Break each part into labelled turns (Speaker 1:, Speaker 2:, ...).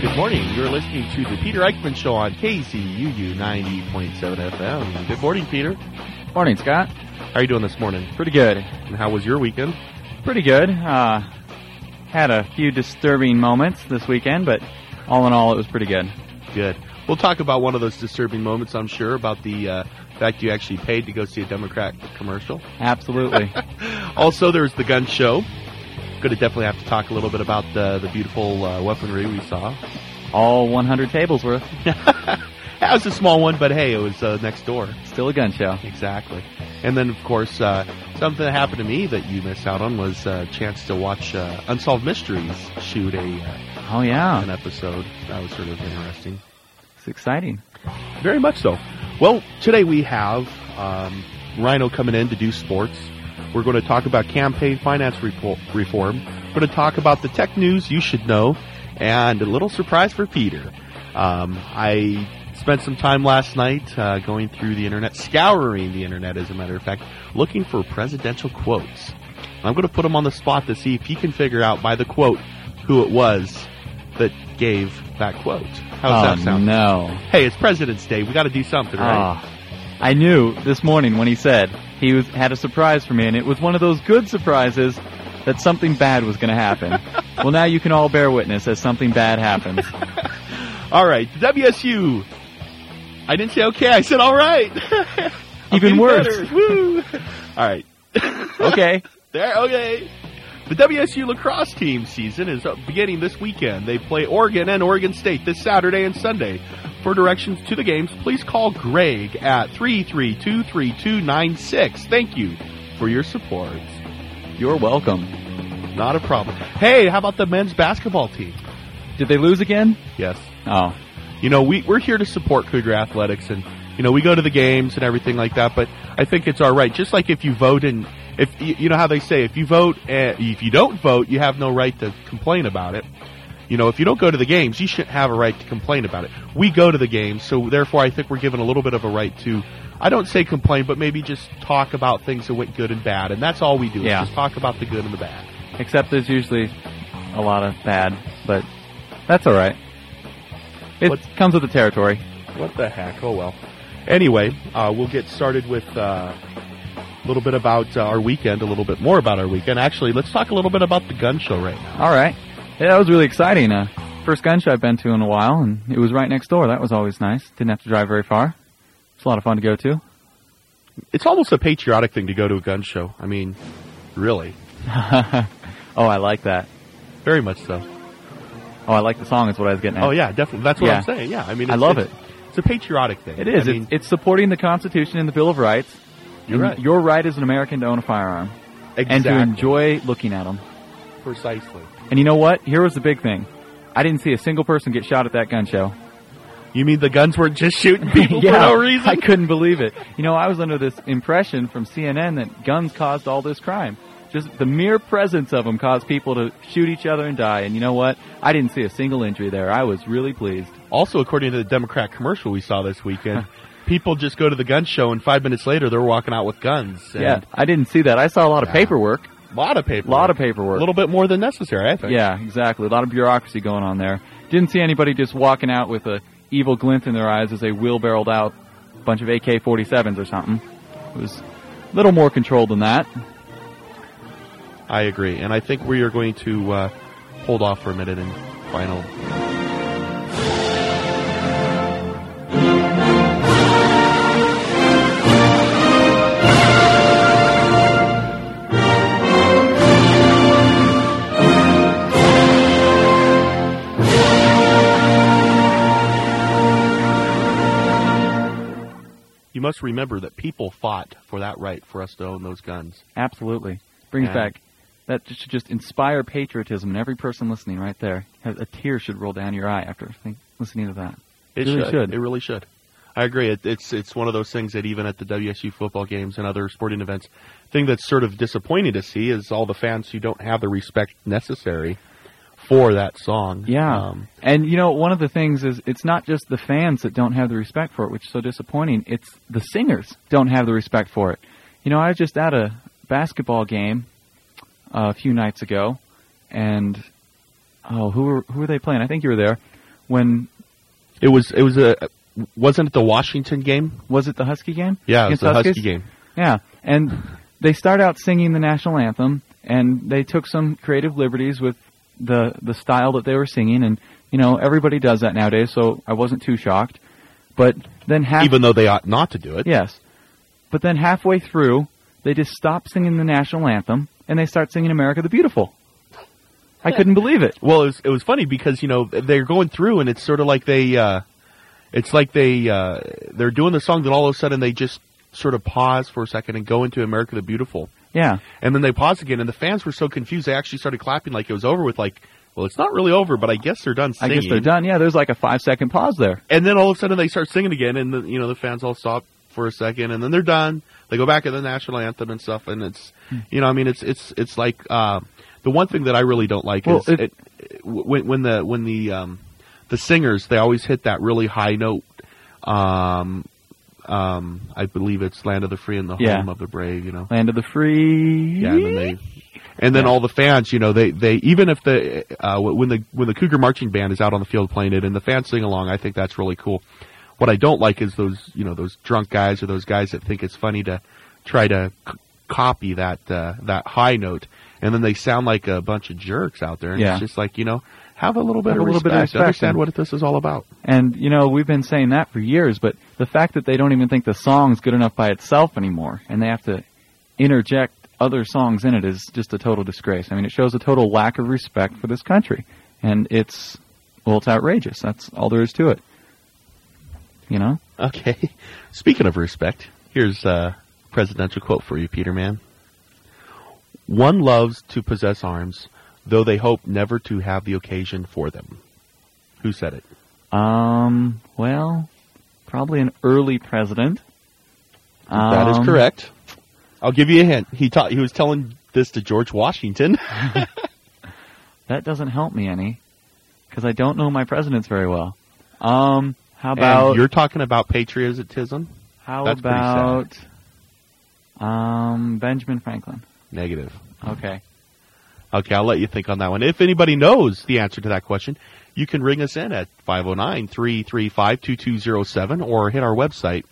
Speaker 1: Good morning. You're listening to the Peter Eichmann Show on KZUU 90.7 FM. Good morning, Peter.
Speaker 2: Morning, Scott.
Speaker 1: How are you doing this morning?
Speaker 2: Pretty good.
Speaker 1: And how was your weekend?
Speaker 2: Pretty good. Had a few disturbing moments this weekend, but all in all, it was pretty good.
Speaker 1: Good. We'll talk about one of those disturbing moments, I'm sure, about the fact you actually paid to go see a Democrat commercial.
Speaker 2: Absolutely.
Speaker 1: Also, there's the gun show. Going to definitely have to talk a little bit about the beautiful weaponry we saw.
Speaker 2: All 100 tables worth.
Speaker 1: That was a small one, but hey, it was next door.
Speaker 2: Still a gun show.
Speaker 1: Exactly. And then, of course, something that happened to me that you missed out on was a chance to watch Unsolved Mysteries shoot an episode. That was sort of interesting.
Speaker 2: It's exciting.
Speaker 1: Very much so. Well, today we have Rhino coming in to do sports. We're going to talk about campaign finance reform. We're going to talk about the tech news you should know, and a little surprise for Peter. I spent some time last night going through the internet, scouring the internet, as a matter of fact, looking for presidential quotes. I'm going to put him on the spot to see if he can figure out by the quote who it was that gave that quote. How's that sound?
Speaker 2: No.
Speaker 1: Hey, it's President's Day. We got to do something, right?
Speaker 2: I knew this morning when he said he had a surprise for me, and it was one of those good surprises that something bad was going to happen. Well, now you can all bear witness as something bad happens.
Speaker 1: All right, WSU. I didn't say okay. I said all right.
Speaker 2: Even worse.
Speaker 1: Woo! All right.
Speaker 2: Okay.
Speaker 1: There. Okay. The WSU lacrosse team season is beginning this weekend. They play Oregon and Oregon State this Saturday and Sunday. For directions to the games, please call Greg at 332-3296. Thank you for your support.
Speaker 2: You're welcome.
Speaker 1: Not a problem. Hey, how about the men's basketball team?
Speaker 2: Did they lose again?
Speaker 1: Yes.
Speaker 2: Oh.
Speaker 1: You know, we're here to support Cougar athletics, and, you know, we go to the games and everything like that, but I think it's all right. Just like if you vote and if you know how they say, if you vote, if you don't vote, you have no right to complain about it. You know, if you don't go to the games, you shouldn't have a right to complain about it. We go to the games, so therefore I think we're given a little bit of a right to, I don't say complain, but maybe just talk about things that went good and bad, and that's all we do, is just talk about the good and the bad.
Speaker 2: Except there's usually a lot of bad, but that's all right. It comes with the territory.
Speaker 1: What the heck? Oh, well. Anyway, we'll get started with a little bit about our weekend, a little bit more about our weekend. Actually, let's talk a little bit about the gun show right now.
Speaker 2: All right. Yeah, that was really exciting. First gun show I've been to in a while, and it was right next door. That was always nice. Didn't have to drive very far. It's a lot of fun to go to.
Speaker 1: It's almost a patriotic thing to go to a gun show. I mean, really.
Speaker 2: Oh, I like that.
Speaker 1: Very much so.
Speaker 2: Oh, I like the song is what I was getting at.
Speaker 1: Oh, yeah, definitely. That's what I'm saying. Yeah, I mean,
Speaker 2: I love it.
Speaker 1: It's a patriotic thing.
Speaker 2: It is. It's supporting the Constitution and the Bill of Rights.
Speaker 1: You're right.
Speaker 2: Your right as an American to own a firearm.
Speaker 1: Exactly.
Speaker 2: And to enjoy looking at them.
Speaker 1: Precisely.
Speaker 2: And you know what? Here was the big thing. I didn't see a single person get shot at that gun show.
Speaker 1: You mean the guns weren't just shooting people for no reason?
Speaker 2: I couldn't believe it. You know, I was under this impression from CNN that guns caused all this crime. Just the mere presence of them caused people to shoot each other and die. And you know what? I didn't see a single injury there. I was really pleased.
Speaker 1: Also, according to the Democrat commercial we saw this weekend, people just go to the gun show and 5 minutes later they're walking out with guns.
Speaker 2: Yeah, I didn't see that. I saw a lot of paperwork.
Speaker 1: A lot of paperwork. A little bit more than necessary, I think.
Speaker 2: Yeah, exactly. A lot of bureaucracy going on there. Didn't see anybody just walking out with a evil glint in their eyes as they wheelbarreled out a bunch of AK-47s or something. It was a little more controlled than that.
Speaker 1: I agree. And I think we are going to hold off for a minute and final. You must remember that people fought for that right for us to own those guns.
Speaker 2: Absolutely. Brings back, that should just inspire patriotism in every person listening right there. A tear should roll down your eye after listening to that.
Speaker 1: It really should. It really should. I agree. It's one of those things that even at the WSU football games and other sporting events, thing that's sort of disappointing to see is all the fans who don't have the respect necessary for that song.
Speaker 2: Yeah. And, you know, one of the things is it's not just the fans that don't have the respect for it, which is so disappointing. It's the singers don't have the respect for it. You know, I was just at a basketball game a few nights ago, and, who were they playing? I think you were there. when
Speaker 1: wasn't it the Washington game?
Speaker 2: was it the Husky game?
Speaker 1: Yeah, it was
Speaker 2: Against
Speaker 1: the
Speaker 2: Huskies?
Speaker 1: Husky game.
Speaker 2: Yeah, and they start out singing the national anthem, and they took some creative liberties with the style that they were singing, and everybody does that nowadays, so I wasn't too shocked. But then
Speaker 1: Even though they ought not to do it.
Speaker 2: yes, but then halfway through, they just stop singing the national anthem, and they start singing "America the Beautiful." I couldn't believe it.
Speaker 1: Well, it was funny because they're going through, and it's sort of like they're doing the song, then all of a sudden they just sort of pause for a second and go into "America the Beautiful,"
Speaker 2: Yeah,
Speaker 1: and then they pause again, and the fans were so confused they actually started clapping like it was over with. Like, well, it's not really over, but I guess they're done
Speaker 2: I
Speaker 1: singing.
Speaker 2: guess they're done. Yeah, there's like a 5-second pause there.
Speaker 1: And then all of a sudden they start singing again, and the fans all stop for a second, and then they're done. They go back to the national anthem and stuff, and it's it's like the one thing that I really don't like is when the singers, they always hit that really high note. I believe it's "Land of the Free and the Home of the Brave."
Speaker 2: Land of the Free.
Speaker 1: Yeah, and then all the fans, they even if when the Cougar Marching Band is out on the field playing it and the fans sing along, I think that's really cool. What I don't like is those drunk guys or those guys that think it's funny to try to copy that high note, and then they sound like a bunch of jerks out there. And it's just like, have a little bit of respect. Understand what this is all about.
Speaker 2: And, we've been saying that for years, but the fact that they don't even think the song's good enough by itself anymore, and they have to interject other songs in it, is just a total disgrace. I mean, it shows a total lack of respect for this country. And it's outrageous. That's all there is to it.
Speaker 1: Okay. Speaking of respect, here's a presidential quote for you, Peter Man. "One loves to possess arms, though they hope never to have the occasion for them." Who said it?
Speaker 2: Well, probably an early president.
Speaker 1: That is correct. I'll give you a hint. He was telling this to George Washington.
Speaker 2: That doesn't help me any, because I don't know my presidents very well. How about...
Speaker 1: And you're talking about patriotism?
Speaker 2: That's about Benjamin Franklin?
Speaker 1: Negative.
Speaker 2: Okay.
Speaker 1: Okay, I'll let you think on that one. If anybody knows the answer to that question, you can ring us in at 509-335-2207 or hit our website,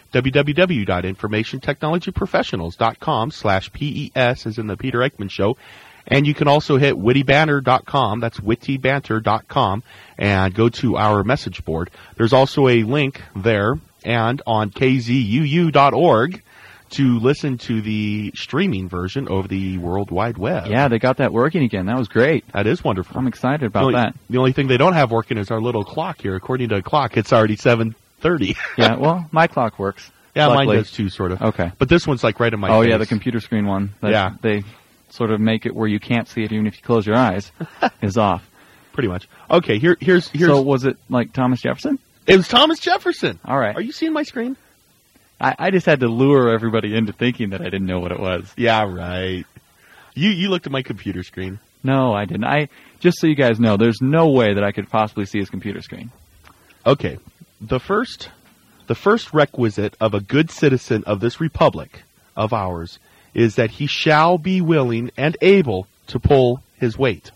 Speaker 1: www.informationtechnologyprofessionals.com/PES, as in the Peter Ekman Show. And you can also hit wittybanter.com, that's wittybanter.com, and go to our message board. There's also a link there and on kzuu.org to listen to the streaming version over the World Wide Web.
Speaker 2: Yeah, they got that working again. That was great.
Speaker 1: That is wonderful.
Speaker 2: I'm excited about that.
Speaker 1: The only thing they don't have working is our little clock here. According to the clock, it's already 7:30.
Speaker 2: Yeah, well, my clock works.
Speaker 1: Yeah,
Speaker 2: luckily.
Speaker 1: Mine does too, sort of.
Speaker 2: Okay.
Speaker 1: But this one's like right in my face.
Speaker 2: Oh, yeah, the computer screen one.
Speaker 1: Yeah.
Speaker 2: They sort of make it where you can't see it even if you close your eyes is off.
Speaker 1: Pretty much. Okay, here's...
Speaker 2: So was it like Thomas Jefferson?
Speaker 1: It was Thomas Jefferson.
Speaker 2: All right.
Speaker 1: Are you seeing my screen?
Speaker 2: I just had to lure everybody into thinking that I didn't know what it was.
Speaker 1: Yeah, right. You looked at my computer screen.
Speaker 2: No, I didn't. Just so you guys know, there's no way that I could possibly see his computer screen.
Speaker 1: Okay. The first requisite of a good citizen of this republic of ours is that he shall be willing and able to pull his weight.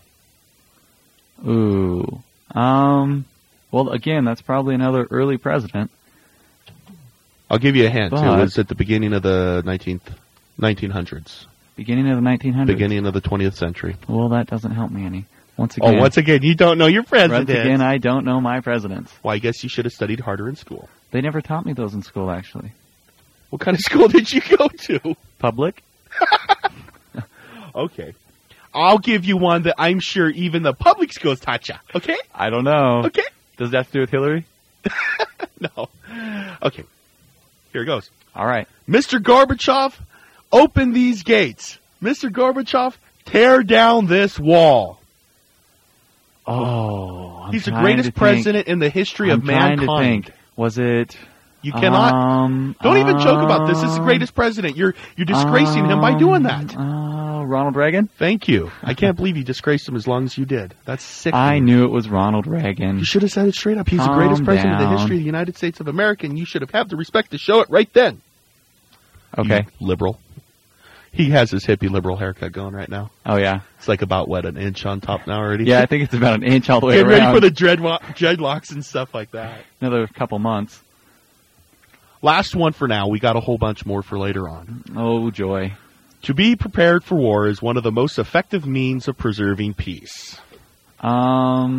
Speaker 2: Ooh. Well, again, that's probably another early president.
Speaker 1: I'll give you a hint.
Speaker 2: But
Speaker 1: it was at the beginning of the 1900s.
Speaker 2: Beginning of the 1900s?
Speaker 1: Beginning of the 20th century.
Speaker 2: Well, that doesn't help me any. Once again,
Speaker 1: you don't know your president.
Speaker 2: Once again, I don't know my presidents.
Speaker 1: Well, I guess you should have studied harder in school.
Speaker 2: They never taught me those in school, actually.
Speaker 1: What kind of school did you go to?
Speaker 2: Public.
Speaker 1: Okay. I'll give you one that I'm sure even the public schools taught you. Okay?
Speaker 2: I don't know.
Speaker 1: Okay.
Speaker 2: Does that have to do with Hillary?
Speaker 1: No. Okay. Here it goes.
Speaker 2: All right.
Speaker 1: Mr. Gorbachev, open these gates. Mr. Gorbachev, tear down this wall.
Speaker 2: Oh,
Speaker 1: he's the greatest president in the history of mankind.
Speaker 2: I'm trying to think. Was it...
Speaker 1: You cannot... Don't even joke about this. This is the greatest president. You're disgracing him by doing that.
Speaker 2: Ronald Reagan?
Speaker 1: Thank you. I can't believe you disgraced him as long as you did. That's sick.
Speaker 2: I knew it was Ronald Reagan.
Speaker 1: You should have said it straight up. He's the greatest president in the history of the United States of America, and you should have had the respect to show it right then.
Speaker 2: Okay.
Speaker 1: You liberal. He has his hippie liberal haircut going right now.
Speaker 2: Oh, yeah.
Speaker 1: It's like about, what, an inch on top now already?
Speaker 2: Yeah, I think it's about an inch all the way
Speaker 1: Get
Speaker 2: around.
Speaker 1: ready for the dreadlocks and stuff like that.
Speaker 2: Another couple months.
Speaker 1: Last one for now. We got a whole bunch more for later on.
Speaker 2: Oh, joy.
Speaker 1: To be prepared for war is one of the most effective means of preserving peace. I'll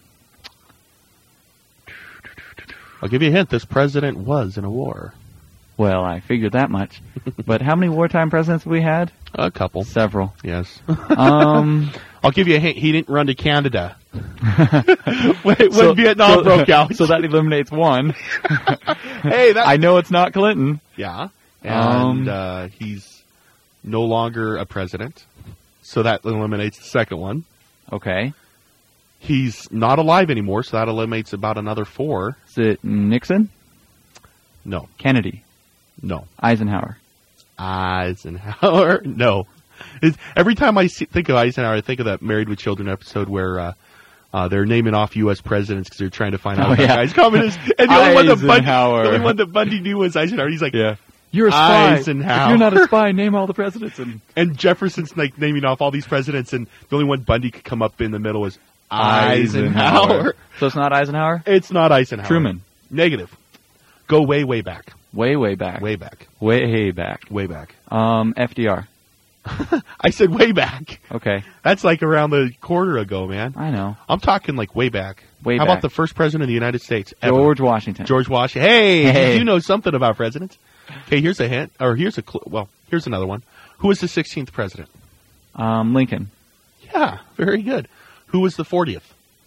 Speaker 1: give you a hint. This president was in a war.
Speaker 2: Well, I figured that much. But how many wartime presidents have we had?
Speaker 1: A couple.
Speaker 2: Several.
Speaker 1: Yes.
Speaker 2: I'll
Speaker 1: give you a hint. He didn't run to Canada when Vietnam broke out.
Speaker 2: So that eliminates one.
Speaker 1: Hey,
Speaker 2: I know it's not Clinton.
Speaker 1: Yeah. And he's no longer a president. So that eliminates the second one.
Speaker 2: Okay.
Speaker 1: He's not alive anymore, so that eliminates about another 4.
Speaker 2: Is it Nixon?
Speaker 1: No.
Speaker 2: Kennedy?
Speaker 1: No.
Speaker 2: Eisenhower?
Speaker 1: No. Every time I think of Eisenhower, I think of that Married with Children episode where they're naming off U.S. presidents because they're trying to find out if that guy's communist. And the only one that Bundy knew was Eisenhower. He's like,
Speaker 2: yeah. You're a spy.
Speaker 1: Eisenhower.
Speaker 2: If you're not a spy, name all the presidents.
Speaker 1: And Jefferson's like naming off all these presidents, and the only one Bundy could come up in the middle was Eisenhower.
Speaker 2: So it's not Eisenhower?
Speaker 1: It's not Eisenhower.
Speaker 2: Truman?
Speaker 1: Negative. Go way, way back.
Speaker 2: Way, way back.
Speaker 1: Way back.
Speaker 2: Way back.
Speaker 1: Way back.
Speaker 2: FDR.
Speaker 1: I said way back.
Speaker 2: Okay.
Speaker 1: That's like around a quarter ago, man.
Speaker 2: I know.
Speaker 1: I'm talking like way back.
Speaker 2: Way
Speaker 1: How
Speaker 2: back.
Speaker 1: about the first president of the United States ever?
Speaker 2: George Washington.
Speaker 1: George Washington. Hey, you know something about presidents. Okay, here's a hint. Or here's another one. Who was the 16th president?
Speaker 2: Lincoln.
Speaker 1: Yeah, very good. Who was the 40th?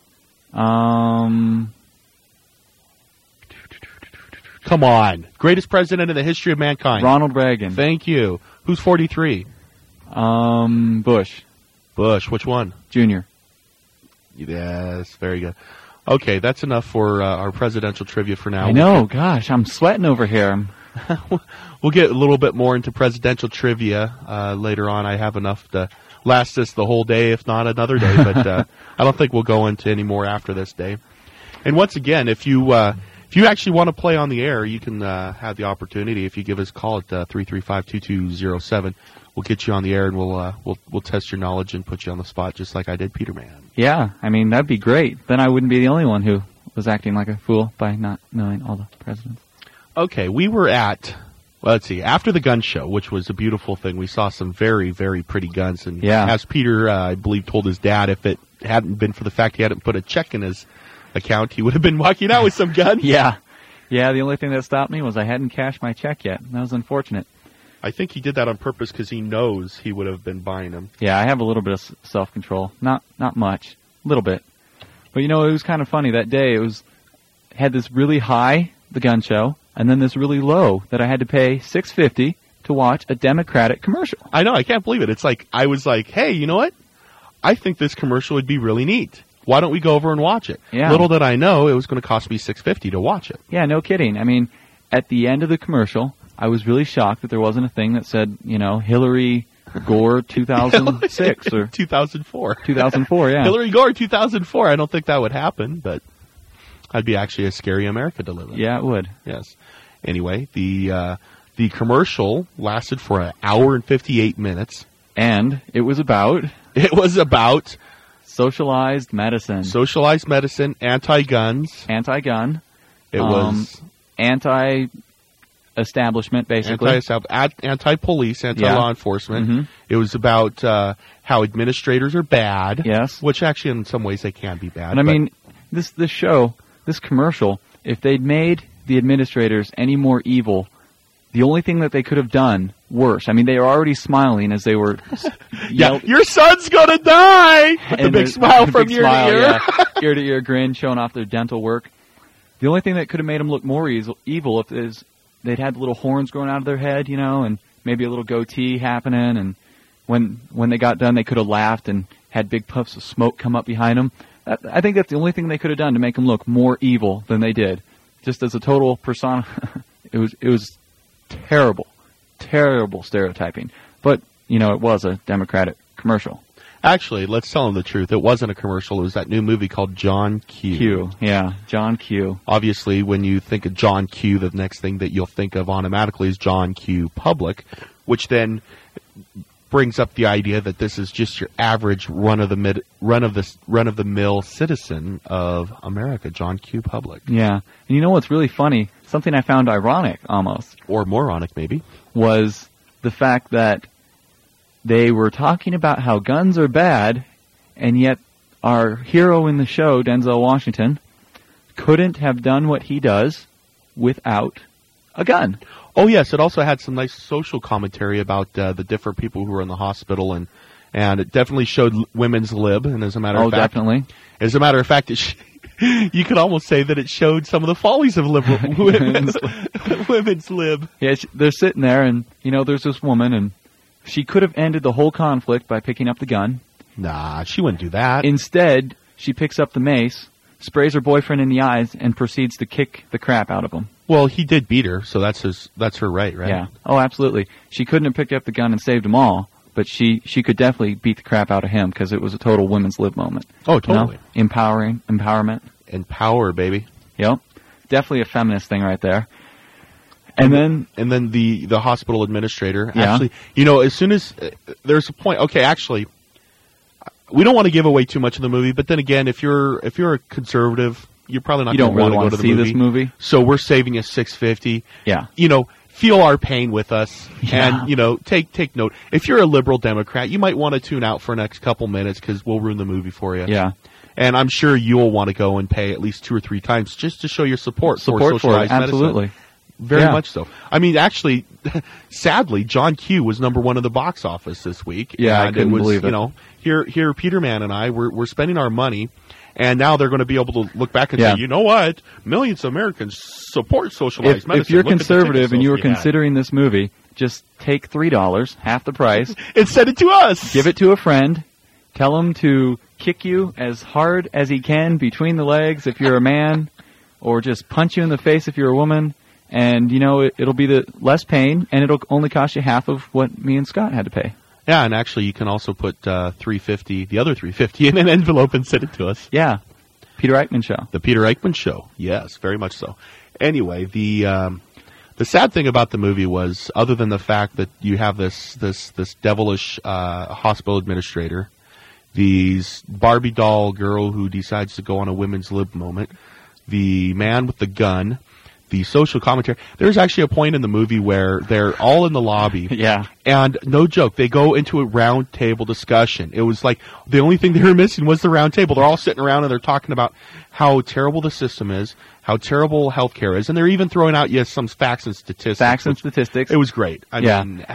Speaker 1: Come on. Greatest president in the history of mankind.
Speaker 2: Ronald Reagan.
Speaker 1: Thank you. Who's 43?
Speaker 2: Bush.
Speaker 1: Bush. Which one?
Speaker 2: Junior.
Speaker 1: Yes, very good. Okay, that's enough for our presidential trivia for now.
Speaker 2: I know. Gosh, I'm sweating over here.
Speaker 1: We'll get a little bit more into presidential trivia later on. I have enough to last us the whole day, if not another day. But I don't think we'll go into any more after this day. And once again, if you actually want to play on the air, you can have the opportunity. If you give us a call at 335-2207, we'll get you on the air and we'll test your knowledge and put you on the spot, just like I did Peter Man.
Speaker 2: Yeah, I mean that'd be great. Then I wouldn't be the only one who was acting like a fool by not knowing all the presidents.
Speaker 1: Okay, we were at, let's see, after the gun show, which was a beautiful thing. We saw some very, very pretty guns. And as Peter, I believe, told his dad, if it hadn't been for the fact he hadn't put a check in his account, he would have been walking out with some guns.
Speaker 2: Yeah, the only thing that stopped me was I hadn't cashed my check yet. That was unfortunate.
Speaker 1: I think he did that on purpose because he knows he would have been buying them.
Speaker 2: Yeah, I have a little bit of self-control. Not much. A little bit. But, it was kind of funny. That day, had this really high, the gun show, and then this really low that I had to pay $6.50 to watch a Democratic commercial.
Speaker 1: I know. I can't believe it. It's like, I was like, hey, you know what? I think this commercial would be really neat. Why don't we go over and watch it?
Speaker 2: Yeah.
Speaker 1: Little did I know it was going to cost me $6.50 to watch it.
Speaker 2: Yeah, no kidding. I mean, at the end of the commercial, I was really shocked that there wasn't a thing that said, Hillary Gore 2006 or
Speaker 1: 2004.
Speaker 2: 2004, yeah.
Speaker 1: Hillary Gore 2004. I don't think that would happen, but that'd be actually a scary America to live in.
Speaker 2: Yeah, it would.
Speaker 1: Yes. Anyway, the commercial lasted for an hour and 58 minutes.
Speaker 2: And it was about socialized medicine.
Speaker 1: Socialized medicine, anti-guns.
Speaker 2: Anti-gun.
Speaker 1: It was
Speaker 2: anti-establishment, basically.
Speaker 1: Anti-police, anti-law enforcement.
Speaker 2: Mm-hmm.
Speaker 1: It was about how administrators are bad.
Speaker 2: Yes.
Speaker 1: Which actually, in some ways, they can be bad.
Speaker 2: And I mean, this commercial, if they'd made the administrators any more evil, the only thing that they could have done worse. I mean, they were already smiling as they were
Speaker 1: your son's gonna die! With the big smile from ear to ear.
Speaker 2: Yeah, ear to ear grin showing off their dental work. The only thing that could have made them look more evil if they'd had little horns growing out of their head, and maybe a little goatee happening, and when they got done, they could have laughed and had big puffs of smoke come up behind them. I think that's the only thing they could have done to make them look more evil than they did. Just as a total persona, it was terrible stereotyping. But, it was a Democratic commercial.
Speaker 1: Actually, let's tell them the truth. It wasn't a commercial. It was that new movie called John Q.
Speaker 2: John Q.
Speaker 1: Obviously, when you think of John Q, the next thing that you'll think of automatically is John Q. Public, which then brings up the idea that this is just your average run of the mill citizen of America, John Q. Public.
Speaker 2: Yeah. And you know what's really funny? Something I found ironic almost.
Speaker 1: Or moronic, maybe.
Speaker 2: Was the fact that they were talking about how guns are bad, and yet our hero in the show, Denzel Washington, couldn't have done what he does without a gun.
Speaker 1: Oh, yes. It also had some nice social commentary about the different people who were in the hospital, and it definitely showed women's lib. And as a matter of fact,
Speaker 2: definitely.
Speaker 1: As a matter of fact, you could almost say that it showed some of the follies of liberal women's lib.
Speaker 2: Yeah, they're sitting there, and there's this woman, and she could have ended the whole conflict by picking up the gun.
Speaker 1: Nah, she wouldn't do that.
Speaker 2: Instead, she picks up the mace, sprays her boyfriend in the eyes, and proceeds to kick the crap out of him.
Speaker 1: Well, he did beat her, so that's her right?
Speaker 2: Yeah. Oh, absolutely. She couldn't have picked up the gun and saved them all, but she could definitely beat the crap out of him because it was a total women's lib moment.
Speaker 1: Oh, totally.
Speaker 2: Empowerment.
Speaker 1: Empower, baby.
Speaker 2: Yep. Definitely a feminist thing right there. And then
Speaker 1: the hospital administrator, actually, as soon as there's a point, okay, actually, we don't want to give away too much of the movie, but then again, if you're a conservative, you're probably not going to want to go to the movie.
Speaker 2: This movie.
Speaker 1: So we're saving you $6.50.
Speaker 2: Yeah.
Speaker 1: Feel our pain with us,
Speaker 2: yeah.
Speaker 1: And take note. If you're a liberal Democrat, you might want to tune out for the next couple minutes because we'll ruin the movie for you.
Speaker 2: Yeah.
Speaker 1: And I'm sure you'll want to go and pay at least 2 or 3 times just to show your support for socialized medicine.
Speaker 2: Absolutely.
Speaker 1: Very much so. I mean, actually, sadly, John Q was #1 of the box office this week.
Speaker 2: Yeah,
Speaker 1: and
Speaker 2: I couldn't believe it.
Speaker 1: Here, Peterman and I, we're spending our money, and now they're going to be able to look back and say, you know what? Millions of Americans support socialized medicine.
Speaker 2: If you're conservative and you were considering this movie, just take $3, half the price,
Speaker 1: and send it to us.
Speaker 2: Give it to a friend. Tell him to kick you as hard as he can between the legs if you're a man, or just punch you in the face if you're a woman. And, it'll be the less pain, and it'll only cost you half of what me and Scott had to pay.
Speaker 1: Yeah, and actually you can also put $3.50, the other $3.50 in an envelope and send it to us.
Speaker 2: Yeah. Peter Eichmann Show.
Speaker 1: The Peter Eichmann Show. Yes, very much so. Anyway, the sad thing about the movie was, other than the fact that you have this devilish hospital administrator, these Barbie doll girl who decides to go on a women's lib moment, the man with the gun, the social commentary. There's actually a point in the movie where they're all in the lobby.
Speaker 2: Yeah.
Speaker 1: And no joke, they go into a round table discussion. It was like the only thing they were missing was the round table. They're all sitting around and they're talking about how terrible the system is, how terrible healthcare is, and they're even throwing out some facts and statistics. It was great. I mean,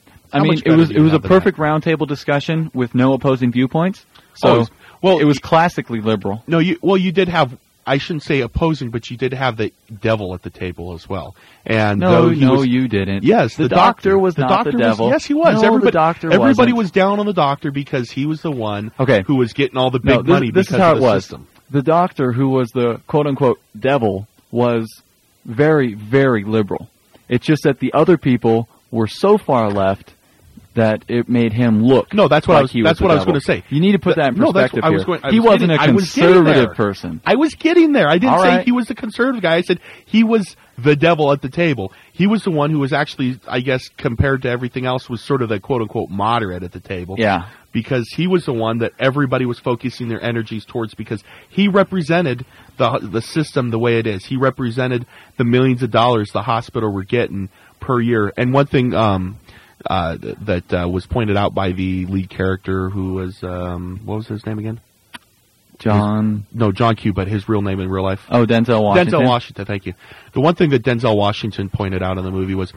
Speaker 2: it was a perfect round table discussion with no opposing viewpoints. So it was classically liberal.
Speaker 1: No, you did have, I shouldn't say opposing, but you did have the devil at the table as well. And
Speaker 2: you didn't.
Speaker 1: Yes,
Speaker 2: the doctor was not the devil.
Speaker 1: Yes, he was.
Speaker 2: No,
Speaker 1: Everybody was down on the doctor because he was the one who was getting all the big money because of the system.
Speaker 2: The doctor, who was the quote-unquote devil, was very, very liberal. It's just that the other people were so far left that it made him look.
Speaker 1: No, that's what I was going to say.
Speaker 2: You need to put that in perspective here. He wasn't a conservative person.
Speaker 1: I was getting there. I didn't say he was the conservative guy. I said he was the devil at the table. He was the one who was actually, I guess, compared to everything else, was sort of the quote-unquote moderate at the table.
Speaker 2: Yeah.
Speaker 1: Because he was the one that everybody was focusing their energies towards, because he represented the system the way it is. He represented the millions of dollars the hospital were getting per year. And one thing that was pointed out by the lead character, who was what was his name again?
Speaker 2: John
Speaker 1: Q, but his real name in real life.
Speaker 2: Oh, Denzel Washington.
Speaker 1: Denzel Washington, thank you. The one thing that Denzel Washington pointed out in the movie was,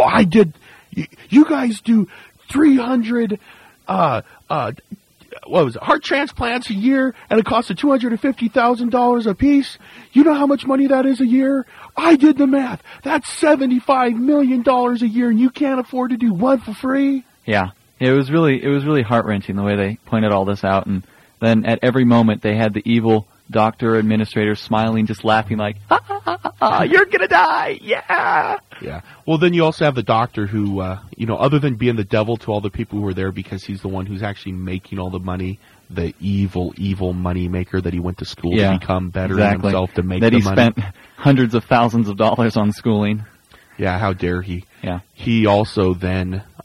Speaker 1: you guys do 300 heart transplants a year, and it costs $250,000 a piece. You know how much money that is a year? I did the math. That's $75 million a year, and you can't afford to do one for free?
Speaker 2: Yeah. It was really heart-wrenching the way they pointed all this out, and then at every moment they had the evil doctor administrator smiling, just laughing like, you're gonna die, yeah!
Speaker 1: Yeah. Well, then you also have the doctor who, other than being the devil to all the people who were there because he's the one who's actually making all the money, the evil, evil money maker that he went to school to become better than himself to make the money.
Speaker 2: That he spent hundreds of thousands of dollars on schooling.
Speaker 1: Yeah, how dare he?
Speaker 2: Yeah.
Speaker 1: He also then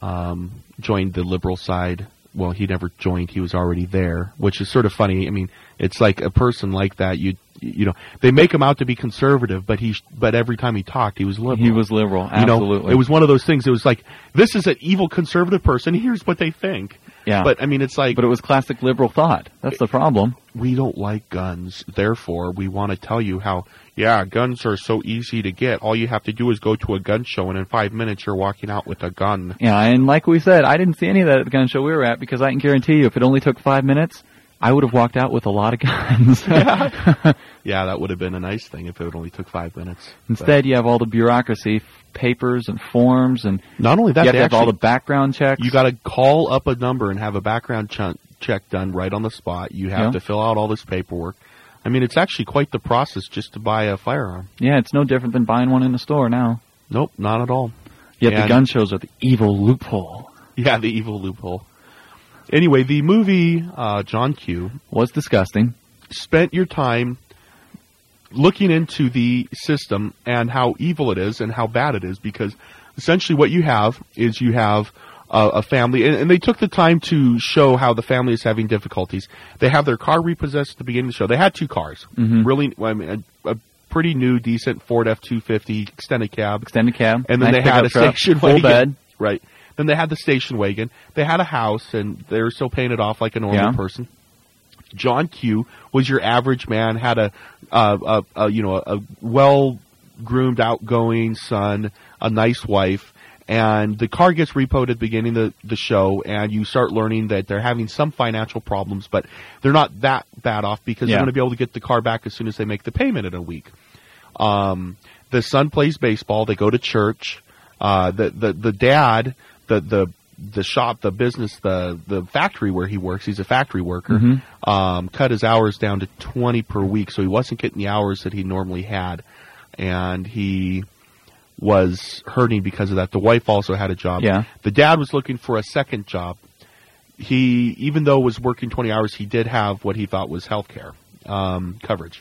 Speaker 1: joined the liberal side. Well, he never joined; he was already there, which is sort of funny. I mean, it's like a person like that. You know, they make him out to be conservative, but every time he talked, he was liberal.
Speaker 2: He was liberal, absolutely.
Speaker 1: You know, it was one of those things. It was like, this is an evil conservative person. Here's what they think.
Speaker 2: Yeah.
Speaker 1: But I mean, it's like,
Speaker 2: but it was classic liberal thought. That's the problem.
Speaker 1: We don't like guns, therefore we want to tell you how, yeah, guns are so easy to get. All you have to do is go to a gun show, and in 5 minutes you're walking out with a gun.
Speaker 2: Yeah, and like we said, I didn't see any of that at the gun show we were at, because I can guarantee you, if it only took 5 minutes, I would have walked out with a lot of guns.
Speaker 1: Yeah, that would have been a nice thing if it only took 5 minutes.
Speaker 2: Instead, you have all the bureaucracy, papers and forms, and
Speaker 1: not only that,
Speaker 2: you have to have all the background checks.
Speaker 1: You got to call up a number and have a background check done right on the spot. You have to fill out all this paperwork. I mean, it's actually quite the process just to buy a firearm.
Speaker 2: Yeah, it's no different than buying one in the store now.
Speaker 1: Nope, not at all.
Speaker 2: Yet the gun shows are the evil loophole.
Speaker 1: Yeah, the evil loophole. Anyway, the movie John Q.
Speaker 2: was disgusting.
Speaker 1: Spent your time looking into the system and how evil it is and how bad it is, because essentially what you have is you have a family, and they took the time to show how the family is having difficulties. They have their car repossessed at the beginning of the show. They had two cars. Really, I mean, a pretty new, decent Ford F-250 extended cab. And then they had a station wagon.
Speaker 2: Full bed.
Speaker 1: Right. Then they had the station wagon. They had a house, and they were still paying it off like a normal person. John Q. was your average man, had a well-groomed, outgoing son, a nice wife, and the car gets repoed at the beginning of the show, and you start learning that they're having some financial problems, but they're not that bad off because they're going to be able to get the car back as soon as they make the payment in a week. The son plays baseball. They go to church. The dad, the shop, the business, the factory where he works, he's a factory worker, cut his hours down to 20 per week, so he wasn't getting the hours that he normally had, and he was hurting because of that. The wife also had a job. The dad was looking for a second job. He, even though was working 20 hours, he did have what he thought was health care coverage.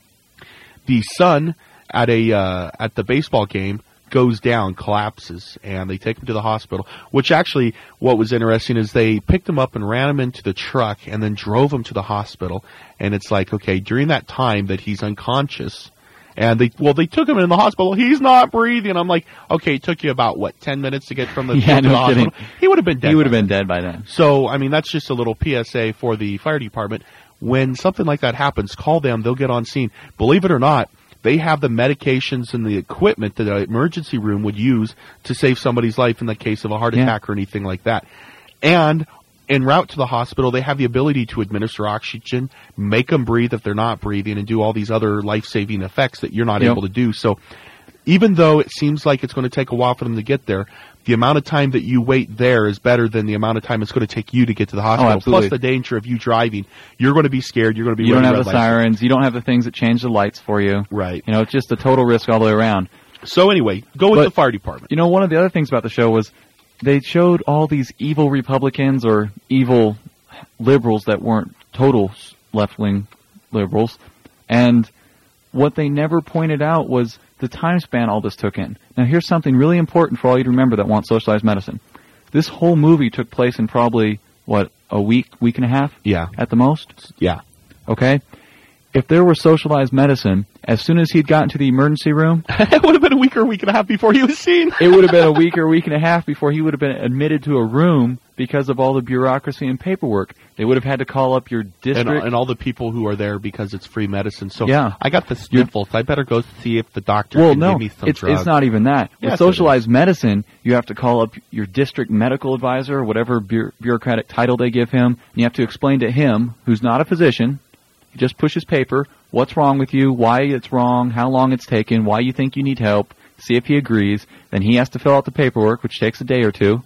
Speaker 1: The son at the baseball game goes down, collapses, and they take him to the hospital, which actually, what was interesting is they picked him up and ran him into the truck and then drove him to the hospital. And it's like, okay, during that time that he's unconscious, and they took him in the hospital, he's not breathing. I'm like, okay, it took you about, 10 minutes to get from the, to the hospital? He would have been dead.
Speaker 2: He would have been dead by then.
Speaker 1: So, I mean, that's just a little PSA for the fire department. When something like that happens, call them, they'll get on scene. Believe it or not, they have the medications and the equipment that an emergency room would use to save somebody's life in the case of a heart attack or anything like that. And en route to the hospital, they have the ability to administer oxygen, make them breathe if they're not breathing, and do all these other life-saving effects that you're not able to do. So even though it seems like it's going to take a while for them to get there, the amount of time that you wait there is better than the amount of time it's going to take you to get to the hospital. Plus the danger of you driving. You're going to be scared. You're going to be.
Speaker 2: You don't have the sirens. You don't have the things that change the lights for you.
Speaker 1: Right.
Speaker 2: You know, it's just a total risk all the way around.
Speaker 1: So anyway, go with the fire department.
Speaker 2: You know, one of the other things about the show was they showed all these evil Republicans or evil liberals that weren't total left-wing liberals, and what they never pointed out was the time span all this took in. Now, here's something really important for all you to remember that want socialized medicine. This whole movie took place in probably, a week and a half?
Speaker 1: Yeah.
Speaker 2: At the most?
Speaker 1: Yeah.
Speaker 2: Okay? If there were socialized medicine, as soon as he'd gotten to the emergency room...
Speaker 1: it would have been a week or a week and a half before he was seen.
Speaker 2: It would have been a week or a week and a half before he would have been admitted to a room because of all the bureaucracy and paperwork. They would have had to call up your district.
Speaker 1: And all the people who are there because it's free medicine. So I got the sniffles. I better go see if the doctor can give me some drugs.
Speaker 2: It's not even that. With socialized medicine, you have to call up your district medical advisor or whatever bureaucratic title they give him. And you have to explain to him, who's not a physician, he just pushes paper, what's wrong with you, why it's wrong, how long it's taken, why you think you need help, see if he agrees. Then he has to fill out the paperwork, which takes a day or two.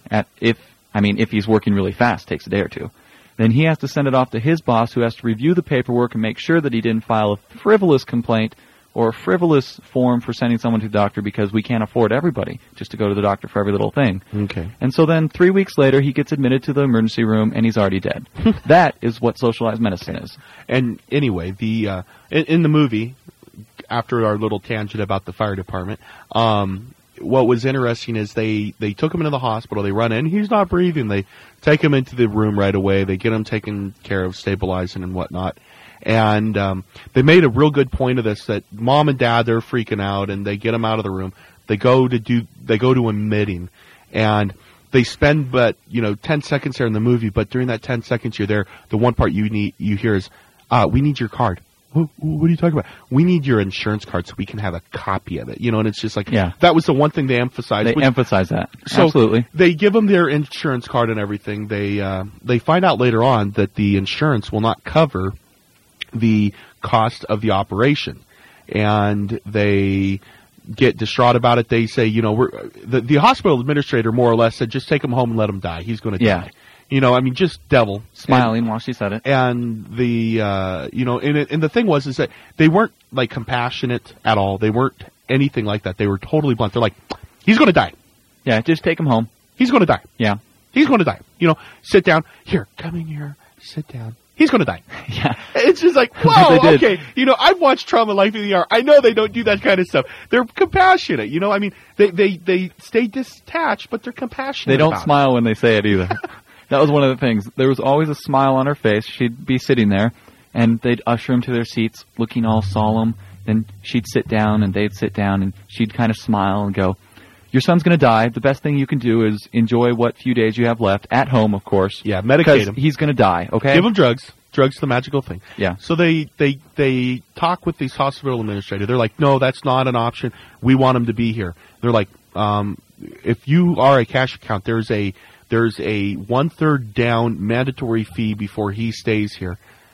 Speaker 2: If he's working really fast, it takes a day or two. Then he has to send it off to his boss, who has to review the paperwork and make sure that he didn't file a frivolous complaint or a frivolous form for sending someone to the doctor, because we can't afford everybody just to go to the doctor for every little thing.
Speaker 1: Okay.
Speaker 2: And so then 3 weeks later, he gets admitted to the emergency room, and he's already dead. That is what socialized medicine is.
Speaker 1: And anyway, in the movie, after our little tangent about the fire department, what was interesting is they took him into the hospital. They run in. He's not breathing. They take him into the room right away. They get him taken care of, stabilizing and whatnot. And they made a real good point of this, that mom and dad, they're freaking out, and they get him out of the room. They go to a meeting, and they spend 10 seconds there in the movie. But during that 10 seconds you're there, the one part you hear is, "We need your card." What are you talking about? We need your insurance card so we can have a copy of it. And it's just like, that was the one thing they emphasized.
Speaker 2: They emphasize that.
Speaker 1: So
Speaker 2: absolutely.
Speaker 1: They give them their insurance card and everything. They find out later on that the insurance will not cover the cost of the operation. And they get distraught about it. They say, the hospital administrator more or less said, just take him home and let him die. He's going to die. Just devil.
Speaker 2: Smiling while she said it.
Speaker 1: And and the thing was is that they weren't like compassionate at all. They weren't anything like that. They were totally blunt. They're like, he's going to die.
Speaker 2: Yeah, just take him home.
Speaker 1: He's going to die.
Speaker 2: Yeah.
Speaker 1: He's going to die. Sit down. Here, come in here. Sit down. He's going to die.
Speaker 2: Yeah.
Speaker 1: It's just like, wow, okay. I've watched Trauma Life in the ER. I know they don't do that kind of stuff. They're compassionate. They stay detached, but they're compassionate.
Speaker 2: They don't smile when they say it either. That was one of the things. There was always a smile on her face. She'd be sitting there, and they'd usher them to their seats, looking all solemn. Then she'd sit down, and they'd sit down, and she'd kind of smile and go, "Your son's going to die. The best thing you can do is enjoy what few days you have left, at home, of course.
Speaker 1: Yeah, medicate him.
Speaker 2: He's going to die, okay?
Speaker 1: Give him drugs. Drugs the magical thing."
Speaker 2: Yeah.
Speaker 1: So they talk with these hospital administrator. They're like, "No, that's not an option. We want him to be here." They're like, if you are a cash account, there's a 1/3 down mandatory fee before he stays here.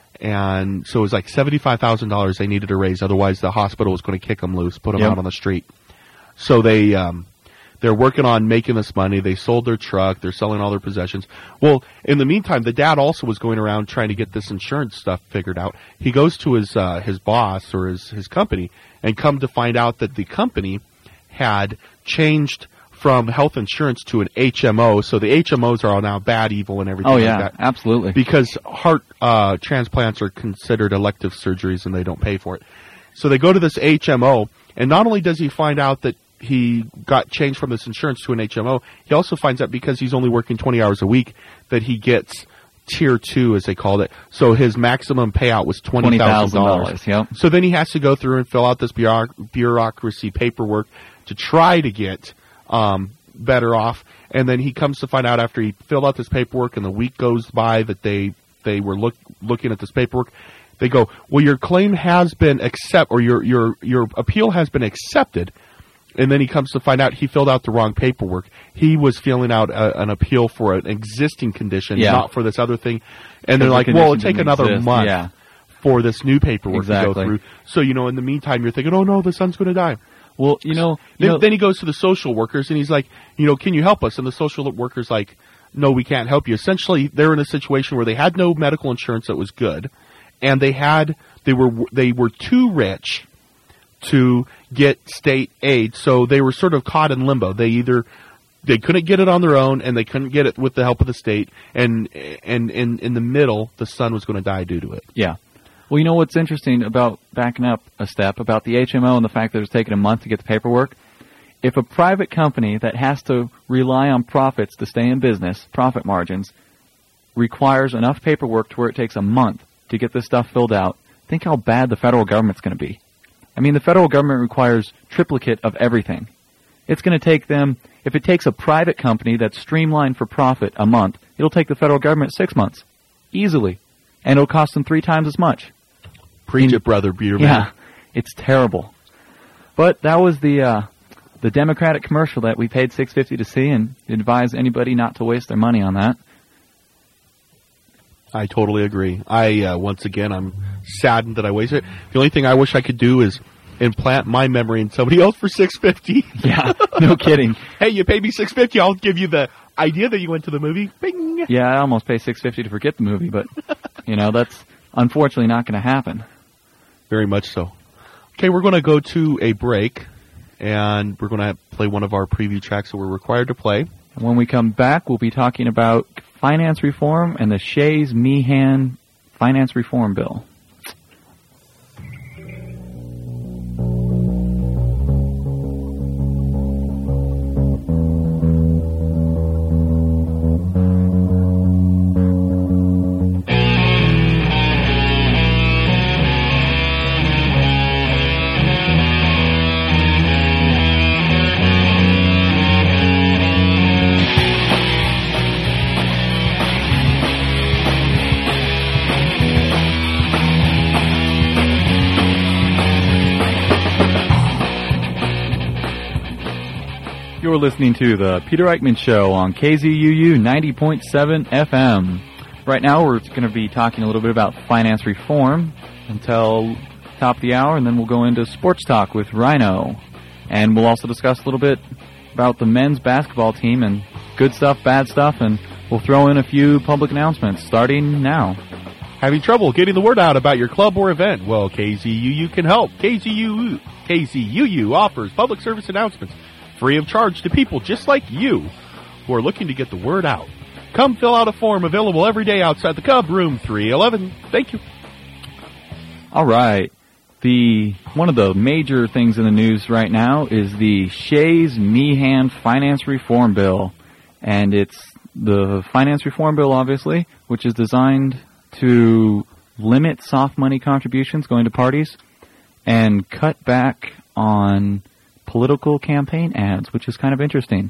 Speaker 1: And so it was like $75,000 they needed to raise. Otherwise, the hospital was going to kick him loose, put him out on the street. So they're working on making this money. They sold their truck. They're selling all their possessions. Well, in the meantime, the dad also was going around trying to get this insurance stuff figured out. He goes to his boss or his company, and come to find out that the company had changed from health insurance to an HMO. So the HMOs are all now bad, evil, and everything like that.
Speaker 2: Absolutely.
Speaker 1: Because heart transplants are considered elective surgeries, and they don't pay for it. So they go to this HMO, and not only does he find out that he got changed from this insurance to an HMO, he also finds out because he's only working 20 hours a week that he gets Tier 2, as they called it. So his maximum payout was $20,000.
Speaker 2: Yep.
Speaker 1: So then he has to go through and fill out this bureaucracy paperwork to try to get better off. And then he comes to find out after he filled out this paperwork and the week goes by that they were looking at this paperwork, they go, "Well, your claim has been or your appeal has been accepted." And then he comes to find out he filled out the wrong paperwork. He was filling out an appeal for an existing condition, not for this other thing. And they're like, "Well, it'll take another month for this new paperwork to go through." So, in the meantime, you're thinking, "Oh no, the son's going to die."
Speaker 2: Well,
Speaker 1: then he goes to the social workers and he's like, "Can you help us?" And the social worker's like, "No, we can't help you." Essentially, they're in a situation where they had no medical insurance that was good, and they were too rich to get state aid, so they were sort of caught in limbo. They couldn't get it on their own, and they couldn't get it with the help of the state, and in the middle, the son was going to die due to it.
Speaker 2: Yeah. Well, what's interesting about backing up a step about the HMO and the fact that it's taken a month to get the paperwork? If a private company that has to rely on profits to stay in business, profit margins, requires enough paperwork to where it takes a month to get this stuff filled out, think how bad the federal government's going to be. I mean, the federal government requires triplicate of everything. It's going to take them, if it takes a private company that's streamlined for profit a month, it'll take the federal government 6 months. Easily. And it'll cost them 3 times as much.
Speaker 1: Preach it, brother Beerman.
Speaker 2: Yeah, it's terrible. But that was the Democratic commercial that we paid $6.50 to see, and advise anybody not to waste their money on that.
Speaker 1: I totally agree. Once again, I'm saddened that I wasted it. The only thing I wish I could do is implant my memory in somebody else for $6.50.
Speaker 2: Yeah, no kidding.
Speaker 1: Hey, you pay me $6.50, I'll give you the idea that you went to the movie. Bing.
Speaker 2: Yeah, I almost pay $6.50 to forget the movie, but that's unfortunately not going to happen.
Speaker 1: Very much so. Okay, we're going to go to a break, and we're going to play one of our preview tracks that we're required to play.
Speaker 2: And when we come back, we'll be talking about finance reform and the Shays-Meehan finance reform bill. You're listening to the Peter Eichmann Show on KZUU 90.7 FM. Right now we're going to be talking a little bit about finance reform until top of the hour, and then we'll go into sports talk with Rhino. And we'll also discuss a little bit about the men's basketball team and good stuff, bad stuff, and we'll throw in a few public announcements starting now.
Speaker 1: Having trouble getting the word out about your club or event? Well, KZUU can help. KZUU offers public service announcements free of charge to people just like you who are looking to get the word out. Come fill out a form available every day outside the Cub, room 311. Thank you.
Speaker 2: All right. One of the major things in the news right now is the Shays-Meehan Finance Reform Bill. And it's the Finance Reform Bill, obviously, which is designed to limit soft money contributions going to parties and cut back on political campaign ads, which is kind of interesting.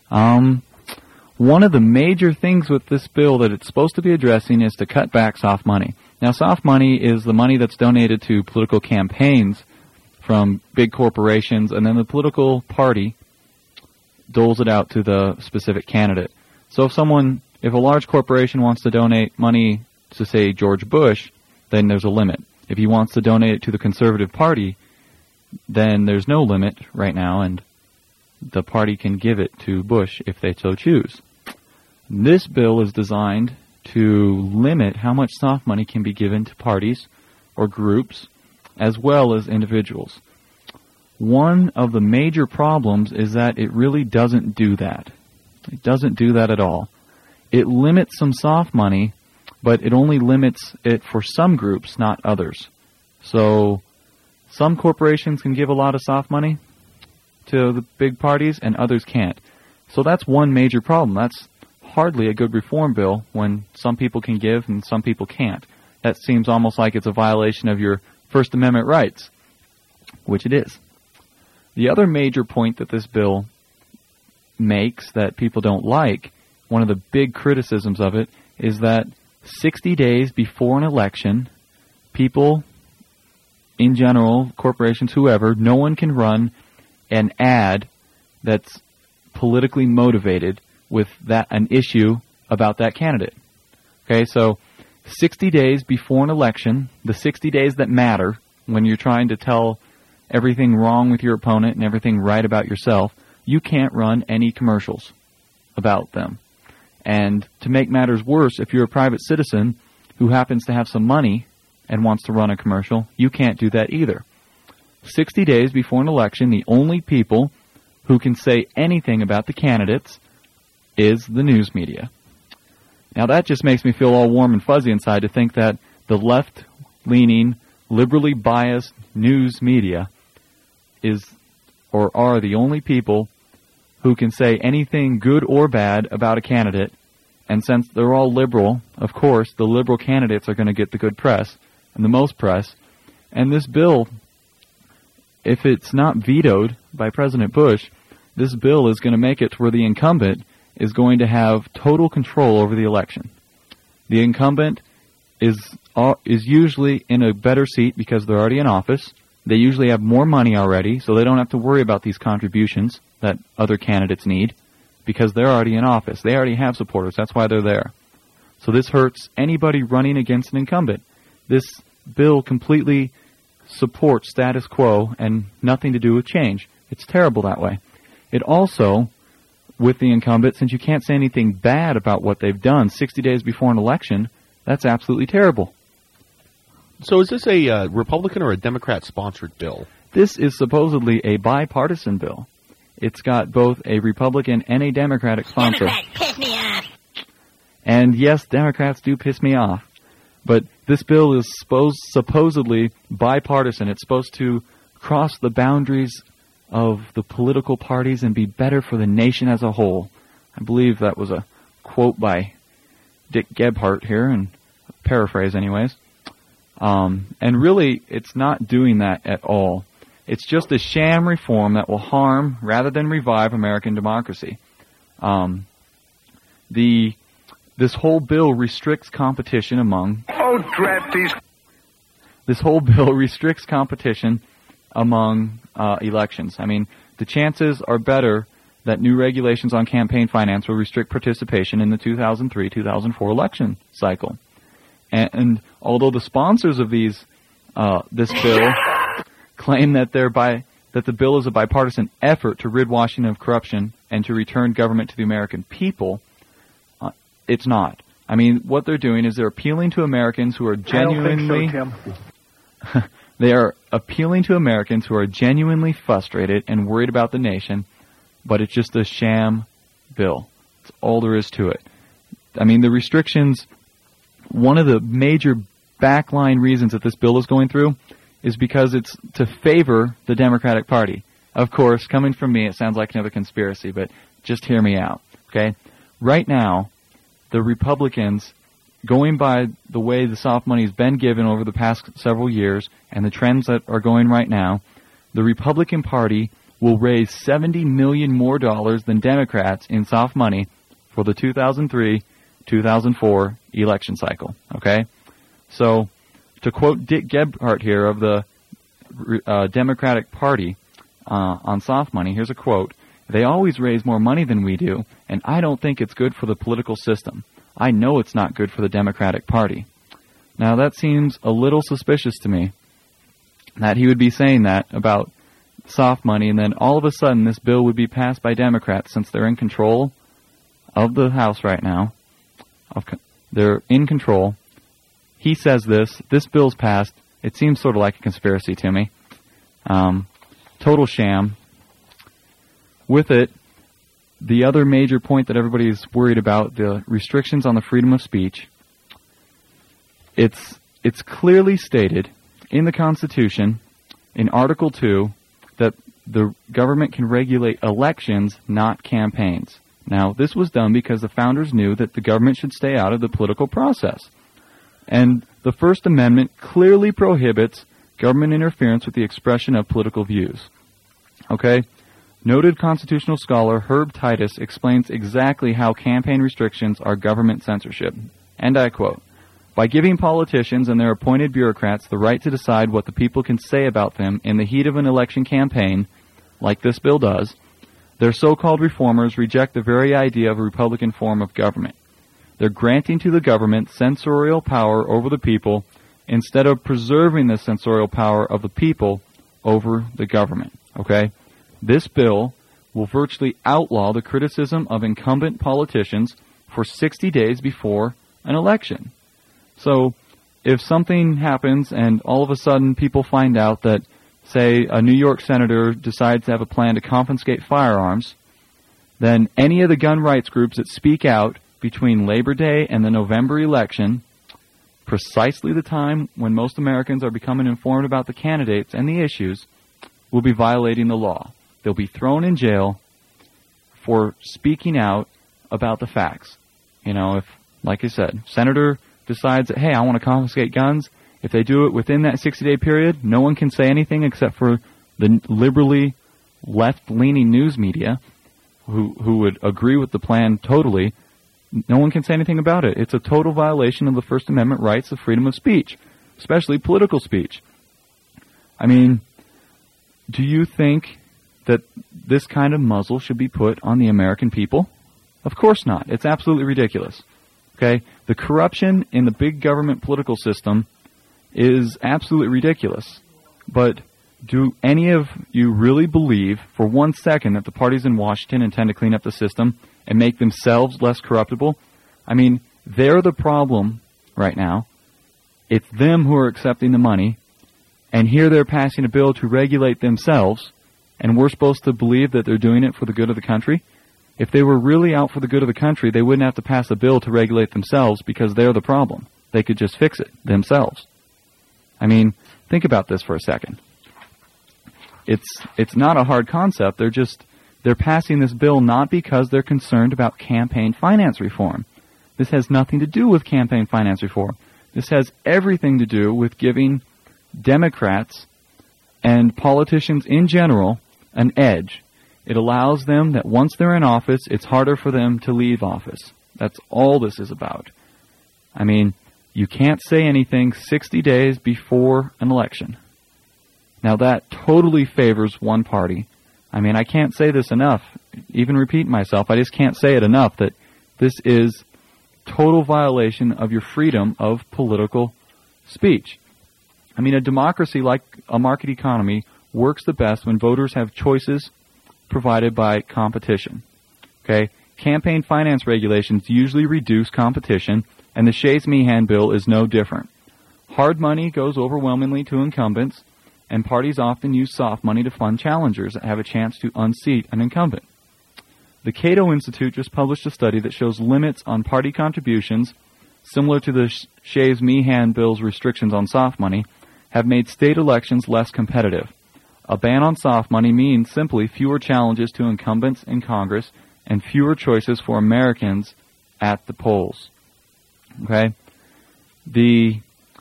Speaker 2: One of the major things with this bill that it's supposed to be addressing is to cut back soft money. Now, soft money is the money that's donated to political campaigns from big corporations, and then the political party doles it out to the specific candidate. So if a large corporation wants to donate money to, say, George Bush, then there's a limit. If he wants to donate it to the Conservative Party, then there's no limit right now, and the party can give it to Bush if they so choose. This bill is designed to limit how much soft money can be given to parties or groups as well as individuals. One of the major problems is that it really doesn't do that. It doesn't do that at all. It limits some soft money, but it only limits it for some groups, not others. So some corporations can give a lot of soft money to the big parties and others can't. So that's one major problem. That's hardly a good reform bill when some people can give and some people can't. That seems almost like it's a violation of your First Amendment rights, which it is. The other major point that this bill makes that people don't like, one of the big criticisms of it, is that 60 days before an election, people in general, corporations, whoever, no one can run an ad that's politically motivated with an issue about that candidate. Okay, so 60 days before an election, the 60 days that matter when you're trying to tell everything wrong with your opponent and everything right about yourself, you can't run any commercials about them. And to make matters worse, if you're a private citizen who happens to have some money and wants to run a commercial, you can't do that either. 60 days before an election, the only people who can say anything about the candidates is the news media. Now that just makes me feel all warm and fuzzy inside to think that the left-leaning, liberally biased news media are the only people who can say anything good or bad about a candidate, and since they're all liberal, of course, the liberal candidates are going to get the good press and the most press, and this bill, if it's not vetoed by President Bush, this bill is going to make it to where the incumbent is going to have total control over the election. The incumbent is usually in a better seat because they're already in office. They usually have more money already, so they don't have to worry about these contributions that other candidates need because they're already in office. They already have supporters. That's why they're there. So this hurts anybody running against an incumbent. This bill completely supports status quo and nothing to do with change. It's terrible that way. It also, with the incumbent, since you can't say anything bad about what they've done 60 days before an election, that's absolutely terrible.
Speaker 1: So is this a Republican or a Democrat-sponsored bill?
Speaker 2: This is supposedly a bipartisan bill. It's got both a Republican and a Democratic sponsor.
Speaker 3: Democrats piss me off!
Speaker 2: And yes, Democrats do piss me off. But this bill is supposedly bipartisan. It's supposed to cross the boundaries of the political parties and be better for the nation as a whole. I believe that was a quote by Dick Gebhardt here, and paraphrase anyways. And really, it's not doing that at all. It's just a sham reform that will harm rather than revive American democracy. This whole bill restricts competition among...
Speaker 4: Oh, drat these...
Speaker 2: This whole bill restricts competition among elections. I mean, the chances are better that new regulations on campaign finance will restrict participation in the 2003-2004 election cycle. And although the sponsors of this bill claim that the bill is a bipartisan effort to rid Washington of corruption and to return government to the American people, it's not. I mean, what they're doing is they're appealing to Americans who are genuinely...
Speaker 3: I don't think so, Tim.
Speaker 2: They are appealing to Americans who are genuinely frustrated and worried about the nation, but it's just a sham bill. That's all there is to it. I mean, the restrictions, one of the major backline reasons that this bill is going through is because it's to favor the Democratic Party. Of course, coming from me, it sounds like another conspiracy, but just hear me out, okay? Right now, the Republicans, going by the way the soft money has been given over the past several years and the trends that are going right now, the Republican Party will raise $70 million more than Democrats in soft money for the 2003-2004 election cycle, okay? So, to quote Dick Gebhardt here of the Democratic Party on soft money, here's a quote: "They always raise more money than we do, and I don't think it's good for the political system. I know it's not good for the Democratic Party." Now, that seems a little suspicious to me, that he would be saying that about soft money, and then all of a sudden this bill would be passed by Democrats since they're in control of the House right now. They're in control. He says this bill's passed. It seems sort of like a conspiracy to me. Total sham. With it, the other major point that everybody's worried about, the restrictions on the freedom of speech, it's clearly stated in the Constitution, in Article 2, that the government can regulate elections, not campaigns. Now, this was done because the founders knew that the government should stay out of the political process. And the First Amendment clearly prohibits government interference with the expression of political views. Okay? Noted constitutional scholar Herb Titus explains exactly how campaign restrictions are government censorship. And I quote, "By giving politicians and their appointed bureaucrats the right to decide what the people can say about them in the heat of an election campaign, like this bill does, their so-called reformers reject the very idea of a Republican form of government. They're granting to the government censorial power over the people instead of preserving the censorial power of the people over the government." Okay? This bill will virtually outlaw the criticism of incumbent politicians for 60 days before an election. So, if something happens and all of a sudden people find out that, say, a New York senator decides to have a plan to confiscate firearms, then any of the gun rights groups that speak out between Labor Day and the November election, precisely the time when most Americans are becoming informed about the candidates and the issues, will be violating the law. They'll be thrown in jail for speaking out about the facts. You know, if, like I said, senator decides that, hey, I want to confiscate guns, if they do it within that 60-day period, no one can say anything except for the liberally left-leaning news media who would agree with the plan totally. No one can say anything about it. It's a total violation of the First Amendment rights of freedom of speech, especially political speech. I mean, do you think that this kind of muzzle should be put on the American people? Of course not. It's absolutely ridiculous. Okay? The corruption in the big government political system is absolutely ridiculous. But do any of you really believe for 1 second that the parties in Washington intend to clean up the system and make themselves less corruptible? I mean, they're the problem right now. It's them who are accepting the money, and here they're passing a bill to regulate themselves, and we're supposed to believe that they're doing it for the good of the country? If they were really out for the good of the country, they wouldn't have to pass a bill to regulate themselves because they're the problem. They could just fix it themselves. I mean, think about this for a second. It's not a hard concept. They're passing this bill not because they're concerned about campaign finance reform. This has nothing to do with campaign finance reform. This has everything to do with giving Democrats and politicians in general an edge. It allows them that once they're in office, it's harder for them to leave office. That's all this is about. I mean, you can't say anything 60 days before an election. Now that totally favors one party. I mean, I can't say this enough. even repeat myself, I just can't say it enough that this is total violation of your freedom of political speech. I mean, a democracy like a market economy works the best when voters have choices provided by competition. Okay? Campaign finance regulations usually reduce competition, and the Shays-Meehan bill is no different. Hard money goes overwhelmingly to incumbents, and parties often use soft money to fund challengers that have a chance to unseat an incumbent. The Cato Institute just published a study that shows limits on party contributions, similar to the Shays-Meehan bill's restrictions on soft money, have made state elections less competitive. A ban on soft money means simply fewer challenges to incumbents in Congress and fewer choices for Americans at the polls. Okay? This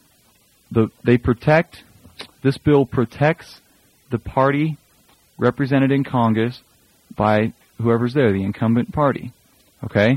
Speaker 2: bill protects the party represented in Congress by whoever's there, the incumbent party. Okay?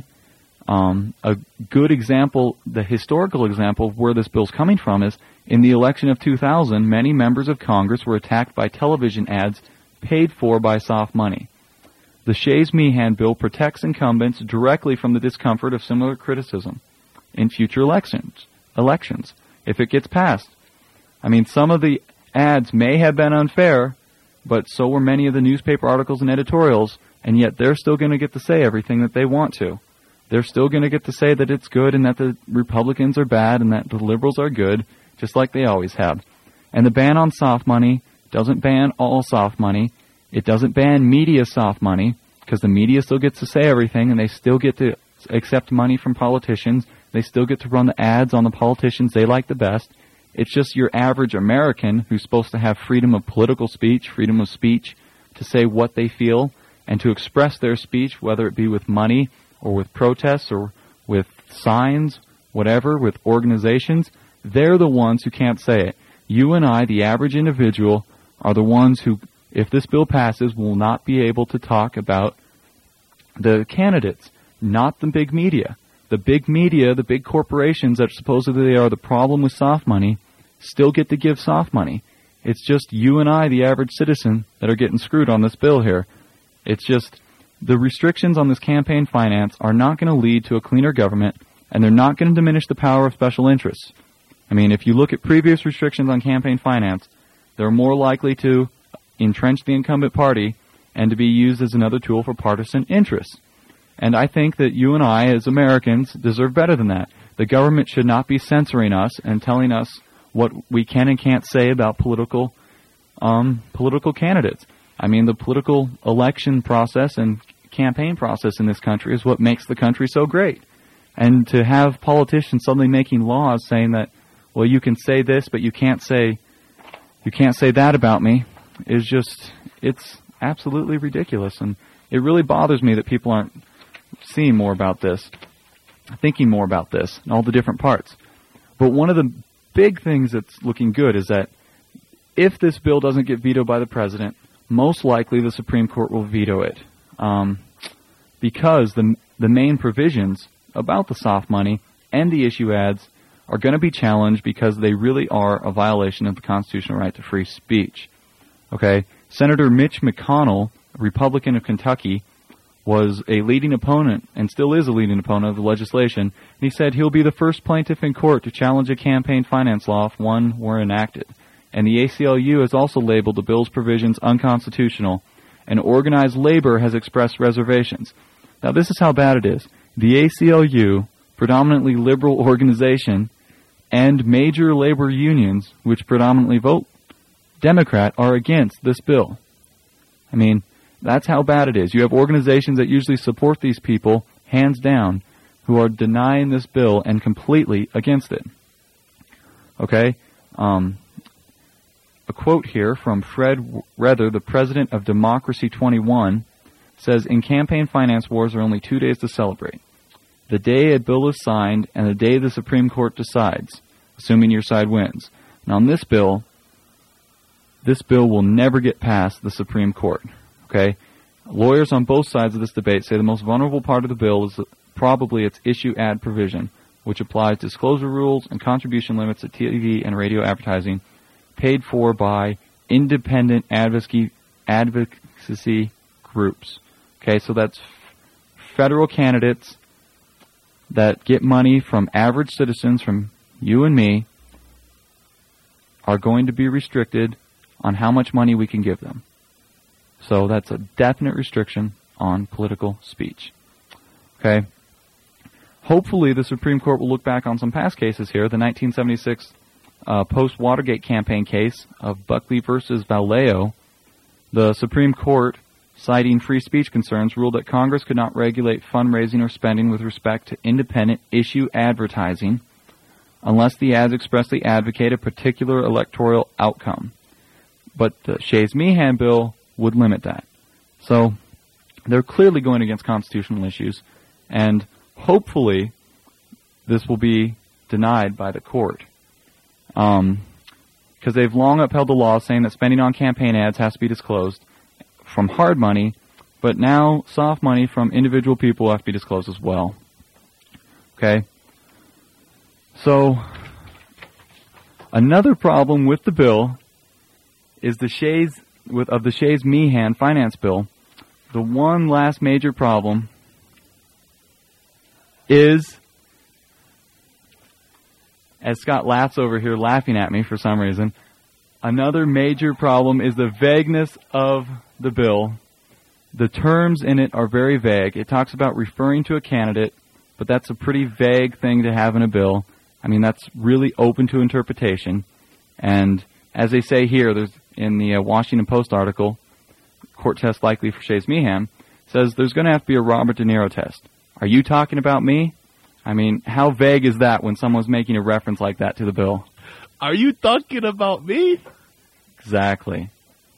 Speaker 2: A good example, the historical example of where this bill's coming from is in the election of 2000, many members of Congress were attacked by television ads paid for by soft money. The Shays-Meehan bill protects incumbents directly from the discomfort of similar criticism in future elections, if it gets passed. I mean, some of the ads may have been unfair, but so were many of the newspaper articles and editorials, and yet they're still going to get to say everything that they want to. They're still going to get to say that it's good and that the Republicans are bad and that the liberals are good, just like they always have. And the ban on soft money doesn't ban all soft money. It doesn't ban media soft money, because the media still gets to say everything and they still get to accept money from politicians. They still get to run the ads on the politicians they like the best. It's just your average American who's supposed to have freedom of political speech, freedom of speech to say what they feel and to express their speech, whether it be with money or with protests or with signs, whatever, with organizations. They're the ones who can't say it. You and I, the average individual, are the ones who, if this bill passes, will not be able to talk about the candidates, not the big media. The big media, the big corporations that supposedly are the problem with soft money, still get to give soft money. It's just you and I, the average citizen, that are getting screwed on this bill here. It's just the restrictions on this campaign finance are not going to lead to a cleaner government, and they're not going to diminish the power of special interests. I mean, if you look at previous restrictions on campaign finance, they're more likely to entrench the incumbent party and to be used as another tool for partisan interests. And I think that you and I, as Americans, deserve better than that. The government should not be censoring us and telling us what we can and can't say about political candidates. I mean, the political election process and campaign process in this country is what makes the country so great. And to have politicians suddenly making laws saying that, well, you can say this, but you can't say that about me, is just, it's absolutely ridiculous. And it really bothers me that people aren't seeing more about this, thinking more about this, and all the different parts. But one of the big things that's looking good is that if this bill doesn't get vetoed by the president, most likely the Supreme Court will veto it. Because the main provisions about the soft money and the issue ads are going to be challenged because they really are a violation of the constitutional right to free speech. Okay? Senator Mitch McConnell, a Republican of Kentucky, was a leading opponent, and still is a leading opponent of the legislation, and he said he'll be the first plaintiff in court to challenge a campaign finance law if one were enacted. And the ACLU has also labeled the bill's provisions unconstitutional, and organized labor has expressed reservations. Now, this is how bad it is. The ACLU, predominantly liberal organization, and major labor unions, which predominantly vote Democrat, are against this bill. I mean, that's how bad it is. You have organizations that usually support these people, hands down, who are denying this bill and completely against it. Okay? A quote here from Fred Rether, the president of Democracy 21, says, "In campaign finance wars are only 2 days to celebrate. The day a bill is signed and the day the Supreme Court decides, assuming your side wins." Now, on this bill will never get past the Supreme Court. Okay? Lawyers on both sides of this debate say the most vulnerable part of the bill is probably its issue ad provision, which applies disclosure rules and contribution limits to TV and radio advertising paid for by independent advocacy groups. Okay, so that's federal candidates that get money from average citizens, from you and me, are going to be restricted on how much money we can give them. So that's a definite restriction on political speech. Okay? Hopefully the Supreme Court will look back on some past cases here. The 1976 post-Watergate campaign case of Buckley versus Vallejo. The Supreme Court, citing free speech concerns, ruled that Congress could not regulate fundraising or spending with respect to independent issue advertising unless the ads expressly advocate a particular electoral outcome. But the Shays-Meehan bill would limit that. So they're clearly going against constitutional issues, and hopefully this will be denied by the court. Because they've long upheld the law saying that spending on campaign ads has to be disclosed from hard money, but now soft money from individual people have to be disclosed as well. Okay? So, another problem with the bill is the Shays-Meehan finance bill. The one last major problem is, as Scott laughs over here, laughing at me for some reason, another major problem is the vagueness of the bill. The terms in it are very vague. It talks about referring to a candidate, but that's a pretty vague thing to have in a bill. I mean, that's really open to interpretation. And as they say here, there's in the Washington Post article, court test likely for Shays-Meehan, says there's going to have to be a Robert De Niro test. Are you talking about me? I mean, how vague is that when someone's making a reference like that to the bill?
Speaker 1: Are you talking about me?
Speaker 2: Exactly.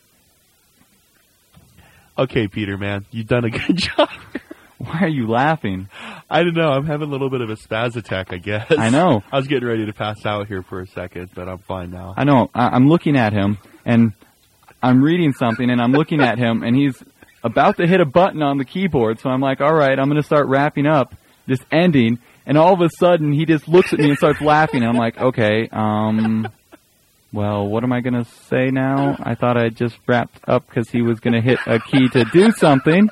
Speaker 1: Okay, Peter, man, you've done a good job.
Speaker 2: Why are you laughing?
Speaker 1: I don't know. I'm having a little bit of a spaz attack, I guess.
Speaker 2: I know.
Speaker 1: I was getting ready to pass out here for a second, but I'm fine now.
Speaker 2: I know. I'm looking at him, and I'm reading something, and I'm looking at him, and he's about to hit a button on the keyboard, so I'm like, all right, I'm going to start wrapping up, just ending, and all of a sudden, he just looks at me and starts laughing, and I'm like, okay, well, what am I going to say now? I thought I just wrapped up because he was going to hit a key to do something.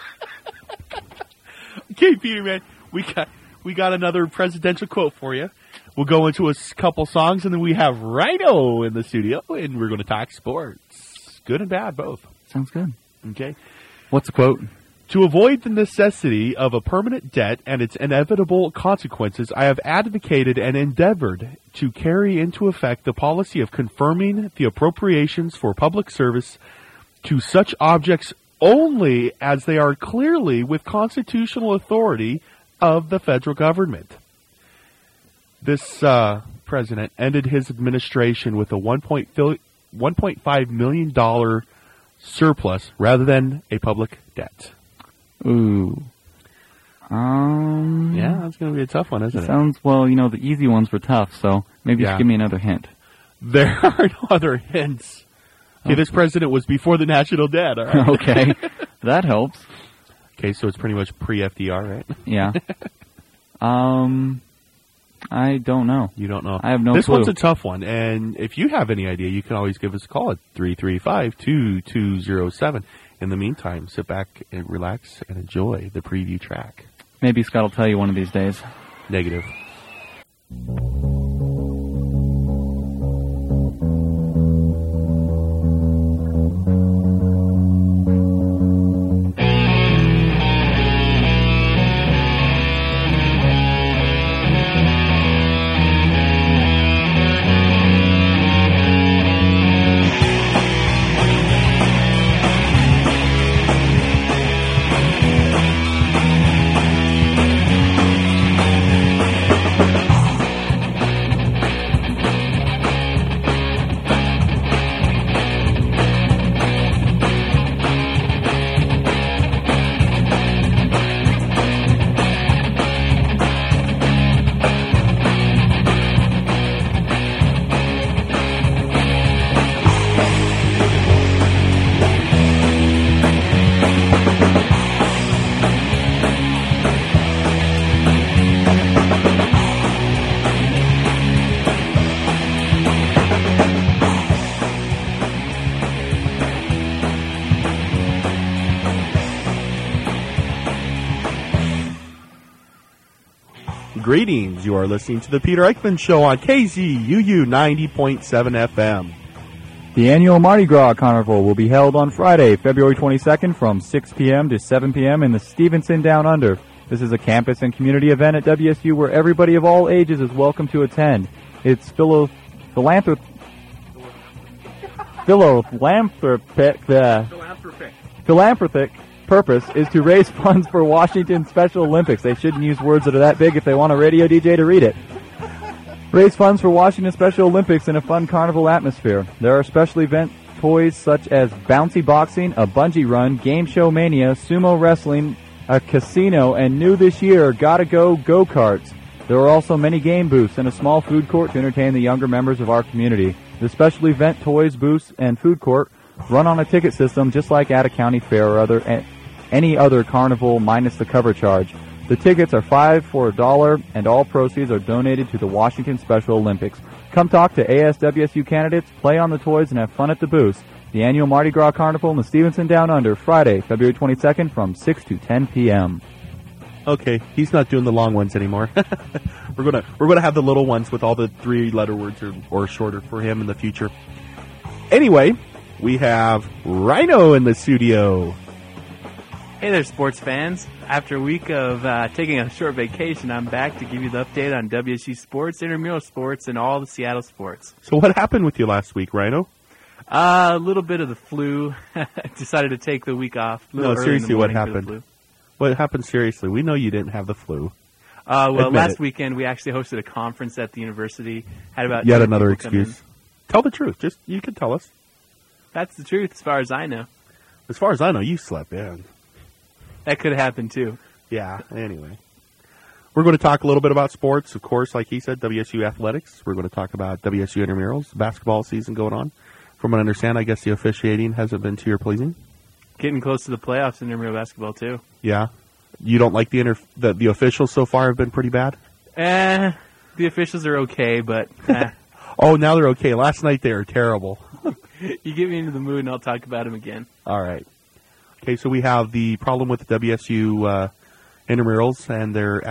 Speaker 1: Okay, Peter, man, we got another presidential quote for you. We'll go into a couple songs, and then we have Rhino in the studio, and we're going to talk sports. Good and bad, both.
Speaker 2: Sounds good.
Speaker 1: Okay.
Speaker 2: What's the quote?
Speaker 1: To avoid the necessity of a permanent debt and its inevitable consequences, I have advocated and endeavored to carry into effect the policy of confirming the appropriations for public service to such objects only as they are clearly with constitutional authority of the federal government. This president ended his administration with a $1.5 million surplus rather than a public debt.
Speaker 2: Ooh.
Speaker 1: Yeah, that's going to be a tough one, isn't it?
Speaker 2: Sounds, well, you know, the easy ones were tough, so maybe just give me another hint.
Speaker 1: There are no other hints. Okay, this president was before the national debt, all right?
Speaker 2: Okay, that helps.
Speaker 1: Okay, so it's pretty much pre-FDR, right?
Speaker 2: Yeah. I don't know.
Speaker 1: You don't know.
Speaker 2: I have no
Speaker 1: This
Speaker 2: clue.
Speaker 1: one's a tough one, and if you have any idea, you can always give us a call at 335-2207. In the meantime, sit back and relax and enjoy the preview track.
Speaker 2: Maybe Scott will tell you one of these days.
Speaker 1: Negative. Greetings. You are listening to the Peter Eichmann Show on KZUU 90.7 FM.
Speaker 2: The annual Mardi Gras Carnival will be held on Friday, February 22nd from 6 p.m. to 7 p.m. in the Stevenson Down Under. This is a campus and community event at WSU where everybody of all ages is welcome to attend. Its philanthropic purpose is to raise funds for Washington Special Olympics. They shouldn't use words that are that big if they want a radio DJ to read it. Raise funds for Washington Special Olympics in a fun carnival atmosphere. There are special event toys such as bouncy boxing, a bungee run, game show mania, sumo wrestling, a casino, and new this year, Gotta Go go-karts. There are also many game booths and a small food court to entertain the younger members of our community. The special event toys, booths, and food court run on a ticket system just like at a county fair or any other carnival minus the cover charge. The tickets are $5 for $1, and all proceeds are donated to the Washington Special Olympics. Come talk to ASWSU candidates, play on the toys, and have fun at the booths. The annual Mardi Gras Carnival in the Stevenson Down Under, Friday, February 22nd from 6 to 10 p.m.
Speaker 1: Okay, he's not doing the long ones anymore. We're gonna have the little ones with all the 3-letter words or shorter for him in the future. Anyway, we have Rhino in the studio.
Speaker 4: Hey there, sports fans. After a week of taking a short vacation, I'm back to give you the update on WSU sports, intramural sports, and all the Seattle sports.
Speaker 1: So what happened with you last week, Rhino?
Speaker 4: A little bit of the flu. Decided to take the week off.
Speaker 1: No, seriously, what happened? What happened seriously? We know you didn't have the flu.
Speaker 4: Last weekend we actually hosted a conference at the university. Had about
Speaker 1: yet another excuse. Tell the truth. Just you can tell us.
Speaker 4: That's the truth, as far as I know.
Speaker 1: As far as I know, you slept in.
Speaker 4: That could happen too.
Speaker 1: Yeah. Anyway, we're going to talk a little bit about sports, of course. Like he said, WSU athletics. We're going to talk about WSU intramurals, basketball season going on. From what I understand, I guess the officiating hasn't been to your pleasing.
Speaker 4: Getting close to the playoffs in intramural basketball too.
Speaker 1: Yeah. You don't like the officials so far have been pretty bad?
Speaker 4: The officials are okay, but...
Speaker 1: Oh, now they're okay. Last night they were terrible.
Speaker 4: You get me into the mood and I'll talk about them again.
Speaker 1: All right. Okay, so we have the problem with the WSU intramurals and their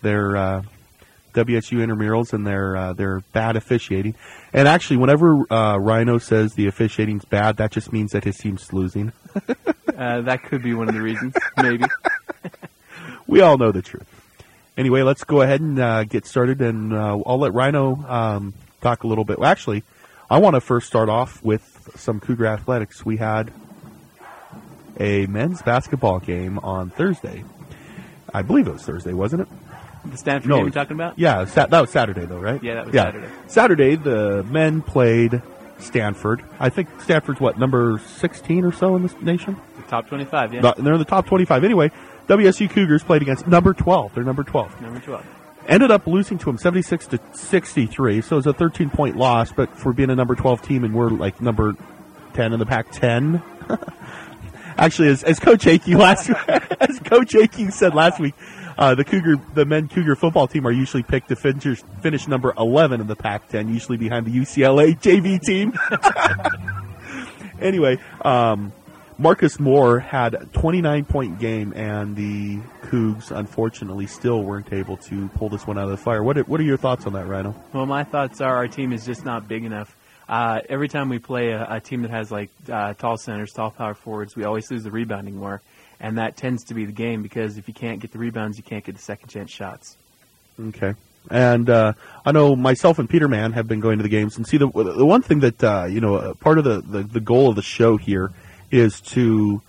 Speaker 1: WSU intramurals and their bad officiating. And actually, whenever Rhino says the officiating's bad, that just means that his team's losing.
Speaker 4: That could be one of the reasons, maybe.
Speaker 1: We all know the truth. Anyway, let's go ahead and get started, and I'll let Rhino talk a little bit. Well, actually, I want to first start off with some Cougar athletics. We had a men's basketball game on Thursday. I believe it was Thursday, wasn't it?
Speaker 4: The Stanford game you're talking about?
Speaker 1: Yeah, that was Saturday, though, right?
Speaker 4: Yeah, that was Saturday.
Speaker 1: Saturday, the men played Stanford. I think Stanford's, number 16 or so in this nation?
Speaker 4: The top 25, yeah.
Speaker 1: They're in the top 25. Anyway, WSU Cougars played against number 12. They're number 12.
Speaker 4: Number 12.
Speaker 1: Ended up losing to them 76-63, so it was a 13-point loss, but for being a number 12 team, and we're number 10 in the Pac-10. Actually, as Coach Akey said last week, the men Cougar football team are usually picked to finish number 11 in the Pac-10, usually behind the UCLA JV team. Anyway, Marcus Moore had a 29-point game, and the Cougs, unfortunately, still weren't able to pull this one out of the fire. What are your thoughts on that, Rhino?
Speaker 4: Well, my thoughts are our team is just not big enough. Every time we play a team that has tall centers, tall power forwards, we always lose the rebounding war, and that tends to be the game because if you can't get the rebounds, you can't get the second chance shots.
Speaker 1: Okay. And I know myself and Peter Mann have been going to the games, and see the one thing that part of the goal of the show here is to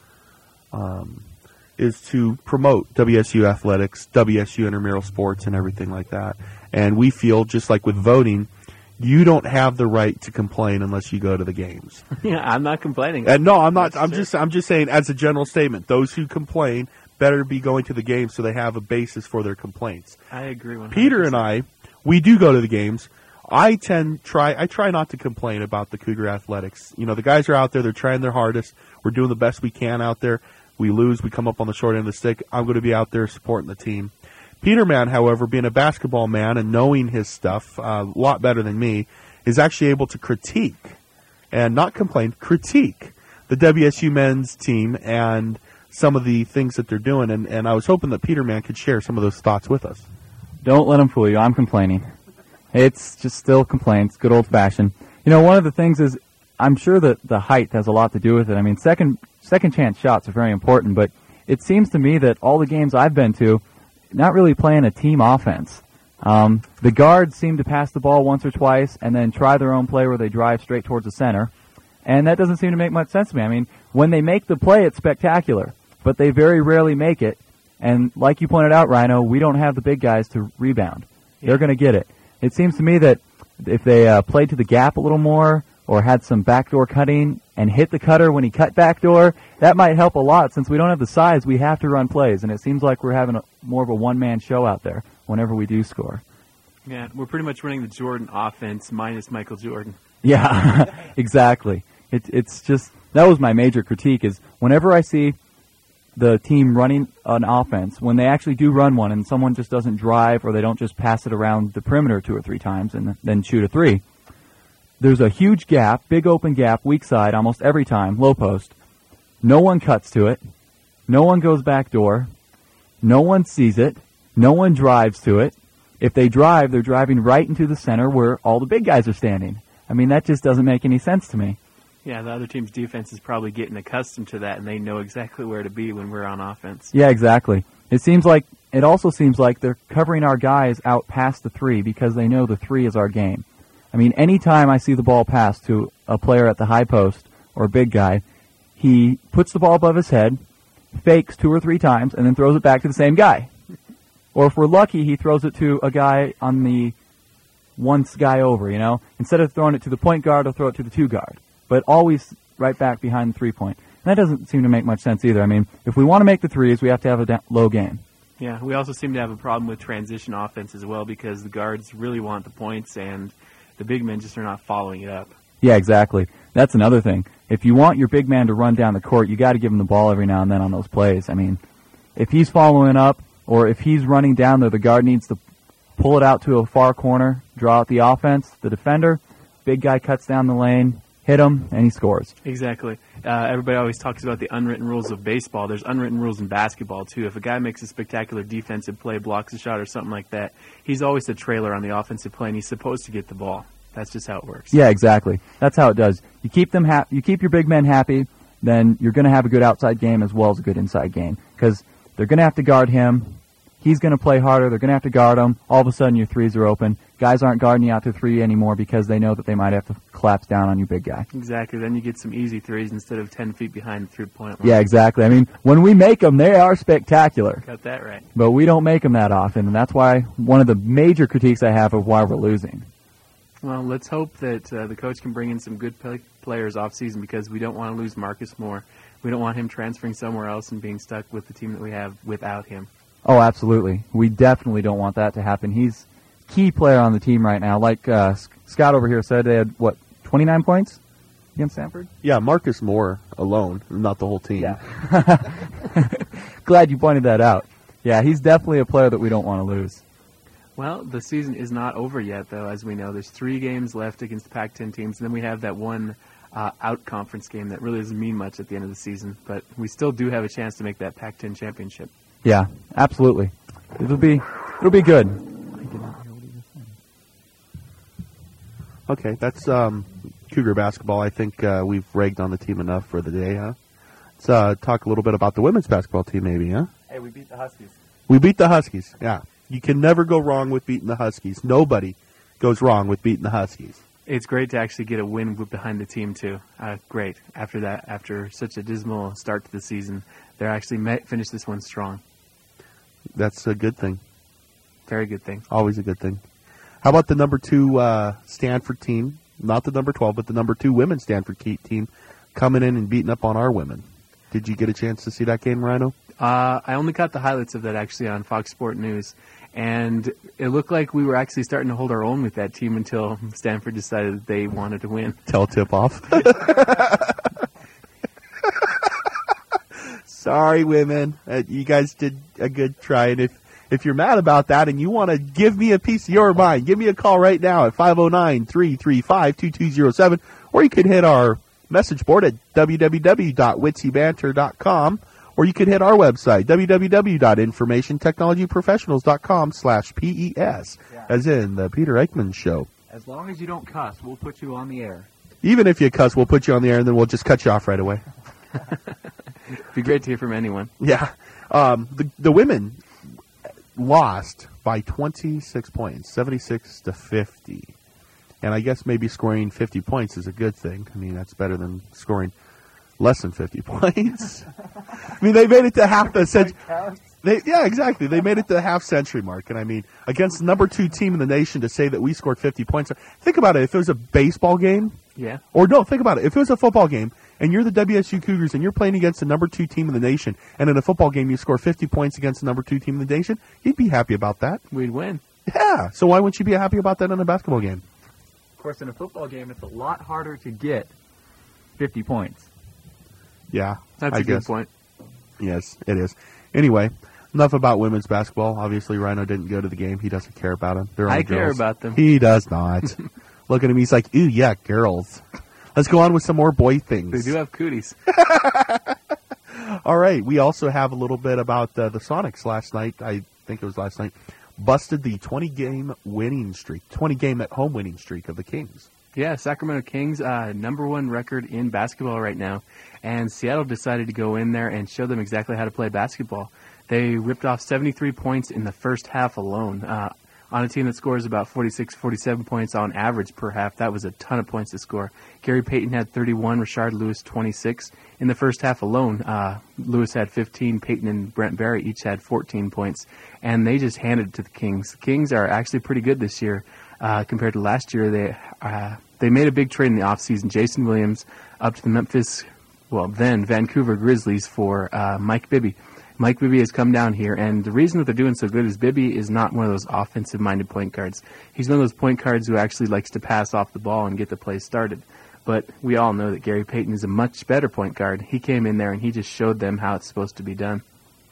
Speaker 1: promote WSU athletics, WSU intramural sports, and everything like that. And we feel, just like with voting, you don't have the right to complain unless you go to the games.
Speaker 4: Yeah, I'm not complaining.
Speaker 1: No, I'm not. I'm just saying, as a general statement, those who complain better be going to the games so they have a basis for their complaints.
Speaker 4: I agree 100%.
Speaker 1: Peter and I, we do go to the games. I try not to complain about the Cougar athletics. You know, the guys are out there, they're trying their hardest. We're doing the best we can out there. We lose, we come up on the short end of the stick. I'm going to be out there supporting the team. Peter Mann, however, being a basketball man and knowing his stuff a lot better than me, is actually able to critique, and not complain, critique the WSU men's team and some of the things that they're doing. And I was hoping that Peter Mann could share some of those thoughts with us.
Speaker 2: Don't let them fool you. I'm complaining. It's just still complaints, good old-fashioned. You know, one of the things is, I'm sure that the height has a lot to do with it. I mean, second chance shots are very important, but it seems to me that all the games I've been to, not really playing a team offense. The guards seem to pass the ball once or twice and then try their own play where they drive straight towards the center, and that doesn't seem to make much sense to me. I mean, when they make the play, it's spectacular, but they very rarely make it, and like you pointed out, Rhino, we don't have the big guys to rebound. They're going to get it. It seems to me that if they played to the gap a little more or had some backdoor cutting and hit the cutter when he cut backdoor, that might help a lot since we don't have the size. We have to run plays, and it seems like we're having more of a one-man show out there whenever we do score.
Speaker 4: Yeah, we're pretty much running the Jordan offense minus Michael Jordan.
Speaker 2: Yeah, exactly. It's just, that was my major critique, is whenever I see the team running an offense, when they actually do run one and someone just doesn't drive or they don't just pass it around the perimeter 2 or 3 times and then shoot a three, there's a huge gap, big open gap, weak side almost every time, low post. No one cuts to it. No one goes back door. No one sees it. No one drives to it. If they drive, they're driving right into the center where all the big guys are standing. I mean, that just doesn't make any sense to me.
Speaker 4: Yeah, the other team's defense is probably getting accustomed to that, and they know exactly where to be when we're on offense.
Speaker 2: Yeah, exactly. It also seems like they're covering our guys out past the 3 because they know the 3 is our game. I mean, anytime I see the ball pass to a player at the high post or a big guy, he puts the ball above his head, fakes 2 or 3 times, and then throws it back to the same guy. Or if we're lucky, he throws it to a guy on the one guy over, you know. Instead of throwing it to the point guard, he'll throw it to the 2 guard. But always right back behind the 3-point. And that doesn't seem to make much sense either. I mean, if we want to make the threes, we have to have a low game.
Speaker 4: Yeah, we also seem to have a problem with transition offense as well because the guards really want the points and the big men just are not following it up.
Speaker 2: Yeah, exactly. That's another thing. If you want your big man to run down the court, you got to give him the ball every now and then on those plays. I mean, if he's following up or if he's running down there, the guard needs to pull it out to a far corner, draw out the offense, the defender, big guy cuts down the lane, hit him, and he scores.
Speaker 4: Exactly. Everybody always talks about the unwritten rules of baseball. There's unwritten rules in basketball, too. If a guy makes a spectacular defensive play, blocks a shot or something like that, he's always a trailer on the offensive play, and he's supposed to get the ball. That's just how it works.
Speaker 2: Yeah, exactly. That's how it does. You keep them you keep your big men happy, then you're going to have a good outside game as well as a good inside game because they're going to have to guard him. He's going to play harder. They're going to have to guard him. All of a sudden, your threes are open. Guys aren't guarding you out to 3 anymore because they know that they might have to collapse down on you, big guy.
Speaker 4: Exactly. Then you get some easy threes instead of 10 feet behind the 3-point line.
Speaker 2: Yeah, exactly. I mean, when we make them, they are spectacular.
Speaker 4: Got that right.
Speaker 2: But we don't make them that often, and that's why one of the major critiques I have of why we're losing.
Speaker 4: Well, let's hope that the coach can bring in some good players off season because we don't want to lose Marcus Moore. We don't want him transferring somewhere else and being stuck with the team that we have without him.
Speaker 2: Oh, absolutely. We definitely don't want that to happen. He's a key player on the team right now. Like Scott over here said, they had, 29 points against Stanford?
Speaker 1: Yeah, Marcus Moore alone, not the whole team.
Speaker 2: Yeah. Glad you pointed that out. Yeah, he's definitely a player that we don't want to lose.
Speaker 4: Well, the season is not over yet, though, as we know. There's 3 games left against the Pac-10 teams, and then we have that one out-conference game that really doesn't mean much at the end of the season. But we still do have a chance to make that Pac-10 championship.
Speaker 2: Yeah, absolutely. It'll be good.
Speaker 1: Okay, that's Cougar basketball. I think we've ragged on the team enough for the day, huh? Let's talk a little bit about the women's basketball team, maybe, huh?
Speaker 4: Hey, we beat the Huskies.
Speaker 1: We beat the Huskies, yeah. You can never go wrong with beating the Huskies. Nobody goes wrong with beating the Huskies.
Speaker 4: It's great to actually get a win behind the team, too. Great. After such a dismal start to the season, they actually finished this one strong.
Speaker 1: That's a good thing.
Speaker 4: Very good thing.
Speaker 1: Always a good thing. How about the number 2 Stanford team? Not the number 12, but the number 2 women's Stanford team coming in and beating up on our women. Did you get a chance to see that game, Rhino?
Speaker 4: I only caught the highlights of that actually on Fox Sport News, and it looked like we were actually starting to hold our own with that team until Stanford decided that they wanted to win.
Speaker 1: Tell tip-off. Sorry, women. You guys did a good try, and if you're mad about that and you want to give me a piece of your mind, give me a call right now at 509-335-2207, or you can hit our message board at www.witsybanter.com. Or you could hit our website, www.informationtechnologyprofessionals.com/PES, as in the Peter Eichmann Show.
Speaker 2: As long as you don't cuss, we'll put you on the air.
Speaker 1: Even if you cuss, we'll put you on the air, and then we'll just cut you off right away.
Speaker 4: It'd be great to hear from anyone.
Speaker 1: Yeah. The women lost by 26 points, 76-50. And I guess maybe scoring 50 points is a good thing. I mean, that's better than scoring less than 50 points. I mean, they made it to half the century. Yeah, exactly. They made it to the half-century mark. And, I mean, against the number 2 team in the nation to say that we scored 50 points. Think about it. If it was a baseball game.
Speaker 4: Yeah.
Speaker 1: Or, no, think about it. If it was a football game and you're the WSU Cougars and you're playing against the number 2 team in the nation, and in a football game you score 50 points against the number 2 team in the nation, you'd be happy about that.
Speaker 4: We'd win.
Speaker 1: Yeah. So why wouldn't you be happy about that in a basketball game?
Speaker 2: Of course, in a football game, it's a lot harder to get 50 points.
Speaker 1: Yeah.
Speaker 4: That's
Speaker 1: I
Speaker 4: a
Speaker 1: guess.
Speaker 4: good point.
Speaker 1: Yes, it is. Anyway, enough about women's basketball. Obviously, Rhino didn't go to the game. He doesn't care about them. They're
Speaker 4: I
Speaker 1: girls.
Speaker 4: care about them.
Speaker 1: He does not. Look at him. He's like, ooh, yeah, girls. Let's go on with some more boy things.
Speaker 4: They do have cooties.
Speaker 1: All right. We also have a little bit about the Sonics last night. I think it was last night. Busted the 20-game winning streak, 20-game at-home winning streak of the Kings.
Speaker 4: Yeah, Sacramento Kings, number 1 record in basketball right now. And Seattle decided to go in there and show them exactly how to play basketball. They ripped off 73 points in the first half alone. On a team that scores about 46, 47 points on average per half, that was a ton of points to score. Gary Payton had 31, Rashard Lewis 26. In the first half alone, Lewis had 15, Payton and Brent Barry each had 14 points. And they just handed it to the Kings. The Kings are actually pretty good this year compared to last year. They made a big trade in the offseason. Jason Williams up to the then Vancouver Grizzlies for Mike Bibby. Mike Bibby has come down here, and the reason that they're doing so good is Bibby is not one of those offensive-minded point guards. He's one of those point guards who actually likes to pass off the ball and get the play started. But we all know that Gary Payton is a much better point guard. He came in there, and he just showed them how it's supposed to be done.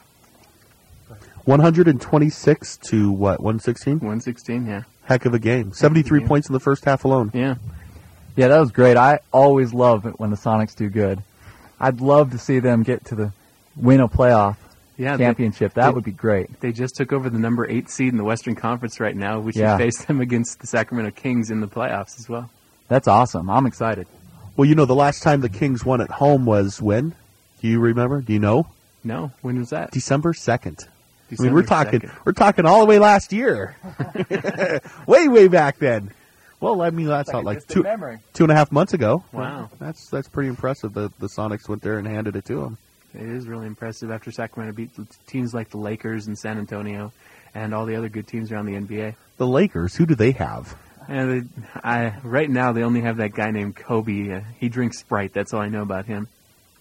Speaker 1: 126 to what, 116?
Speaker 4: 116, yeah.
Speaker 1: Heck of a game. 73 points in the first half alone.
Speaker 4: Yeah.
Speaker 3: Yeah, that was great. I always love it when the Sonics do good. I'd love to see them get to win a playoff championship. That would be great.
Speaker 4: They just took over the number 8 seed in the Western Conference right now. We should
Speaker 3: Yeah.
Speaker 4: face them against the Sacramento Kings in the playoffs as well.
Speaker 3: That's awesome. I'm excited.
Speaker 1: Well, you know, the last time the Kings won at home was when? Do you remember? Do you know?
Speaker 4: No, when was that?
Speaker 1: December 2nd. I mean,
Speaker 4: December 2nd.
Speaker 1: we're talking all the way last year. way back then. Well, I mean, that's not like 2.5 months ago.
Speaker 4: Wow.
Speaker 1: That's pretty impressive that the Sonics went there and handed it to them.
Speaker 4: It is really impressive after Sacramento beat teams like the Lakers and San Antonio and all the other good teams around the NBA.
Speaker 1: The Lakers, who do they have?
Speaker 4: And right now they only have that guy named Kobe. He drinks Sprite. That's all I know about him.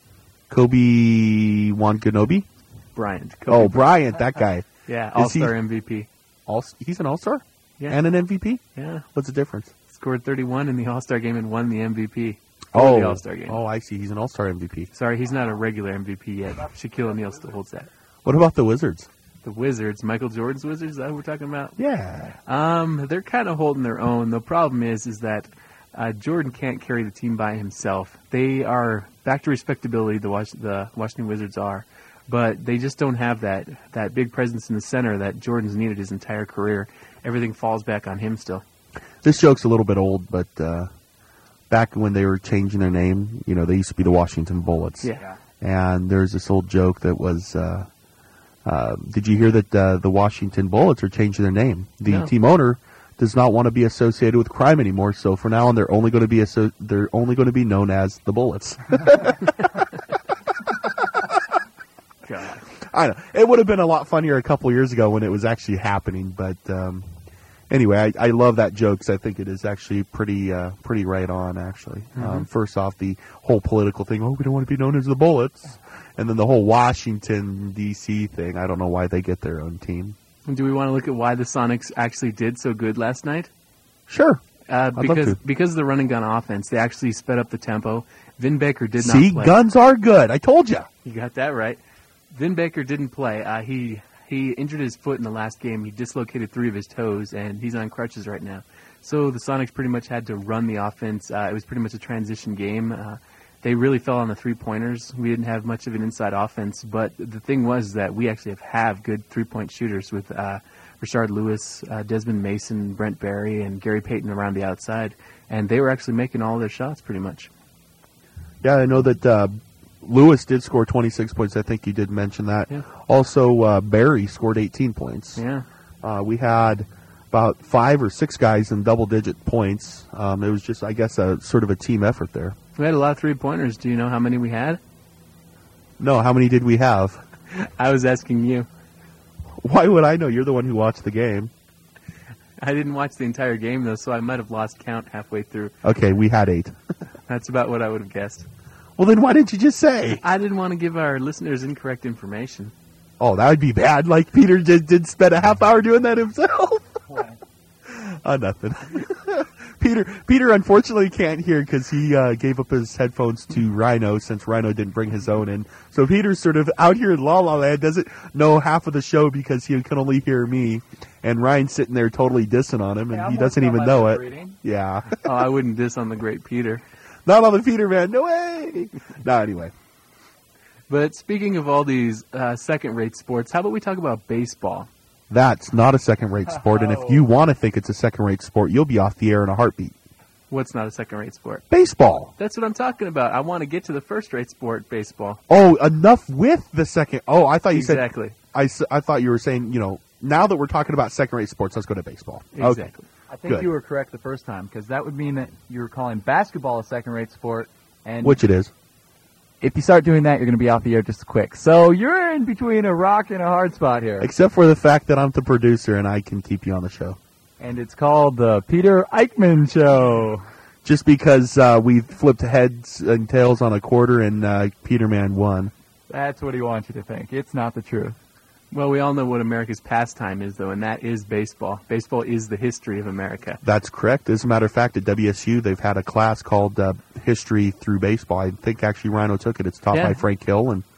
Speaker 1: Kobe Wanganobi?
Speaker 4: Bryant. Kobe
Speaker 1: Bryant, that guy.
Speaker 4: Yeah,
Speaker 1: Is he-
Speaker 4: All-Star MVP.
Speaker 1: He's an All-Star?
Speaker 4: Yeah.
Speaker 1: And an MVP?
Speaker 4: Yeah.
Speaker 1: What's the difference?
Speaker 4: Scored 31 in the All-Star game and won the MVP. For the All-Star game.
Speaker 1: Oh, I see. He's an All-Star MVP.
Speaker 4: Sorry, he's not a regular MVP yet. Shaquille O'Neal still holds that.
Speaker 1: What about the Wizards?
Speaker 4: The Wizards, Michael Jordan's Wizards, is that who we're talking about?
Speaker 1: Yeah.
Speaker 4: They're kind of holding their own. The problem is that Jordan can't carry the team by himself. They are back to respectability, the Washington Wizards are, but they just don't have that big presence in the center that Jordan's needed his entire career. Everything falls back on him still.
Speaker 1: This joke's a little bit old, but back when they were changing their name, you know, they used to be the Washington Bullets.
Speaker 4: Yeah.
Speaker 1: And there's this old joke that was, did you hear that the Washington Bullets are changing their name? The
Speaker 4: No.
Speaker 1: team owner does not want to be associated with crime anymore, so for now on they're only going to be known as the Bullets.
Speaker 4: God.
Speaker 1: I know. It would have been a lot funnier a couple years ago when it was actually happening, but anyway, I love that joke because I think it is actually pretty right on, actually. First off, the whole political thing, we don't want to be known as the Bullets. And then the whole Washington, D.C. thing, I don't know why they get their own team.
Speaker 4: Do we want to look at why the Sonics actually did so good last night?
Speaker 1: Sure. love
Speaker 4: Because of the run and gun offense, they actually sped up the tempo. Vin Baker did not
Speaker 1: See,
Speaker 4: play.
Speaker 1: guns are good. I told you.
Speaker 4: You got that right. Vin Baker didn't play. He injured his foot in the last game. He dislocated 3 of his toes, and he's on crutches right now. So the Sonics pretty much had to run the offense. It was pretty much a transition game. they really fell on the three-pointers. We didn't have much of an inside offense, but the thing was that we actually have good three-point shooters with Rashard Lewis, Desmond Mason, Brent Barry, and Gary Payton around the outside, and they were actually making all their shots pretty much.
Speaker 1: Yeah, I know that Lewis did score 26 points. I think you did mention that.
Speaker 4: Yeah.
Speaker 1: Also, Barry scored 18 points.
Speaker 4: Yeah.
Speaker 1: We had about 5 or 6 guys in double-digit points. It was just, I guess, a sort of a team effort there.
Speaker 4: We had a lot of three-pointers. Do you know how many we had?
Speaker 1: No, how many did we have?
Speaker 4: I was asking you.
Speaker 1: Why would I know? You're the one who watched the game.
Speaker 4: I didn't watch the entire game, though, so I might have lost count halfway through.
Speaker 1: Okay, we had 8.
Speaker 4: That's about what I would have guessed.
Speaker 1: Well, then why didn't you just say?
Speaker 4: I didn't want to give our listeners incorrect information.
Speaker 1: Oh, that would be bad. Like Peter did spend a half hour doing that himself. Nothing. Peter unfortunately can't hear because he gave up his headphones to Rhino since Rhino didn't bring his own in. So Peter's sort of out here in La La Land, doesn't know half of the show because he can only hear me. And Ryan's sitting there totally dissing on him, and he doesn't even know it.
Speaker 3: Reading.
Speaker 1: Yeah.
Speaker 4: Oh, I wouldn't diss on the great Peter.
Speaker 1: Not on the Peter, man. No way. No, anyway.
Speaker 4: But speaking of all these second-rate sports, how about we talk about baseball?
Speaker 1: That's not a second-rate sport, and if you want to think it's a second-rate sport, you'll be off the air in a heartbeat.
Speaker 4: What's not a second-rate sport?
Speaker 1: Baseball.
Speaker 4: That's what I'm talking about. I want to get to the first-rate sport, baseball.
Speaker 1: Oh, enough with the second. Oh, I thought you
Speaker 4: Exactly.
Speaker 1: said. I thought you were saying, now that we're talking about second-rate sports, let's go to baseball.
Speaker 4: Exactly.
Speaker 1: Okay.
Speaker 3: I think
Speaker 1: Good.
Speaker 3: you were correct the first time, because that would mean that you were calling basketball a second-rate sport. And
Speaker 1: Which it is.
Speaker 3: if you start doing that, you're going to be off the air just quick. So you're in between a rock and a hard spot here.
Speaker 1: Except for the fact that I'm the producer and I can keep you on the show.
Speaker 3: And it's called the Peter Eichmann Show.
Speaker 1: Just because we flipped heads and tails on a quarter and Peterman won.
Speaker 3: That's what he wants you to think. It's not the truth.
Speaker 4: Well, we all know what America's pastime is, though, and that is baseball. Baseball is the history of America.
Speaker 1: That's correct. As a matter of fact, at WSU, they've had a class called History Through Baseball. I think actually Rhino took it. It's taught by Frank Hill. And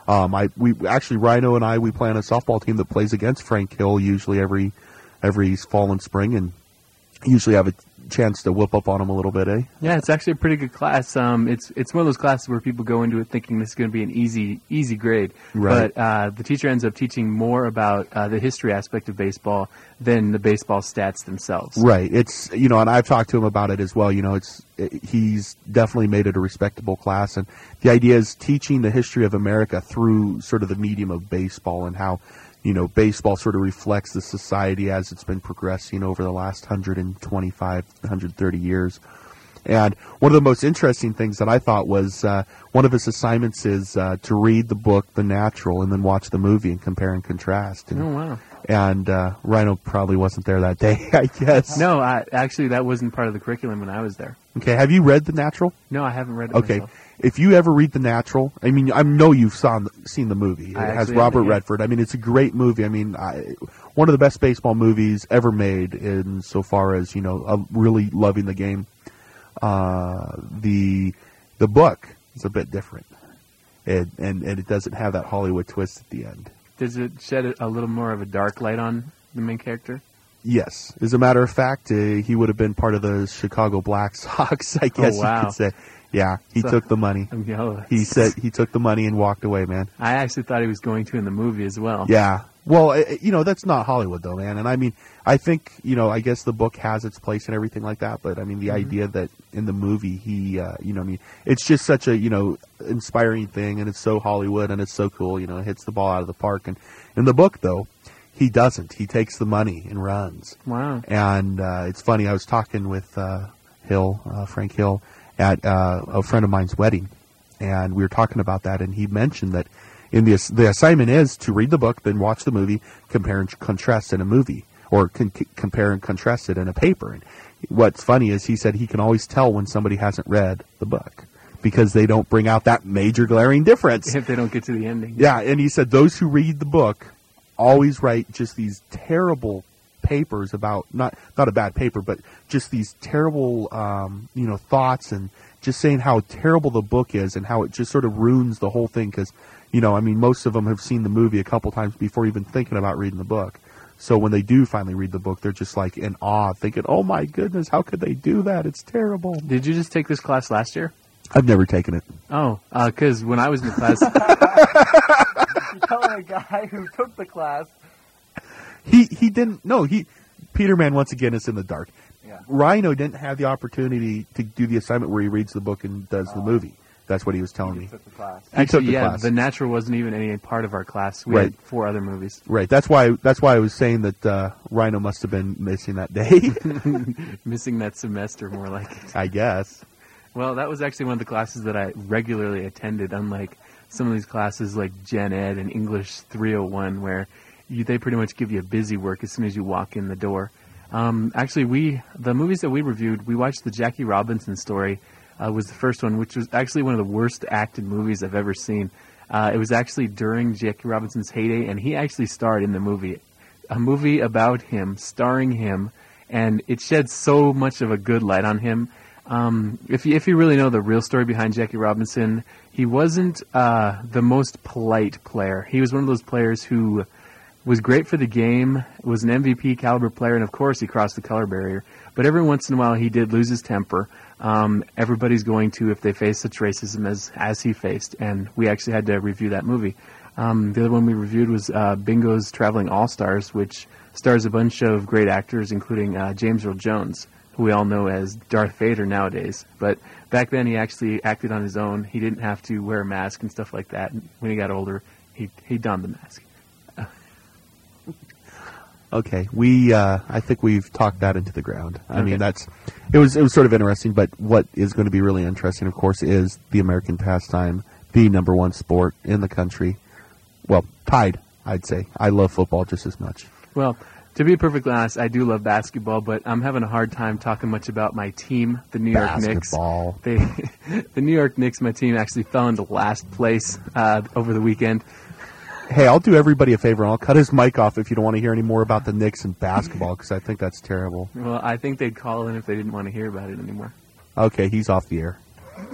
Speaker 1: Rhino and I play on a softball team that plays against Frank Hill usually every fall and spring, and usually have a chance to whoop up on him a little bit, eh?
Speaker 4: Yeah, it's actually a pretty good class. It's one of those classes where people go into it thinking this is going to be an easy grade.
Speaker 1: Right.
Speaker 4: But the teacher ends up teaching more about the history aspect of baseball than the baseball stats themselves.
Speaker 1: Right. It's and I've talked to him about it as well. He's definitely made it a respectable class, and the idea is teaching the history of America through sort of the medium of baseball and how baseball sort of reflects the society as it's been progressing over the last 125, 130 years. And one of the most interesting things that I thought was one of his assignments is to read the book, The Natural, and then watch the movie and compare and contrast. And,
Speaker 4: Oh, wow.
Speaker 1: And Rhino probably wasn't there that day, I guess.
Speaker 4: No, actually, that wasn't part of the curriculum when I was there.
Speaker 1: Okay, have you read The Natural?
Speaker 4: No, I haven't read it
Speaker 1: Okay.
Speaker 4: myself.
Speaker 1: If you ever read The Natural, I know you've seen the movie. It
Speaker 4: I
Speaker 1: has
Speaker 4: actually
Speaker 1: Robert
Speaker 4: haven't, yeah.
Speaker 1: Redford. I mean, it's a great movie. I mean, one of the best baseball movies ever made in so far as, really loving the game. The book is a bit different. And it doesn't have that Hollywood twist at the end.
Speaker 4: Does it shed a little more of a dark light on the main character?
Speaker 1: Yes. As a matter of fact, he would have been part of the Chicago Black Sox, I guess
Speaker 4: wow.
Speaker 1: you could say. Yeah, he took the money. He said he took the money and walked away, man.
Speaker 4: I actually thought he was going to in the movie as well.
Speaker 1: Yeah. Well, that's not Hollywood, though, man. And I mean, I think, I guess the book has its place and everything like that. But I mean, the idea that in the movie he, it's just such a, inspiring thing, and it's so Hollywood and it's so cool. It hits the ball out of the park. And in the book, though, he doesn't. He takes the money and runs.
Speaker 4: Wow.
Speaker 1: And it's funny. I was talking with Frank Hill, at a friend of mine's wedding, and we were talking about that, and he mentioned that in the assignment is to read the book, then watch the movie, compare and contrast in a movie, or compare and contrast it in a paper. And what's funny is he said he can always tell when somebody hasn't read the book because they don't bring out that major glaring difference.
Speaker 4: If they don't get to the ending.
Speaker 1: Yeah, and he said those who read the book always write just these terrible papers about not a bad paper, but just these terrible thoughts, and just saying how terrible the book is and how it just sort of ruins the whole thing because most of them have seen the movie a couple times before even thinking about reading the book. So when they do finally read the book, they're just like in awe, thinking, oh my goodness, how could they do that? It's terrible.
Speaker 4: Did you just take this class last year?
Speaker 1: I've never taken it.
Speaker 4: Oh, because when I was in the class...
Speaker 3: You're telling a guy who took the class.
Speaker 1: He didn't... No, Peterman, once again, is in the dark.
Speaker 3: Yeah.
Speaker 1: Rhino didn't have the opportunity to do the assignment where he reads the book and does the movie. That's what he was telling me.
Speaker 3: Took the class.
Speaker 4: Actually,
Speaker 1: the
Speaker 4: yeah,
Speaker 1: class.
Speaker 4: The Natural wasn't even any part of our class. We
Speaker 1: Right.
Speaker 4: had 4 other movies.
Speaker 1: Right. That's why I was saying that Rhino must have been missing that day.
Speaker 4: Missing that semester, more like it.
Speaker 1: I guess.
Speaker 4: Well, that was actually one of the classes that I regularly attended, unlike some of these classes like Gen Ed and English 301, where they pretty much give you a busy work as soon as you walk in the door. Actually, the movies that we reviewed, we watched the Jackie Robinson story, was the first one, which was actually one of the worst acted movies I've ever seen. It was actually during Jackie Robinson's heyday, and he actually starred in the movie. A movie about him, starring him, and it shed so much of a good light on him. If you really know the real story behind Jackie Robinson, he wasn't the most polite player. He was one of those players who was great for the game, was an MVP caliber player, and of course he crossed the color barrier. But every once in a while he did lose his temper. Everybody's going to if they face such racism as he faced, and we actually had to review that movie. The other one we reviewed was Bingo's Traveling All-Stars, which stars a bunch of great actors, including James Earl Jones, who we all know as Darth Vader nowadays. But back then he actually acted on his own. He didn't have to wear a mask and stuff like that. When he got older, he donned the mask.
Speaker 1: Okay, I think we've talked that into the ground. I mean, it was sort of interesting, but what is going to be really interesting, of course, is the American pastime, the number one sport in the country. Well, tied, I'd say. I love football just as much.
Speaker 4: Well, to be perfectly honest, I do love basketball, but I'm having a hard time talking much about my team, the New York Knicks. The New York Knicks, my team, actually fell into last place over the weekend.
Speaker 1: Hey, I'll do everybody a favor, and I'll cut his mic off if you don't want to hear any more about the Knicks and basketball, because I think that's terrible.
Speaker 4: Well, I think they'd call in if they didn't want to hear about it anymore.
Speaker 1: Okay, he's off the air.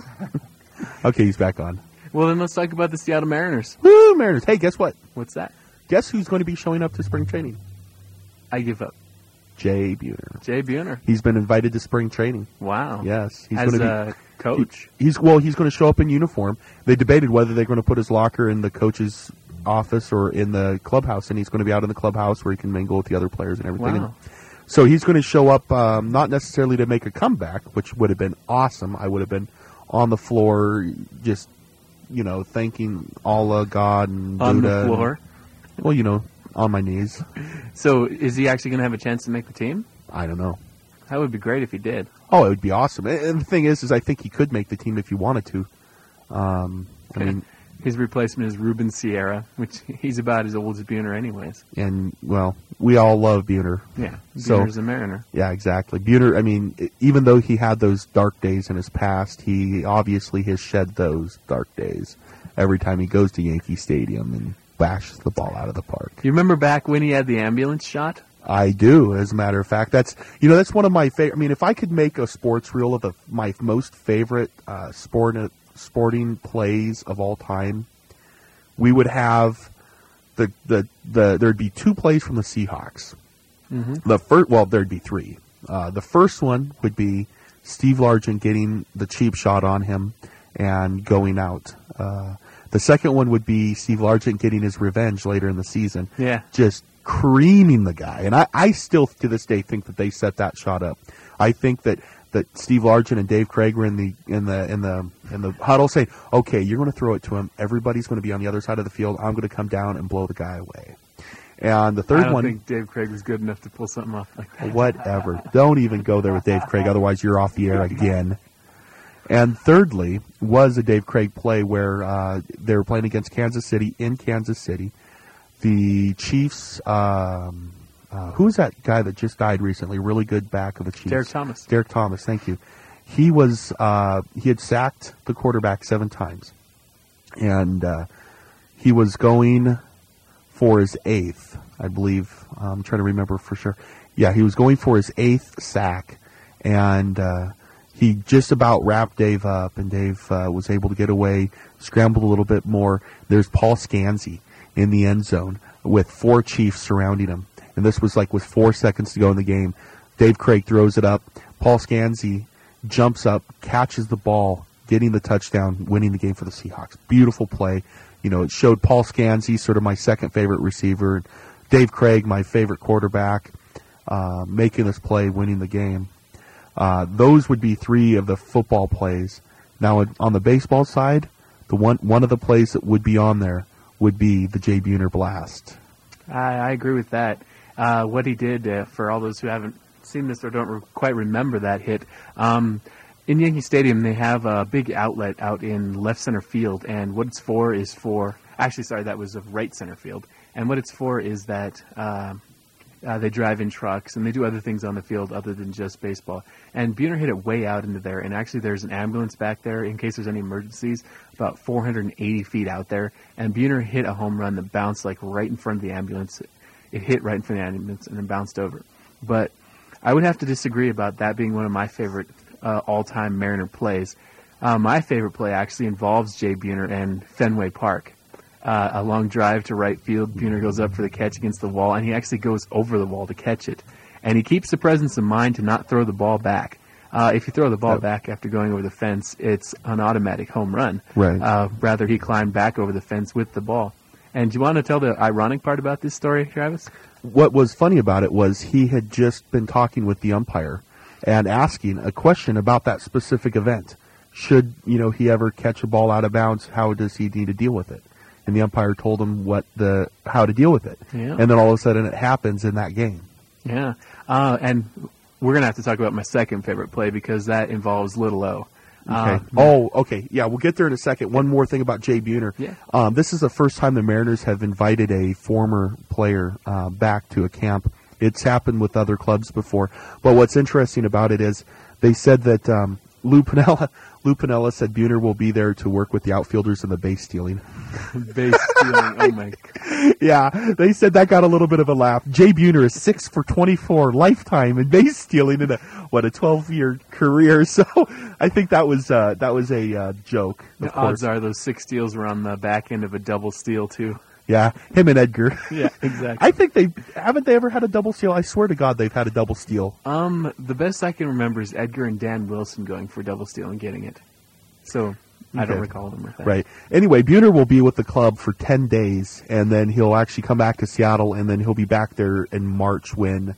Speaker 1: Okay, he's back on.
Speaker 4: Well, then let's talk about the Seattle Mariners.
Speaker 1: Woo, Mariners. Hey, guess what?
Speaker 4: What's that?
Speaker 1: Guess who's going to be showing up to spring training?
Speaker 4: I give up.
Speaker 1: Jay Buhner.
Speaker 4: Jay Buhner.
Speaker 1: He's been invited to spring training.
Speaker 4: Wow.
Speaker 1: Yes. He's
Speaker 4: as
Speaker 1: going
Speaker 4: a coach?
Speaker 1: He's going to show up in uniform. They debated whether they're going to put his locker in the coach's office or in the clubhouse, and he's going to be out in the clubhouse where he can mingle with the other players and everything.
Speaker 4: Wow.
Speaker 1: And so he's going to show up not necessarily to make a comeback, which would have been awesome. I would have been on the floor just, thanking Allah, God, and
Speaker 4: on
Speaker 1: Buddha.
Speaker 4: The floor?
Speaker 1: Well, on my knees.
Speaker 4: So is he actually going to have a chance to make the team?
Speaker 1: I don't know.
Speaker 4: That would be great if he did.
Speaker 1: Oh, it would be awesome. And the thing is I think he could make the team if he wanted to. I mean,
Speaker 4: his replacement is Ruben Sierra, which he's about as old as Buhner anyways.
Speaker 1: And, well, we all love Buhner.
Speaker 4: Yeah, Buhner's a Mariner.
Speaker 1: Yeah, exactly. Buhner, I mean, even though he had those dark days in his past, he obviously has shed those dark days every time he goes to Yankee Stadium and bashes the ball out of the park.
Speaker 4: You remember back when he had the ambulance shot?
Speaker 1: I do, as a matter of fact. That's one of my favorite. I mean, if I could make a sports reel of my most favorite sporting plays of all time, we would have there'd be 2 plays from the Seahawks. Mm-hmm. There'd be 3. The first one would be Steve Largent getting the cheap shot on him and going out. The second one would be Steve Largent getting his revenge later in the season.
Speaker 4: Yeah.
Speaker 1: Just creaming the guy. And I still, to this day, think that they set that shot up. I think that Steve Largent and Dave Craig were in the huddle saying, okay, you're going to throw it to him. Everybody's going to be on the other side of the field. I'm going to come down and blow the guy away. And the third one...
Speaker 4: I don't think Dave Craig was good enough to pull something off like that.
Speaker 1: Whatever. Don't even go there with Dave Craig, otherwise you're off the air again. And thirdly was a Dave Craig play where they were playing against Kansas City in Kansas City. The Chiefs, who was that guy that just died recently? Really good back of the Chiefs.
Speaker 4: Derek Thomas.
Speaker 1: Derek Thomas, thank you. He had sacked the quarterback 7 times. And he was going for his 8th, I believe. I'm trying to remember for sure. Yeah, he was going for his 8th sack. And he just about wrapped Dave up, and Dave was able to get away, scrambled a little bit more. There's Paul Scanzi in the end zone with 4 Chiefs surrounding him. And this was with 4 seconds to go in the game. Dave Craig throws it up. Paul Scanzi jumps up, catches the ball, getting the touchdown, winning the game for the Seahawks. Beautiful play. You know, it showed Paul Scansey, sort of my second favorite receiver, Dave Craig, my favorite quarterback, making this play, winning the game. Those would be three of the football plays. Now, on the baseball side, one of the plays that would be on there would be the Jay Buhner blast.
Speaker 4: I agree with that. What he did, for all those who haven't seen this or don't quite remember that hit, in Yankee Stadium they have a big outlet out in left center field, and what it's for is that was of right center field, and what it's for is that they drive in trucks and they do other things on the field other than just baseball. And Buhner hit it way out into there, and actually there's an ambulance back there in case there's any emergencies, about 480 feet out there, and Buhner hit a home run that bounced like right in front of the ambulance. It hit right in front of the ambulance and then bounced over. But I would have to disagree about that being one of my favorite all-time Mariner plays. My favorite play actually involves Jay Buhner and Fenway Park. A long drive to right field. Buhner goes up for the catch against the wall, and he actually goes over the wall to catch it. And he keeps the presence of mind to not throw the ball back. If you throw the ball back after going over the fence, it's an automatic home run.
Speaker 1: Right.
Speaker 4: Rather, he climbed back over the fence with the ball. And do you want to tell the ironic part about this story, Travis?
Speaker 1: What was funny about it was he had just been talking with the umpire and asking a question about that specific event. Should, he ever catch a ball out of bounds, how does he need to deal with it? And the umpire told him how to deal with it. Yeah. And then all of a sudden it happens in that game.
Speaker 4: Yeah. And we're going to have to talk about my second favorite play because that involves Little O.
Speaker 1: Okay. Okay. Yeah, we'll get there in a second. One more thing about Jay Buhner.
Speaker 4: Yeah.
Speaker 1: This is the first time the Mariners have invited a former player back to a camp. It's happened with other clubs before. But what's interesting about it is they said that Lou Piniella said Buhner will be there to work with the outfielders in the base stealing.
Speaker 4: Base stealing, oh my God.
Speaker 1: Yeah, they said that got a little bit of a laugh. Jay Buhner is 6 for 24 lifetime in base stealing in a 12-year career. So I think that was a joke.
Speaker 4: The odds are those 6 steals were on the back end of a double steal too.
Speaker 1: Yeah, him and Edgar.
Speaker 4: Yeah, exactly.
Speaker 1: I think they ever had a double steal? I swear to God they've had a double steal.
Speaker 4: The best I can remember is Edgar and Dan Wilson going for a double steal and getting it. So I don't recall them with that.
Speaker 1: Right. Anyway, Buhner will be with the club for 10 days, and then he'll actually come back to Seattle, and then he'll be back there in March when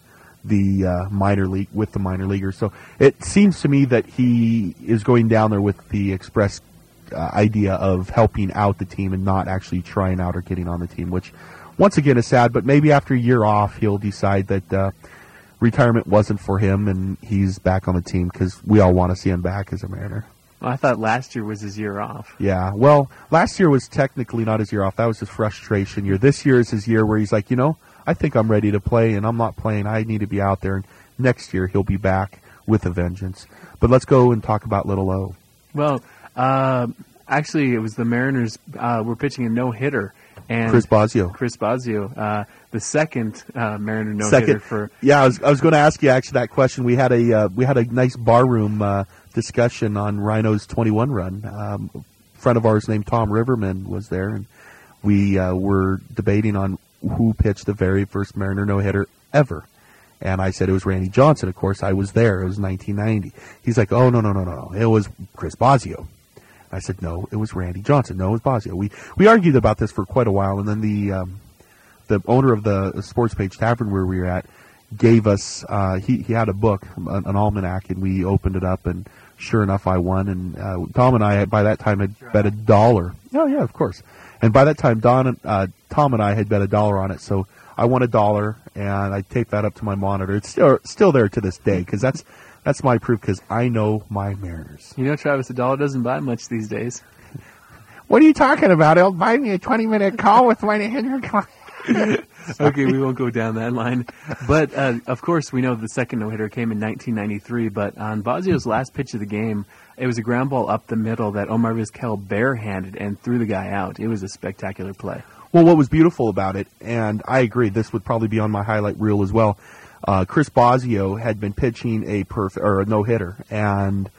Speaker 1: the minor leaguers. So it seems to me that he is going down there with the express idea of helping out the team and not actually trying out or getting on the team, which once again is sad, but maybe after a year off he'll decide that retirement wasn't for him and he's back on the team because we all want to see him back as a Mariner.
Speaker 4: Well, I thought last year was his year off.
Speaker 1: Yeah, well, last year was technically not his year off. That was his frustration year. This year is his year where he's like, I think I'm ready to play and I'm not playing. I need to be out there. And next year he'll be back with a vengeance. But let's go and talk about Little O.
Speaker 4: Well, actually, it was the Mariners were pitching a no-hitter. And
Speaker 1: Chris Bosio,
Speaker 4: the second Mariner no-hitter for.
Speaker 1: Yeah, I was going to ask you actually that question. We had a nice barroom discussion on Rhino's 21 run. A friend of ours named Tom Riverman was there, and we were debating on who pitched the very first Mariner no-hitter ever. And I said it was Randy Johnson. Of course, I was there. It was 1990. He's like, oh, no. It was Chris Bosio. I said, no, it was Randy Johnson. No, it was Bosio. We argued about this for quite a while, and then the owner of the Sports Page Tavern where we were at gave us, he had a book, an almanac, and we opened it up, and sure enough, I won. And Tom and I, by that time, had bet $1. Oh, yeah, of course. And by that time, Tom and I had bet $1 on it, so I won $1, and I taped that up to my monitor. It's still there to this day, because that's my proof, because I know my Mariners.
Speaker 4: Travis, $1 doesn't buy much these days.
Speaker 1: What are you talking about? It'll buy me a 20-minute call with my Henry.
Speaker 4: Okay, we won't go down that line. But, of course, we know the second no-hitter came in 1993, but on Bosio's last pitch of the game, it was a ground ball up the middle that Omar Vizquel barehanded and threw the guy out. It was a spectacular play.
Speaker 1: Well, what was beautiful about it, and I agree, this would probably be on my highlight reel as well, Chris Bosio had been pitching a no-hitter, and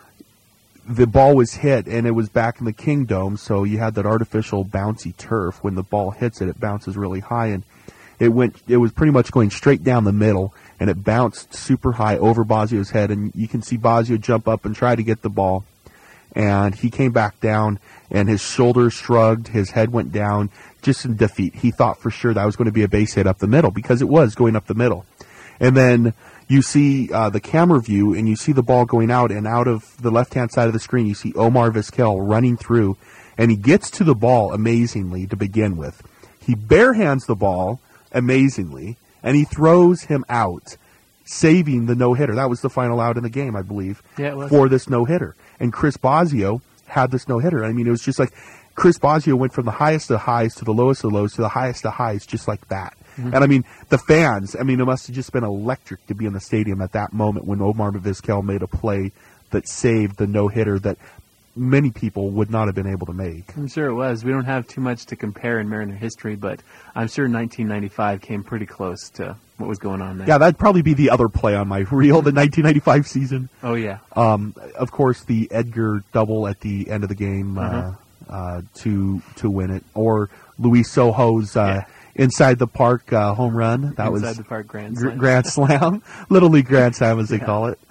Speaker 1: the ball was hit, and it was back in the Kingdome, so you had that artificial bouncy turf. When the ball hits it, it bounces really high, and it was pretty much going straight down the middle, and it bounced super high over Bosio's head, and you can see Bosio jump up and try to get the ball, And he came back down, and his shoulders shrugged, his head went down, just in defeat. He thought for sure that was going to be a base hit up the middle, because it was going up the middle. And then you see the camera view, and you see the ball going out, and out of the left-hand side of the screen, you see Omar Vizquel running through, and he gets to the ball amazingly to begin with. He barehands the ball amazingly, and he throws him out, saving the no-hitter. That was the final out in the game, I believe, for this no-hitter. And Chris Bosio had this no-hitter. I mean, it was just like Chris Bosio went from the highest of highs to the lowest of lows to the highest of highs, just like that. Mm-hmm. And, I mean, the fans, I mean, it must have just been electric to be in the stadium at that moment when Omar Vizquel made a play that saved the no-hitter that many people would not have been able to make.
Speaker 4: I'm sure it was. We don't have too much to compare in Mariner history, but I'm sure 1995 came pretty close to what was going on there.
Speaker 1: Yeah, that'd probably be the other play on my reel, the 1995 season.
Speaker 4: Oh, yeah.
Speaker 1: Of course, the Edgar double at the end of the game to win it, or Luis Sojo's inside the park home run. That was
Speaker 4: inside the park grand slam.
Speaker 1: Grand Slam, Little League Grand Slam as they call it.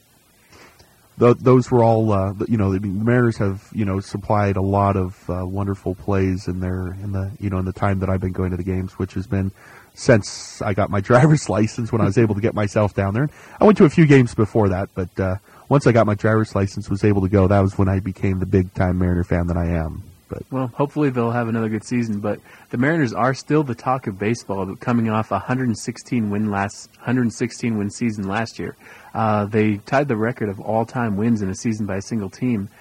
Speaker 1: Those were all, the Mariners have, supplied a lot of wonderful plays in the time that I've been going to the games, which has been since I got my driver's license when I was able to get myself down there. I went to a few games before that, but once I got my driver's license, was able to go. That was when I became the big-time Mariner fan that I am. But
Speaker 4: well, hopefully they'll have another good season. But the Mariners are still the talk of baseball, coming off a 116 win season last year. They tied the record of all-time wins in a season by a single team.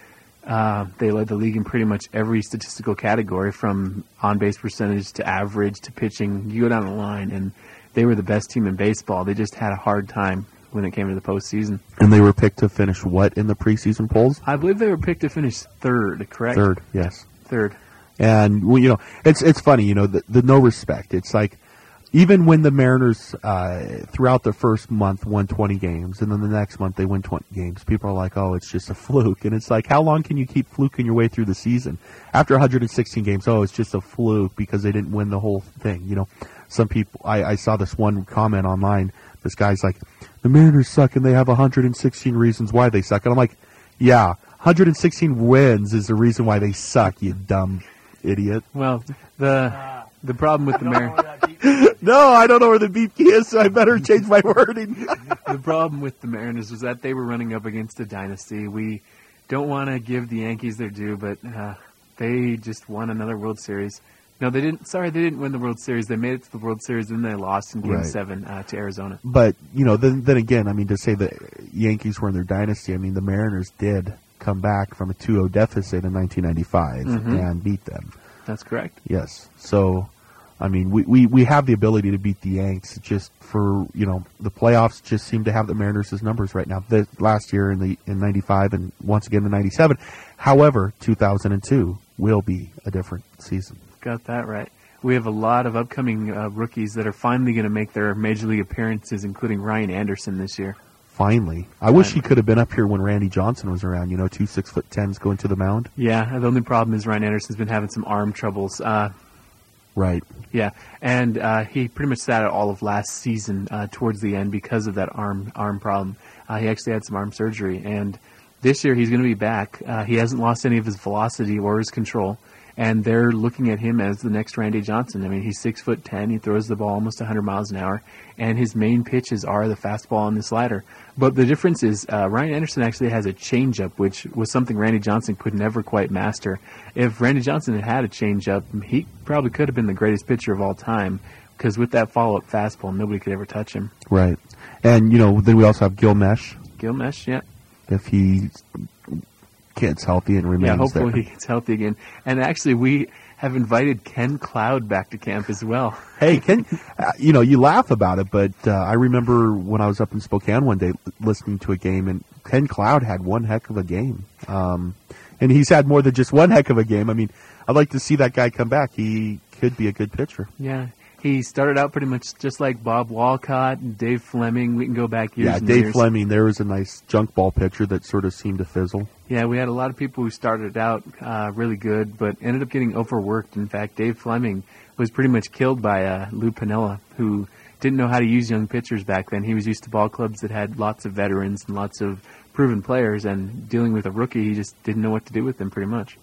Speaker 4: They led the league in pretty much every statistical category, from on-base percentage to average to pitching. You go down the line, and they were the best team in baseball. They just had a hard time when it came to the postseason.
Speaker 1: And they were picked to finish what in the preseason polls?
Speaker 4: I believe they were picked to finish third, correct?
Speaker 1: Third, yes.
Speaker 4: Third.
Speaker 1: And, it's funny, the no respect. It's like, even when the Mariners, throughout the first month, won 20 games, and then the next month they win 20 games, people are like, oh, it's just a fluke. And it's like, how long can you keep fluking your way through the season? After 116 games, oh, it's just a fluke because they didn't win the whole thing. Some people, I saw this one comment online. This guy's like, the Mariners suck and they have 116 reasons why they suck. And I'm like, yeah, 116 wins is the reason why they suck, you dumb idiot.
Speaker 4: Well, the problem with the Mariners...
Speaker 1: No, I don't know where the beep key is, so I better change my wording.
Speaker 4: The problem with the Mariners was that they were running up against a dynasty. We don't want to give the Yankees their due, but they just won another World Series. No, they didn't. Sorry, they didn't win the World Series. They made it to the World Series, and then they lost in Game 7 to Arizona.
Speaker 1: But, then again, I mean, to say the Yankees were in their dynasty, I mean, the Mariners did come back from a 2-0 deficit in 1995 and beat them.
Speaker 4: That's correct.
Speaker 1: Yes. So, I mean, we have the ability to beat the Yanks. Just for, the playoffs just seem to have the Mariners' numbers right now. Last year in 95 and once again in 97. However, 2002 will be a different season.
Speaker 4: Got that right. We have a lot of upcoming rookies that are finally going to make their Major League appearances, including Ryan Anderson this year.
Speaker 1: Finally. I wish he could have been up here when Randy Johnson was around, 2 6'10" going to the mound.
Speaker 4: Yeah, the only problem is Ryan Anderson's been having some arm troubles.
Speaker 1: Right.
Speaker 4: Yeah, and he pretty much sat out all of last season towards the end because of that arm problem. He actually had some arm surgery, and this year he's going to be back. He hasn't lost any of his velocity or his control. And they're looking at him as the next Randy Johnson. I mean, he's 6'10". He throws the ball almost 100 miles an hour, and his main pitches are the fastball and the slider. But the difference is Ryan Anderson actually has a changeup, which was something Randy Johnson could never quite master. If Randy Johnson had a changeup, he probably could have been the greatest pitcher of all time, because with that follow-up fastball, nobody could ever touch him.
Speaker 1: Right. And then we also have Gil Mesh.
Speaker 4: Gil Mesh, yeah.
Speaker 1: If he gets healthy and remains
Speaker 4: hopefully
Speaker 1: there.
Speaker 4: He gets healthy again. And actually, we have invited Ken Cloud back to camp as well.
Speaker 1: Hey, Ken, you laugh about it, but I remember when I was up in Spokane one day listening to a game, and Ken Cloud had one heck of a game. And he's had more than just one heck of a game. I mean, I'd like to see that guy come back. He could be a good pitcher.
Speaker 4: Yeah. He started out pretty much just like Bob Walcott and Dave Fleming. We can go back years and years.
Speaker 1: Yeah, Dave Fleming, there was a nice junk ball pitcher that sort of seemed to fizzle.
Speaker 4: Yeah, we had a lot of people who started out really good, but ended up getting overworked. In fact, Dave Fleming was pretty much killed by Lou Piniella, who didn't know how to use young pitchers back then. He was used to ball clubs that had lots of veterans and lots of proven players, and dealing with a rookie, he just didn't know what to do with them pretty much.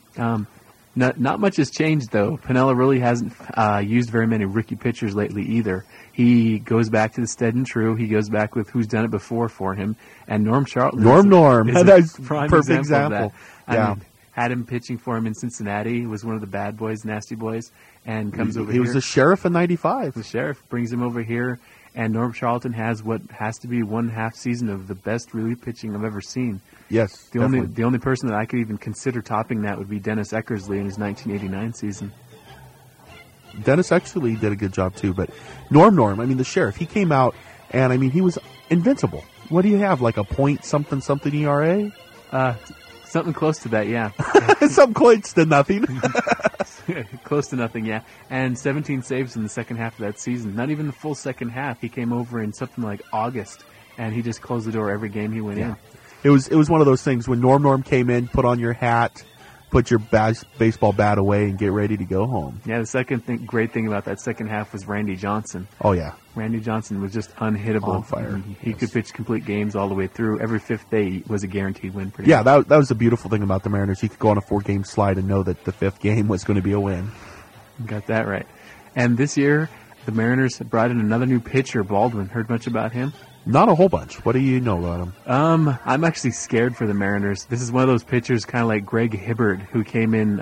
Speaker 4: Not much has changed, though. Piniella really hasn't used very many rookie pitchers lately either. He goes back to the Stead and True. He goes back with who's done it before for him. And Norm Charlton
Speaker 1: That's
Speaker 4: a prime
Speaker 1: perfect
Speaker 4: example of that.
Speaker 1: Yeah.
Speaker 4: I mean, had him pitching for him in Cincinnati. He was one of the bad boys, nasty boys, and comes over here.
Speaker 1: He was the sheriff in '95.
Speaker 4: The sheriff brings him over here, and Norm Charlton has what has to be 1.5 season of the best relief pitching I've ever seen.
Speaker 1: Yes,
Speaker 4: the only person that I could even consider topping that would be Dennis Eckersley in his 1989 season.
Speaker 1: Dennis Eckersley did a good job too, but Norm, I mean the sheriff, he came out and I mean he was invincible. What do you have, like a point something ERA?
Speaker 4: Something close to that, yeah.
Speaker 1: Something close to nothing.
Speaker 4: Close to nothing, yeah. And 17 saves in the second half of that season. Not even the full second half. He came over in something like August, and he just closed the door every game he went in.
Speaker 1: It was one of those things when Norm came in, put on your hat, put your baseball bat away, and get ready to go home.
Speaker 4: Yeah, the second great thing about that second half was Randy Johnson.
Speaker 1: Oh, yeah.
Speaker 4: Randy Johnson was just unhittable.
Speaker 1: On fire.
Speaker 4: He could pitch complete games all the way through. Every fifth day was a guaranteed win.
Speaker 1: Yeah, that was the beautiful thing about the Mariners. You could go on a 4-game slide and know that the fifth game was going to be a win.
Speaker 4: Got that right. And this year, the Mariners brought in another new pitcher, Baldwin. Heard much about him?
Speaker 1: Not a whole bunch. What do you know about him?
Speaker 4: I'm actually scared for the Mariners. This is one of those pitchers, kind of like Greg Hibbert, who came in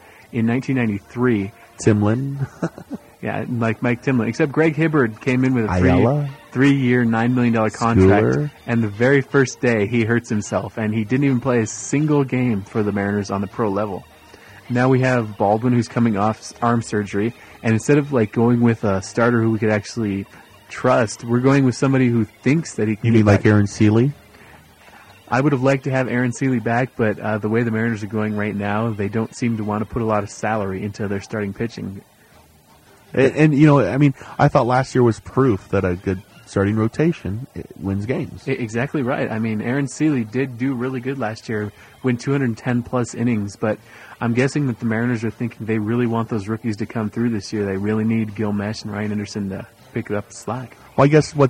Speaker 4: 1993.
Speaker 1: Timlin.
Speaker 4: Yeah, like Mike Timlin. Except Greg Hibbert came in with a
Speaker 1: Ayala?
Speaker 4: 3-year, $9 million contract.
Speaker 1: Schooler.
Speaker 4: And the very first day, he hurts himself. And he didn't even play a single game for the Mariners on the pro level. Now we have Baldwin, who's coming off arm surgery. And instead of like going with a starter who we could actually trust, we're going with somebody who thinks that he can.
Speaker 1: You mean like Aaron Seeley?
Speaker 4: I would have liked to have Aaron Seeley back, but the way the Mariners are going right now, they don't seem to want to put a lot of salary into their starting pitching.
Speaker 1: And you know, I mean, I thought last year was proof that a good starting rotation wins games.
Speaker 4: Exactly right. I mean, Aaron Seeley did do really good last year, win 210-plus innings, but I'm guessing that the Mariners are thinking they really want those rookies to come through this year. They really need Gil Mesh and Ryan Anderson to pick it up the slack.
Speaker 1: Well,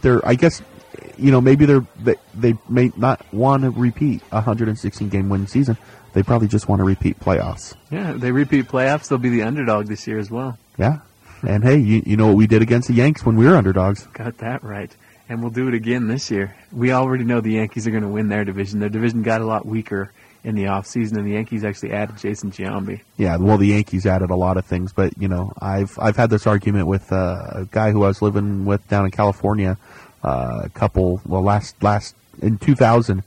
Speaker 1: you know, maybe they may not want to repeat a 116-game winning season. They probably just want to repeat playoffs.
Speaker 4: Yeah, they repeat playoffs. They'll be the underdog this year as well.
Speaker 1: Yeah. And, hey, you know what we did against the Yanks when we were underdogs.
Speaker 4: Got that right. And we'll do it again this year. We already know the Yankees are going to win their division. Their division got a lot weaker in the offseason, and the Yankees actually added Jason Giambi. Yeah, well, the Yankees added a lot of things. But, you know, I've had this argument with a guy who I was living with down in California in 2000.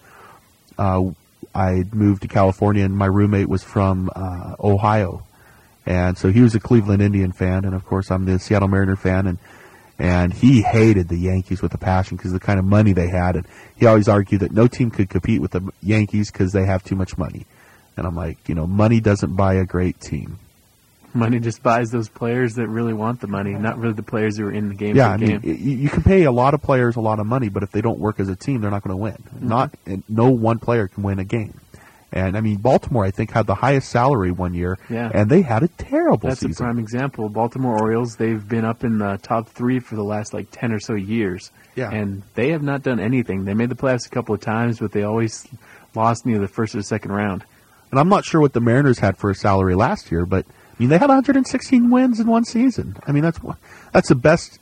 Speaker 4: I moved to California, and my roommate was from Ohio. And so he was a Cleveland Indian fan, and of course I'm the Seattle Mariner fan, and he hated the Yankees with a passion because of the kind of money they had, and he always argued that no team could compete with the Yankees because they have too much money. And I'm like, you know, money doesn't buy a great team. Money just buys those players that really want the money, not really the players who are in the game. Yeah, I mean, you can pay a lot of players a lot of money, but if they don't work as a team, they're not going to win. Mm-hmm. No one player can win a game. And, I mean, Baltimore, I think, had the highest salary one year, and they had a terrible season. That's a prime example. Baltimore Orioles, they've been up in the top 3 for the last, 10 or so years. Yeah. And they have not done anything. They made the playoffs a couple of times, but they always lost in either the first or the second round. And I'm not sure what the Mariners had for a salary last year, but, I mean, they had 116 wins in one season. I mean, that's the best,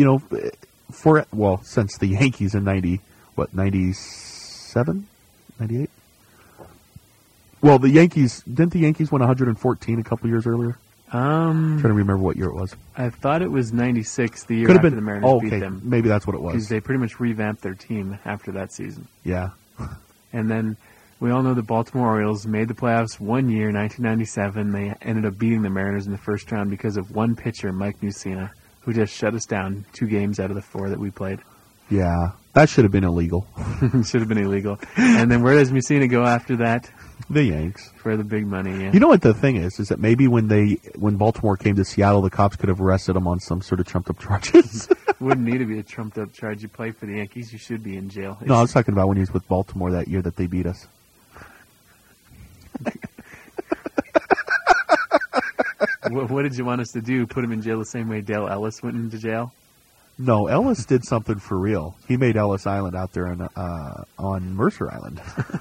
Speaker 4: since the Yankees in 97? 98? Well, didn't the Yankees win 114 a couple years earlier? I'm trying to remember what year it was. I thought it was 96, the year after the Mariners beat them. Maybe that's what it was. Because they pretty much revamped their team after that season. Yeah. And then we all know the Baltimore Orioles made the playoffs one year, 1997. They ended up beating the Mariners in the first round because of one pitcher, Mike Mussina, who just shut us down 2 games out of the 4 that we played. Yeah, that should have been illegal. Should have been illegal. And then where does Mussina go after that? The Yanks. For the big money, yeah. You know what the thing is that maybe when Baltimore came to Seattle, the cops could have arrested them on some sort of trumped-up charges. Wouldn't need to be a trumped-up charge. You play for the Yankees, you should be in jail. No, I was talking about when he was with Baltimore that year that they beat us. What did you want us to do? Put him in jail the same way Dale Ellis went into jail?
Speaker 1: No, Ellis did something for real. He made Ellis Island out there on Mercer Island.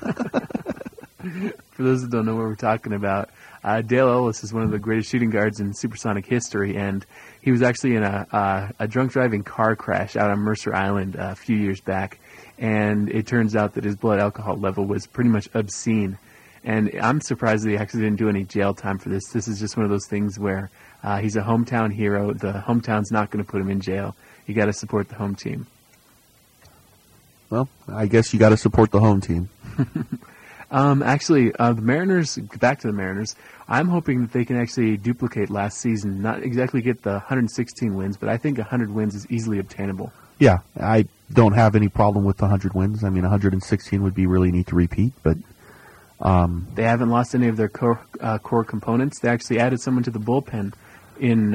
Speaker 4: For those that don't know what we're talking about, Dale Ellis is one of the greatest shooting guards in Supersonic history, and he was actually in a drunk driving car crash out on Mercer Island a few years back, and it turns out that his blood alcohol level was pretty much obscene. And I'm surprised that he actually didn't do any jail time for this. This is just one of those things where he's a hometown hero. The hometown's not going to put him in jail. You got to support the home team.
Speaker 1: Well, I guess you got to support the home team.
Speaker 4: Actually, the Mariners, back to the Mariners, I'm hoping that they can actually duplicate last season, not exactly get the 116 wins, but I think 100 wins is easily obtainable.
Speaker 1: Yeah, I don't have any problem with the 100 wins. I mean, 116 would be really neat to repeat, but...
Speaker 4: they haven't lost any of their core components. They actually added someone to the bullpen in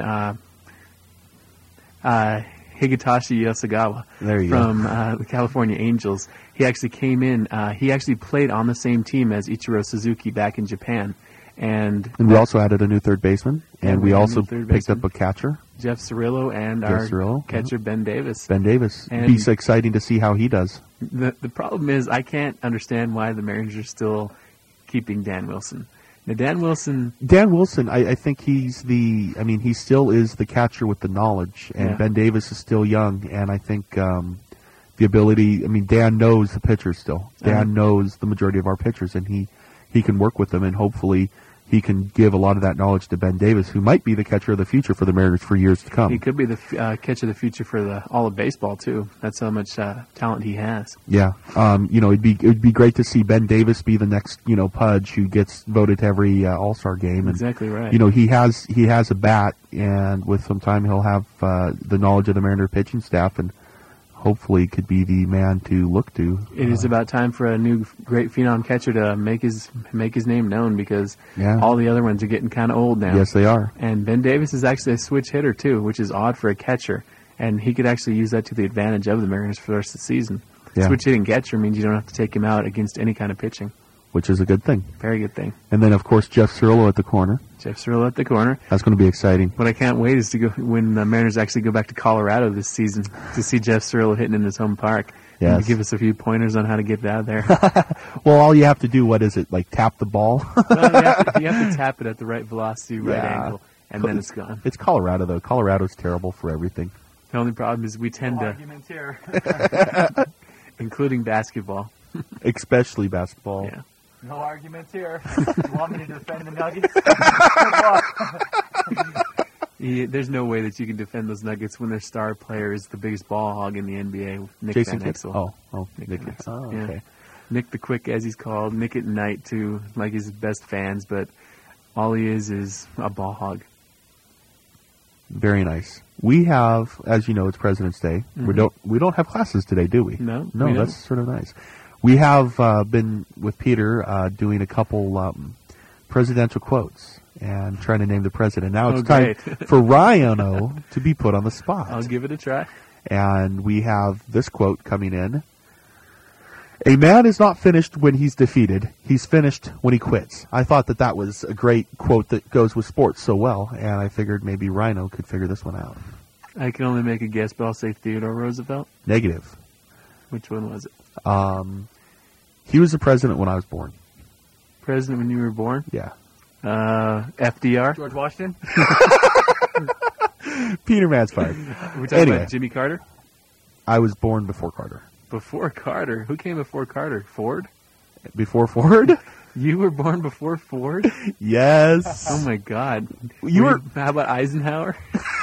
Speaker 4: Higatashi Yosagawa from the California Angels. He actually came in. He actually played on the same team as Ichiro Suzuki back in Japan. And
Speaker 1: we also added a new third baseman, and we also picked up a catcher.
Speaker 4: Jeff Cirillo and our catcher, Ben Davis.
Speaker 1: Ben Davis. It'd be so exciting to see how he does.
Speaker 4: The problem is I can't understand why the Mariners are still keeping Dan Wilson. Now, Dan Wilson,
Speaker 1: I think he still is the catcher with the knowledge, and Ben Davis is still young, and I think the ability, Dan knows the pitchers still. Dan knows the majority of our pitchers, and he can work with them, and hopefully he can give a lot of that knowledge to Ben Davis, who might be the catcher of the future for the Mariners for years to come.
Speaker 4: He could be the catcher of the future for all of baseball, too. That's how much talent he has.
Speaker 1: Yeah. It'd be great to see Ben Davis be the next, Pudge who gets voted to every All-Star game. And,
Speaker 4: exactly right.
Speaker 1: He has a bat, and with some time he'll have the knowledge of the Mariner pitching staff, and hopefully could be the man to look to.
Speaker 4: It is about time for a new great phenom catcher to make his name known, because all the other ones are getting kind of old now.
Speaker 1: Yes, they are.
Speaker 4: And Ben Davis is actually a switch hitter too, which is odd for a catcher, and he could actually use that to the advantage of the Mariners for the rest of the season. Yeah. Switch hitting catcher means you don't have to take him out against any kind of pitching,
Speaker 1: which is a good thing.
Speaker 4: Very good thing.
Speaker 1: And then, of course, Jeff Cirillo at the corner.
Speaker 4: Jeff Cirillo at the corner.
Speaker 1: That's going to be exciting.
Speaker 4: What I can't wait is to go when the Mariners actually go back to Colorado this season to see Jeff Cirillo hitting in his home park.
Speaker 1: Yes.
Speaker 4: And to give us a few pointers on how to get out of there.
Speaker 1: Well, all you have to do, tap the ball?
Speaker 4: Well, you have to tap it at the right velocity, right angle, and then it's gone.
Speaker 1: It's Colorado, though. Colorado's terrible for everything.
Speaker 4: The only problem is we tend to... arguments here. Including basketball.
Speaker 1: Especially basketball.
Speaker 4: Yeah.
Speaker 2: No arguments here. You want me to defend the Nuggets?
Speaker 4: There's no way that you can defend those Nuggets when their star player is the biggest ball hog in the NBA, Nick
Speaker 1: Jason
Speaker 4: Van Exel.
Speaker 1: Nick Van Exel. Oh, okay.
Speaker 4: Yeah. Nick the Quick, as he's called. Nick at Night, too, like his best fans, but all he is a ball hog.
Speaker 1: Very nice. We have, as you know, it's President's Day.
Speaker 4: Mm-hmm.
Speaker 1: We don't have classes today, do we?
Speaker 4: No,
Speaker 1: that's sort of nice. We have been with Peter doing a couple presidential quotes and trying to name the president. Now it's time for Rhino to be put on the spot.
Speaker 4: I'll give it a try.
Speaker 1: And we have this quote coming in. A man is not finished when he's defeated. He's finished when he quits. I thought that was a great quote that goes with sports so well, and I figured maybe Rhino could figure this one out.
Speaker 4: I can only make a guess, but I'll say Theodore Roosevelt.
Speaker 1: Negative.
Speaker 4: Which one was it?
Speaker 1: He was the president when I was born.
Speaker 4: President when you were born?
Speaker 1: Yeah.
Speaker 4: FDR?
Speaker 2: George Washington?
Speaker 1: Peter Mansfield.
Speaker 4: We're talking about Jimmy Carter?
Speaker 1: I was born before Carter.
Speaker 4: Before Carter? Who came before Carter? Ford?
Speaker 1: Before Ford?
Speaker 4: You were born before Ford?
Speaker 1: Yes.
Speaker 4: Oh, my God. How about Eisenhower?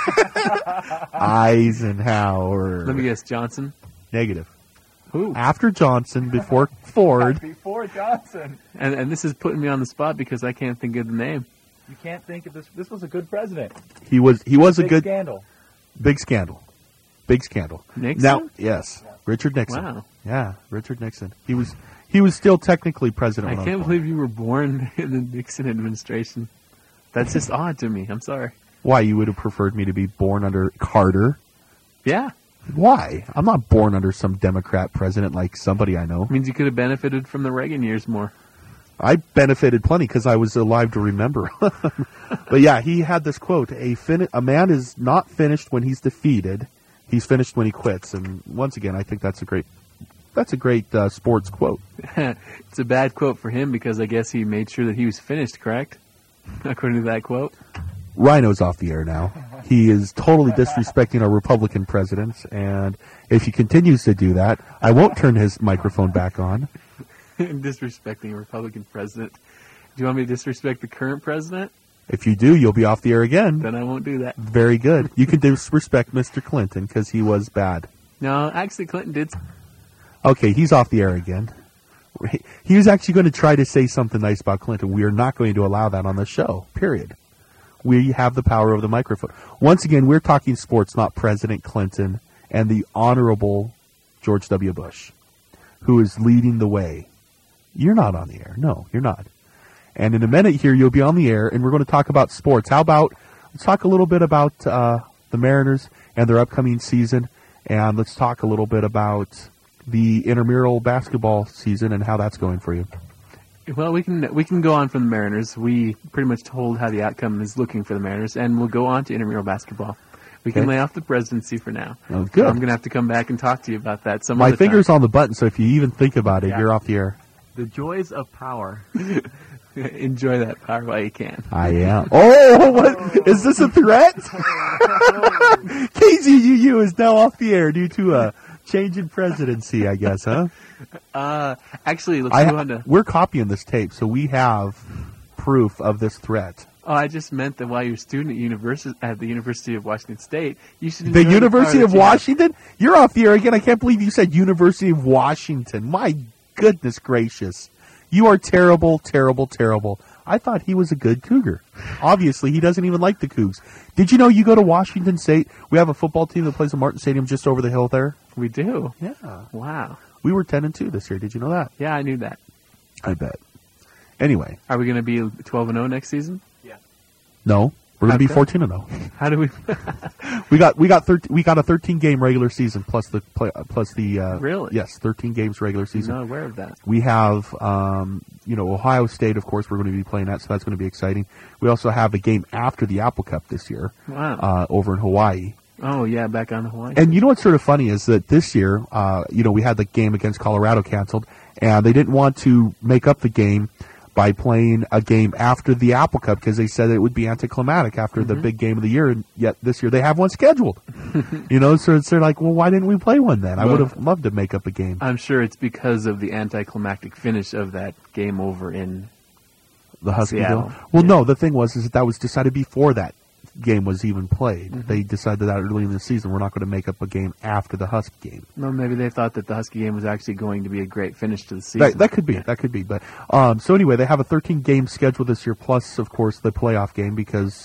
Speaker 1: Eisenhower.
Speaker 4: Let me guess, Johnson?
Speaker 1: Negative.
Speaker 4: Who?
Speaker 1: After Johnson, before Ford.
Speaker 2: Before Johnson.
Speaker 4: And this is putting me on the spot because I can't think of the name.
Speaker 2: You can't think of this. This was a good president.
Speaker 1: He was a good
Speaker 2: scandal.
Speaker 1: Big scandal. Big scandal.
Speaker 4: Nixon?
Speaker 1: Now, yes. Yeah. Richard Nixon.
Speaker 4: Wow.
Speaker 1: Yeah, Richard Nixon. He was still technically president.
Speaker 4: I can't believe you were born in the Nixon administration. That's just odd to me. I'm sorry.
Speaker 1: Why? You would have preferred me to be born under Carter?
Speaker 4: Yeah.
Speaker 1: Why? I'm not born under some Democrat president like somebody I know.
Speaker 4: It means you could have benefited from the Reagan years more.
Speaker 1: I benefited plenty because I was alive to remember. But yeah, he had this quote, a man is not finished when he's defeated. he's finished when he quits. And once again, I think that's a great sports quote.
Speaker 4: It's a bad quote for him because I guess he made sure that he was finished, correct? According to that quote.
Speaker 1: Rhino's off the air now. He is totally disrespecting our Republican presidents, and if he continues to do that, I won't turn his microphone back on.
Speaker 4: Disrespecting a Republican president. Do you want me to disrespect the current president?
Speaker 1: If you do, you'll be off the air again.
Speaker 4: Then I won't do that.
Speaker 1: Very good. You can disrespect Mr. Clinton because he was bad.
Speaker 4: No, actually Clinton did.
Speaker 1: Okay, he's off the air again. He was actually going to try to say something nice about Clinton. We are not going to allow that on the show, period. We have the power of the microphone. Once again, we're talking sports, not President Clinton and the Honorable George W. Bush, who is leading the way. You're not on the air. No, you're not. And in a minute here, you'll be on the air, and we're going to talk about sports. How about, let's talk a little bit about the Mariners and their upcoming season, and let's talk a little bit about the intramural basketball season and how that's going for you.
Speaker 4: Well, we can go on from the Mariners. We pretty much told how the outcome is looking for the Mariners, and we'll go on to intramural basketball. We can lay off the presidency for now.
Speaker 1: Oh, good.
Speaker 4: So I'm going to have to come back and talk to you about that some
Speaker 1: My
Speaker 4: other
Speaker 1: finger's
Speaker 4: time.
Speaker 1: on the button, so if you even think about it, you're off the air.
Speaker 3: The joys of power.
Speaker 4: Enjoy that power while you can.
Speaker 1: I am. Oh, what? Is this a threat? KZUU is now off the air due to a change in presidency, I guess, huh?
Speaker 4: Actually, let's go on to...
Speaker 1: We're copying this tape, so we have proof of this threat.
Speaker 4: Oh, I just meant that while you're a student at the University of Washington State, you should...
Speaker 1: The University of Washington? You're off the air again. I can't believe you said University of Washington. My goodness gracious. You are terrible, terrible, terrible. I thought he was a good Cougar. Obviously, he doesn't even like the Cougs. Did you know you go to Washington State? We have a football team that plays at Martin Stadium just over the hill there.
Speaker 4: We do?
Speaker 1: Yeah.
Speaker 4: Wow.
Speaker 1: We were 10-2 this year. Did you know that?
Speaker 4: Yeah, I knew that.
Speaker 1: I bet. Anyway.
Speaker 4: Are we going to be 12-0 next season?
Speaker 2: Yeah.
Speaker 1: No. We're going to be 14-0.
Speaker 4: How do we?
Speaker 1: we got a 13-game regular season plus the
Speaker 4: Really?
Speaker 1: Yes, 13 games regular season.
Speaker 4: I'm not aware of that.
Speaker 1: We have Ohio State, of course, we're going to be playing that, so that's going to be exciting. We also have a game after the Apple Cup this year.
Speaker 4: Wow.
Speaker 1: Over in Hawaii.
Speaker 4: Oh yeah, back on Hawaii.
Speaker 1: And you know what's sort of funny is that this year, we had the game against Colorado canceled, and they didn't want to make up the game by playing a game after the Apple Cup because they said it would be anticlimactic after the big game of the year, and yet this year they have one scheduled. So they're like, well, why didn't we play one then? I would have loved to make up a game.
Speaker 4: I'm sure it's because of the anticlimactic finish of that game over in
Speaker 1: the Husky
Speaker 4: Seattle.
Speaker 1: Well, no, the thing was that was decided before that game was even played. They decided that early in the season we're not going to make up a game after the Husky game.
Speaker 4: Well, maybe they thought that the Husky game was actually going to be a great finish to the season.
Speaker 1: That could be. That could be. But so anyway, they have a 13-game schedule this year, plus of course the playoff game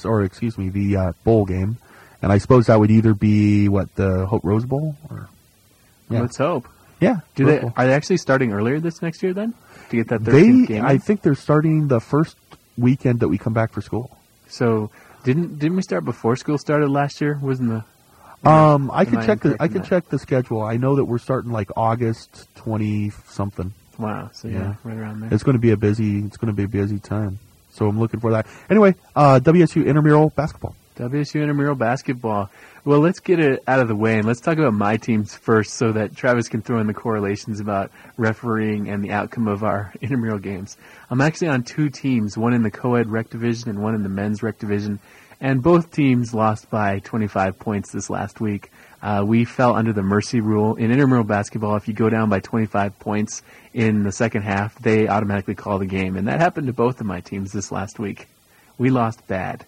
Speaker 1: the bowl game, and I suppose that would either be the Hope Rose Bowl or. Yeah.
Speaker 4: Let's hope.
Speaker 1: Yeah.
Speaker 4: Are they actually starting earlier this next year then to get that 13th game?
Speaker 1: I think they're starting the first weekend that we come back for school.
Speaker 4: So. Didn't we start before school started last year? Wasn't the?
Speaker 1: I could check the schedule. I know that we're starting August 20 something.
Speaker 4: Wow. So yeah, right around there.
Speaker 1: It's going to be a busy time. So I'm looking for that. Anyway, WSU intramural basketball.
Speaker 4: WSU intramural basketball. Well, let's get it out of the way and let's talk about my teams first, so that Travis can throw in the correlations about refereeing and the outcome of our intramural games. I'm actually on two teams, one in the co-ed rec division and one in the men's rec division, and both teams lost by 25 points this last week. We fell under the mercy rule. In intramural basketball, if you go down by 25 points in the second half, they automatically call the game, and that happened to both of my teams this last week. We lost bad.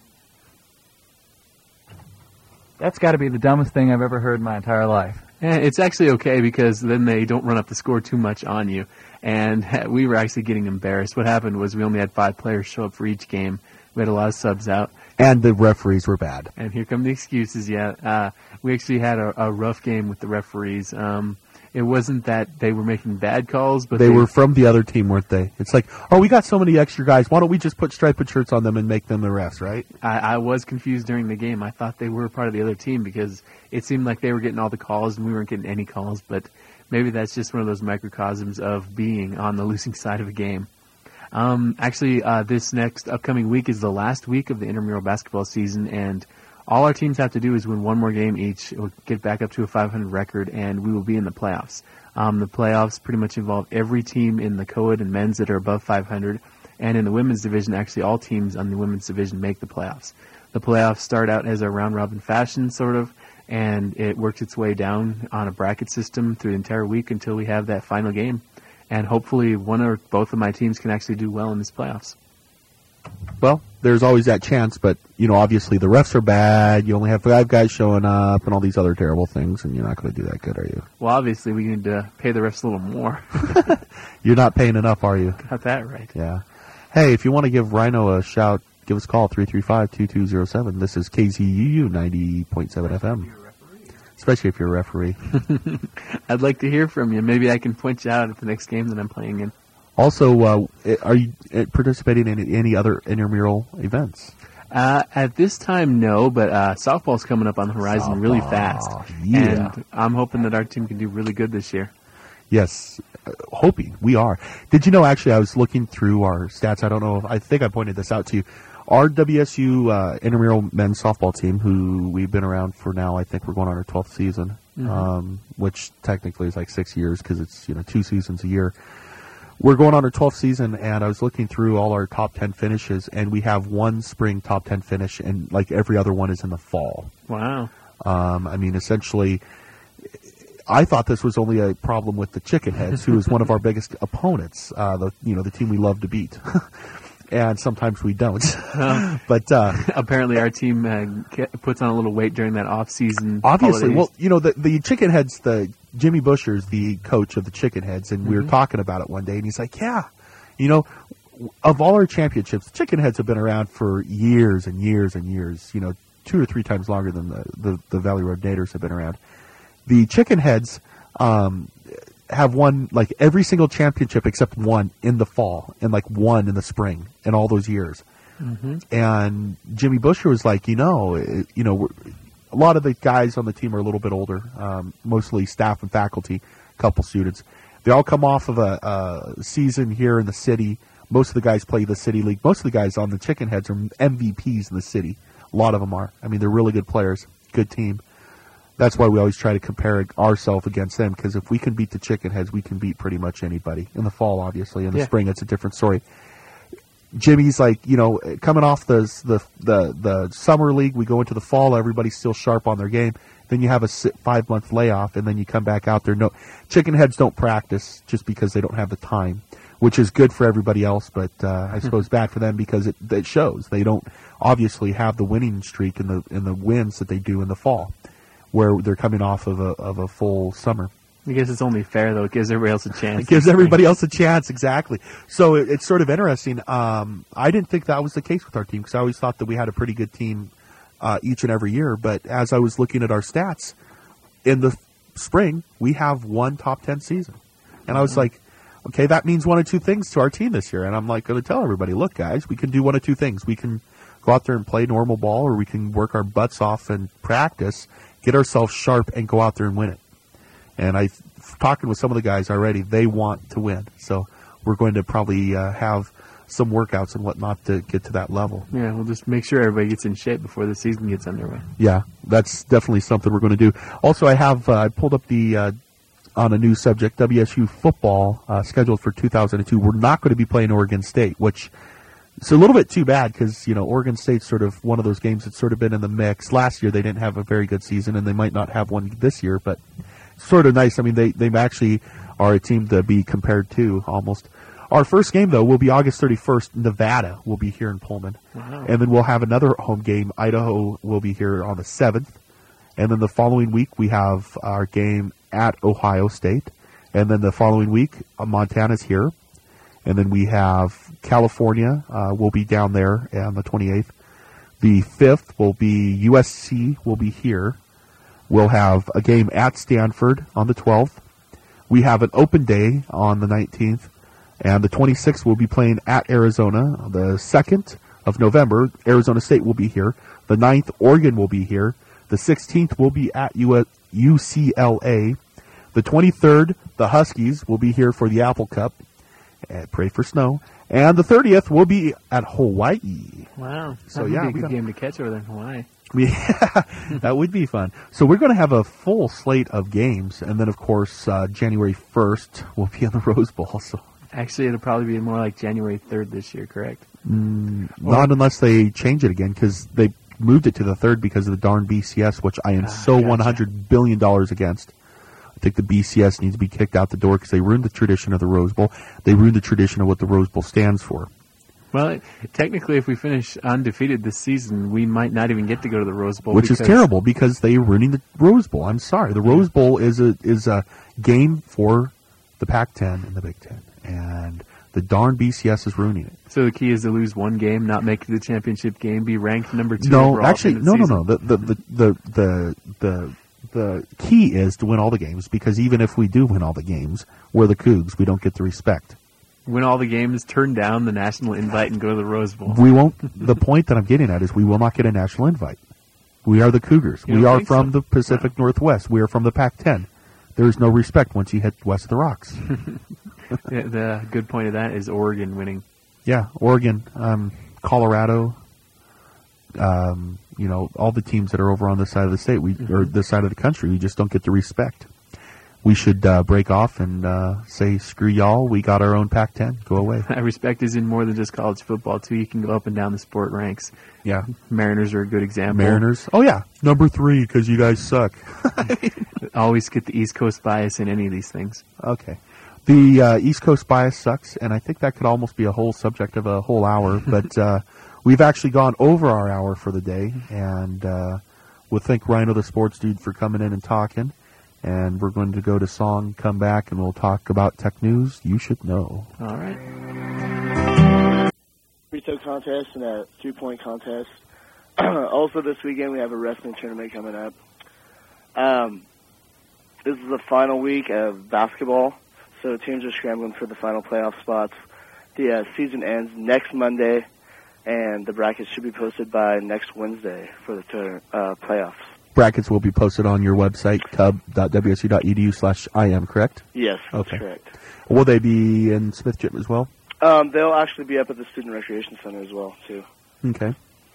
Speaker 3: That's got to be the dumbest thing I've ever heard in my entire life.
Speaker 4: It's actually okay because then they don't run up the score too much on you. And we were actually getting embarrassed. What happened was we only had 5 players show up for each game. We had a lot of subs out.
Speaker 1: And the referees were bad.
Speaker 4: And here come the excuses, yeah. We actually had a rough game with the referees. It wasn't that they were making bad calls, but
Speaker 1: they were from the other team, weren't they? It's like, we got so many extra guys. Why don't we just put striped shirts on them and make them the refs, right?
Speaker 4: I was confused during the game. I thought they were part of the other team because it seemed like they were getting all the calls and we weren't getting any calls. But maybe that's just one of those microcosms of being on the losing side of a game. This next upcoming week is the last week of the intramural basketball season, and All our teams have to do is win one more game each. It will get back up to a 500 record, and we will be in the playoffs. The playoffs pretty much involve every team in the co-ed and men's that are above 500, and in the women's division, actually all teams on the women's division make the playoffs. The playoffs start out as a round-robin fashion, sort of, and it works its way down on a bracket system through the entire week until we have that final game. And hopefully one or both of my teams can actually do well in these playoffs.
Speaker 1: Well, there's always that chance, but, obviously the refs are bad. You only have 5 guys showing up and all these other terrible things, and you're not going to do that good, are you?
Speaker 4: Well, obviously we need to pay the refs a little more.
Speaker 1: You're not paying enough, are you?
Speaker 4: Got that right.
Speaker 1: Yeah. Hey, if you want to give Rhino a shout, give us a call, 335-2207. This is KZUU 90.7 FM. Especially if you're a referee.
Speaker 4: I'd like to hear from you. Maybe I can point you out at the next game that I'm playing in.
Speaker 1: Also, are you participating in any other intramural events?
Speaker 4: At this time, no, but softball's coming up on the horizon really fast.
Speaker 1: Yeah.
Speaker 4: And I'm hoping that our team can do really good this year.
Speaker 1: Yes, hoping. We are. Did you know, actually, I was looking through our stats. I think I pointed this out to you. Our WSU intramural men's softball team, who we've been around for now, I think we're going on our 12th season, which technically is like 6 years because it's 2 seasons a year. We're going on our 12th season, and I was looking through all our top 10 finishes, and we have one spring top 10 finish, and like every other one is in the fall.
Speaker 4: Wow.
Speaker 1: Essentially, I thought this was only a problem with the Chickenheads, who is one of our biggest opponents, the team we love to beat. And sometimes we don't. But
Speaker 4: apparently our team puts on a little weight during that off-season.
Speaker 1: Obviously.
Speaker 4: holidays.
Speaker 1: Well, the Chickenheads, Jimmy Busher's the coach of the Chickenheads, and we were talking about it one day, and he's like, yeah, of all our championships, the Chickenheads have been around for years and years and years, 2 or 3 times longer than the Valley Road Naders have been around. The Chickenheads have won like every single championship except one in the fall and like one in the spring in all those years. And Jimmy Busher was like, a lot of the guys on the team are a little bit older, mostly staff and faculty, a couple students. They all come off of a season here in the city. Most of the guys play the city league. Most of the guys on the Chickenheads are MVPs in the city. A lot of them are. They're really good players, good team. That's why we always try to compare ourselves against them, because if we can beat the Chickenheads, we can beat pretty much anybody. In the fall, obviously. In the spring, it's a different story. Jimmy's like, coming off the summer league, we go into the fall, everybody's still sharp on their game. Then you have a 5-month layoff, and then you come back out there. No, Chickenheads don't practice just because they don't have the time, which is good for everybody else, but I suppose bad for them because it shows. They don't obviously have the winning streak in the wins that they do in the fall, where they're coming off of a full summer.
Speaker 4: I guess it's only fair, though. It gives everybody else a chance.
Speaker 1: It gives everybody else a chance, exactly. So it's sort of interesting. I didn't think that was the case with our team because I always thought that we had a pretty good team each and every year. But as I was looking at our stats, in the spring, we have one top 10 season. And I was like, okay, that means one of two things to our team this year. And I'm like going to tell everybody, look, guys, we can do one of two things. We can go out there and play normal ball, or we can work our butts off and practice, get ourselves sharp, and go out there and win it. And talking with some of the guys already, they want to win. So we're going to probably have some workouts and whatnot to get to that level.
Speaker 4: Yeah, we'll just make sure everybody gets in shape before the season gets underway.
Speaker 1: Yeah, that's definitely something we're going to do. Also, I pulled up on a new subject, WSU football scheduled for 2002. We're not going to be playing Oregon State, which is a little bit too bad because, Oregon State's sort of one of those games that's sort of been in the mix. Last year they didn't have a very good season, and they might not have one this year, but it's sort of nice. They actually are a team to be compared to almost. Our first game, though, will be August 31st. Nevada will be here in Pullman.
Speaker 4: Wow.
Speaker 1: And then we'll have another home game. Idaho will be here on the 7th. And then the following week, we have our game at Ohio State. And then the following week, Montana's here. And then we have California will be down there on the 28th. The 5th will be USC will be here. We'll have a game at Stanford on the 12th. We have an open day on the 19th. And the 26th will be playing at Arizona. The 2nd of November, Arizona State will be here. The 9th, Oregon will be here. The 16th will be at UCLA. The 23rd, the Huskies will be here for the Apple Cup. Pray for snow. And the 30th will be at Hawaii.
Speaker 4: Wow.
Speaker 1: So,
Speaker 4: That'd
Speaker 1: yeah,
Speaker 4: be a good game to catch over there in Hawaii.
Speaker 1: Yeah, that would be fun. So we're going to have a full slate of games. And then, of course, January 1st will be in the Rose Bowl. So
Speaker 4: Actually, it'll probably be more like January 3rd this year, correct?
Speaker 1: not unless they change it again, because they moved it to the 3rd because of the darn BCS, which I am so
Speaker 4: gotcha.
Speaker 1: $100 billion against. I think the BCS needs to be kicked out the door because they ruined the tradition of the Rose Bowl. They ruined the tradition of what the Rose Bowl stands for.
Speaker 4: Well, technically, if we finish undefeated this season, we might not even get to go to the Rose Bowl.
Speaker 1: Which is terrible because they're ruining the Rose Bowl. I'm sorry. The Rose Bowl is a game for the Pac-10 and the Big Ten. And the darn BCS is ruining it.
Speaker 4: So the key is to lose one game, not make it to the championship game, be ranked number 2.
Speaker 1: No,
Speaker 4: overall
Speaker 1: actually,
Speaker 4: at the end of
Speaker 1: no.
Speaker 4: the season.
Speaker 1: The key is to win all the games, because even if we do win all the games, we're the Cougs. We don't get the respect.
Speaker 4: Win all the games, turn down the national invite, and go to the Rose Bowl.
Speaker 1: We won't. The point that I'm getting at is we will not get a national invite. We are the Cougars.
Speaker 4: You
Speaker 1: We
Speaker 4: don't
Speaker 1: are
Speaker 4: think
Speaker 1: from
Speaker 4: so?
Speaker 1: the Pacific Northwest. We are from the Pac-10. There is no respect once you hit west of the rocks.
Speaker 4: Yeah, the good point of that is Oregon winning.
Speaker 1: Yeah, Oregon, Colorado, all the teams that are over on this side of the state, or this side of the country, we just don't get the respect. We should break off and say, screw y'all, we got our own Pac-10, go away.
Speaker 4: That respect is in more than just college football, too. You can go up and down the sport ranks.
Speaker 1: Yeah.
Speaker 4: Mariners are a good example.
Speaker 1: Mariners, oh yeah, number 3, because you guys suck.
Speaker 4: Always get the East Coast bias in any of these things.
Speaker 1: Okay. The East Coast bias sucks, and I think that could almost be a whole subject of a whole hour, but we've actually gone over our hour for the day, and we'll thank Rhino the Sports Dude for coming in and talking, and we're going to go to song, come back, and we'll talk about tech news you should know.
Speaker 4: All right.
Speaker 5: Free throw contest and a 3-point contest. Also this weekend we have a wrestling tournament coming up. This is the final week of basketball, so teams are scrambling for the final playoff spots. The season ends next Monday, and the brackets should be posted by next Wednesday for the playoffs.
Speaker 1: Brackets will be posted on your website, tub.wsu.edu/IM, correct?
Speaker 5: Yes, that's
Speaker 1: Okay.
Speaker 5: correct.
Speaker 1: Will they be in Smith Gym as well?
Speaker 5: They'll actually be up at the Student Recreation Center as well, too.
Speaker 1: Okay.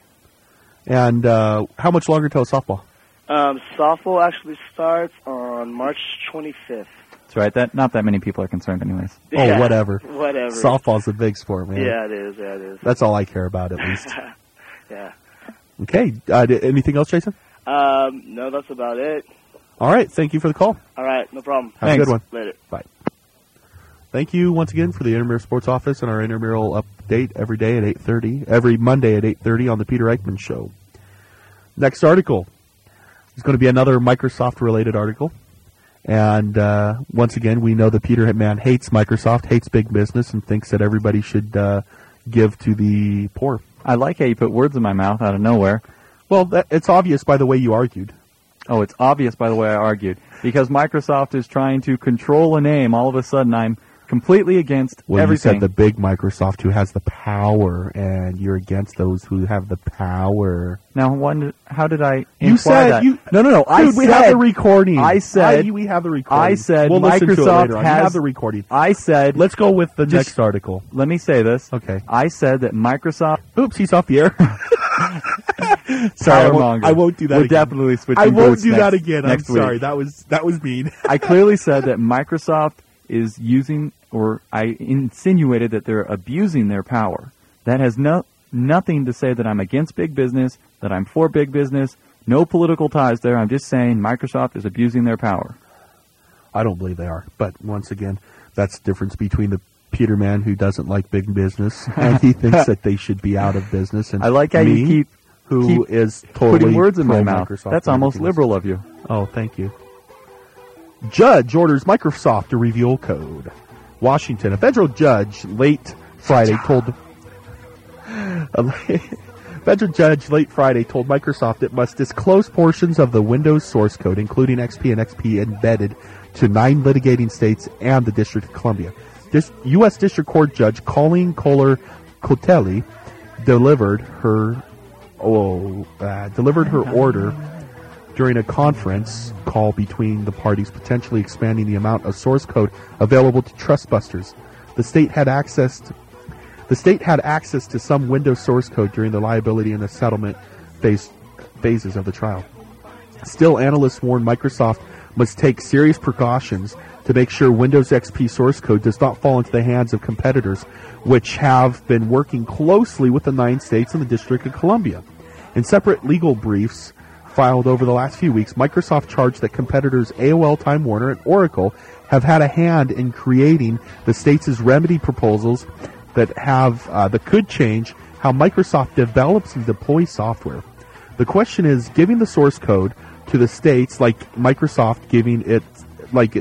Speaker 1: And how much longer till softball?
Speaker 5: Softball actually starts on March 25th.
Speaker 3: That's right. Not that many people are concerned anyways.
Speaker 1: Oh, whatever.
Speaker 5: Whatever.
Speaker 1: Softball's a big sport, man.
Speaker 5: Yeah, it is. Yeah, it is.
Speaker 1: That's all I care about, at least.
Speaker 5: Yeah.
Speaker 1: Okay. Anything else, Jason?
Speaker 5: No, that's about it.
Speaker 1: All right. Thank you for the call.
Speaker 5: All right, no problem.
Speaker 1: Have a good one.
Speaker 5: Later.
Speaker 1: Bye. Thank you once again for the Intramural Sports Office and our intramural update every day at 8:30, every Monday at 8:30 on the Peter Eichmann Show. Next article is going to be another Microsoft-related article. And once again, we know that Peter Hitman hates Microsoft, hates big business, and thinks that everybody should give to the poor.
Speaker 3: I like how you put words in my mouth out of nowhere.
Speaker 1: Well, it's obvious by the way you argued.
Speaker 3: Oh, it's obvious by the way I argued. Because Microsoft is trying to control a name, all of a sudden I'm completely against everything.
Speaker 1: You said the big Microsoft who has the power, and you're against those who have the power.
Speaker 3: Now, how did I imply
Speaker 1: You said
Speaker 3: that?
Speaker 1: No.
Speaker 3: Dude,
Speaker 1: we have the recording.
Speaker 3: I said
Speaker 1: we have the recording.
Speaker 3: I said
Speaker 1: we'll listen to it
Speaker 3: Microsoft
Speaker 1: later on.
Speaker 3: has
Speaker 1: You have the recording.
Speaker 3: I said
Speaker 1: Let's go with the
Speaker 3: Just-
Speaker 1: next article.
Speaker 3: let me say this.
Speaker 1: Okay.
Speaker 3: I said that Microsoft
Speaker 1: Oops, he's off the air. Sorry, I won't do that
Speaker 3: We're
Speaker 1: again.
Speaker 3: definitely switching
Speaker 1: I won't
Speaker 3: booths
Speaker 1: do that
Speaker 3: next-
Speaker 1: again. I'm
Speaker 3: next week.
Speaker 1: sorry. That was mean.
Speaker 3: I clearly said that Microsoft is using, or I insinuated that they're abusing their power. That has nothing to say that I'm against big business, that I'm for big business, no political ties there. I'm just saying Microsoft is abusing their power.
Speaker 1: I don't believe they are. But once again, that's the difference between the Peter man who doesn't like big business and he thinks that they should be out of business. And
Speaker 3: I like how
Speaker 1: me,
Speaker 3: you keep
Speaker 1: who is totally
Speaker 3: putting words in my mouth.
Speaker 1: pro-Microsoft
Speaker 3: That's
Speaker 1: and
Speaker 3: almost
Speaker 1: everything else.
Speaker 3: liberal of you.
Speaker 1: Oh, thank you. Judge orders Microsoft to reveal code. Washington. A federal judge late Friday told Microsoft it must disclose portions of the Windows source code, including XP and XP embedded to 9 litigating states and the District of Columbia. U.S. District Court Judge Colleen Kohler Cotelli delivered her order during a conference call between the parties, potentially expanding the amount of source code available to trustbusters. The state had accessed The state had access to some Windows source code during the liability and the settlement phases of the trial. Still, analysts warn Microsoft must take serious precautions to make sure Windows XP source code does not fall into the hands of competitors, which have been working closely with the 9 states and the District of Columbia. In separate legal briefs filed over the last few weeks, Microsoft charged that competitors AOL, Time Warner, and Oracle have had a hand in creating the states' remedy proposals that could change how Microsoft develops and deploys software. The question is, giving the source code to the states like Microsoft giving it, like it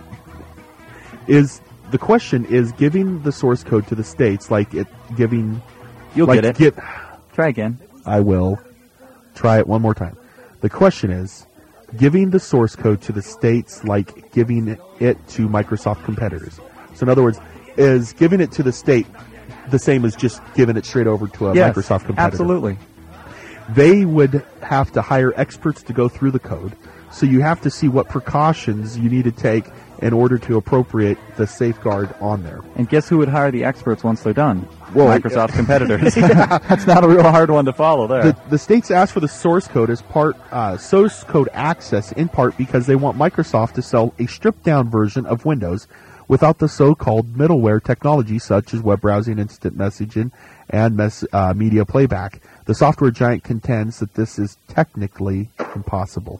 Speaker 1: is, the question is giving the source code to the states like it giving...
Speaker 3: You'll
Speaker 1: like
Speaker 3: get it. Try again.
Speaker 1: I will try it one more time. The question is, giving the source code to the states like giving it to Microsoft competitors. So in other words, is giving it to the state the same as just giving it straight over to a
Speaker 3: Yes,
Speaker 1: Microsoft competitor?
Speaker 3: absolutely.
Speaker 1: They would have to hire experts to go through the code, so you have to see what precautions you need to take in order to appropriate the safeguard on there.
Speaker 3: And guess who would hire the experts once they're done?
Speaker 1: Well,
Speaker 3: Microsoft competitors. That's not a real hard one to follow there.
Speaker 1: The states asked for the source code as source code access in part because they want Microsoft to sell a stripped-down version of Windows without the so-called middleware technology such as web browsing, instant messaging, and media playback. The software giant contends that this is technically impossible.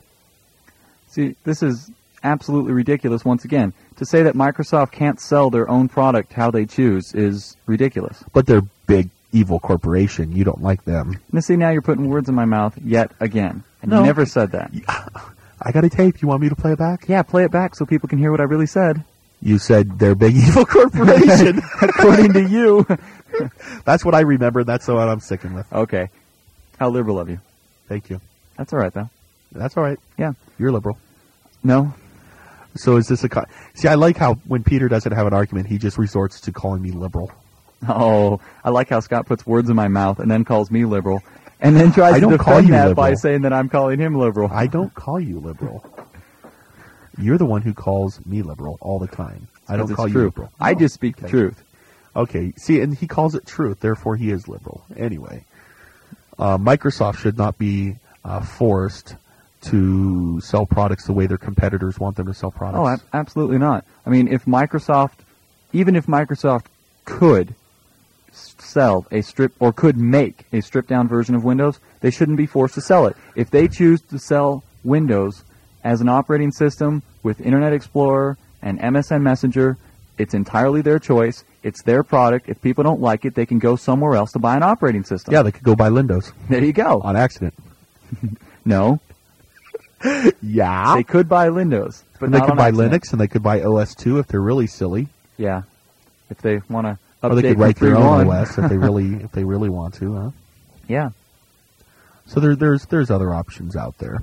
Speaker 3: See, this is absolutely ridiculous once again. To say that Microsoft can't sell their own product how they choose is ridiculous.
Speaker 1: But they're big, evil corporation. You don't like them.
Speaker 3: Now, see, now you're putting words in my mouth yet again. And
Speaker 1: No.
Speaker 3: you never said that.
Speaker 1: I got a tape. You want me to play it back?
Speaker 3: Yeah, play it back so people can hear what I really said.
Speaker 1: You said they're big, evil corporation.
Speaker 3: According to you.
Speaker 1: That's what I remember. That's what I'm sticking with.
Speaker 3: Okay. How liberal of you.
Speaker 1: Thank you.
Speaker 3: That's all right, though.
Speaker 1: That's all right.
Speaker 3: Yeah.
Speaker 1: You're liberal.
Speaker 3: No?
Speaker 1: So is this a... See, I like how when Peter doesn't have an argument, he just resorts to calling me liberal.
Speaker 3: Oh, I like how Scott puts words in my mouth and then calls me liberal. And then tries
Speaker 1: I
Speaker 3: to
Speaker 1: don't call
Speaker 3: defend
Speaker 1: you
Speaker 3: that
Speaker 1: liberal.
Speaker 3: by saying that I'm calling him liberal.
Speaker 1: I don't call you liberal. You're the one who calls me liberal all the time. I don't
Speaker 3: Because
Speaker 1: call
Speaker 3: it's
Speaker 1: you
Speaker 3: true.
Speaker 1: liberal.
Speaker 3: I
Speaker 1: No.
Speaker 3: just speak the
Speaker 1: Okay.
Speaker 3: truth.
Speaker 1: Okay. See, and he calls it truth, therefore he is liberal. Anyway, Microsoft should not be forced to sell products the way their competitors want them to sell products.
Speaker 3: Oh, absolutely not. I mean, even if Microsoft could sell a could make a stripped down version of Windows, they shouldn't be forced to sell it. If they choose to sell Windows as an operating system with Internet Explorer and MSN Messenger, it's entirely their choice. It's their product. If people don't like it, they can go somewhere else to buy an operating system.
Speaker 1: Yeah, they could go buy Windows
Speaker 3: There you go.
Speaker 1: on accident.
Speaker 3: No,
Speaker 1: Yeah.
Speaker 3: they could buy Windows, but
Speaker 1: And they
Speaker 3: not
Speaker 1: could
Speaker 3: on
Speaker 1: buy
Speaker 3: accident.
Speaker 1: Linux, and they could buy OS2 if they're really silly.
Speaker 3: Yeah, if they want to update
Speaker 1: Or they could
Speaker 3: from
Speaker 1: write their own
Speaker 3: 3.1.
Speaker 1: OS if they really want to, huh?
Speaker 3: Yeah.
Speaker 1: So there's other options out there.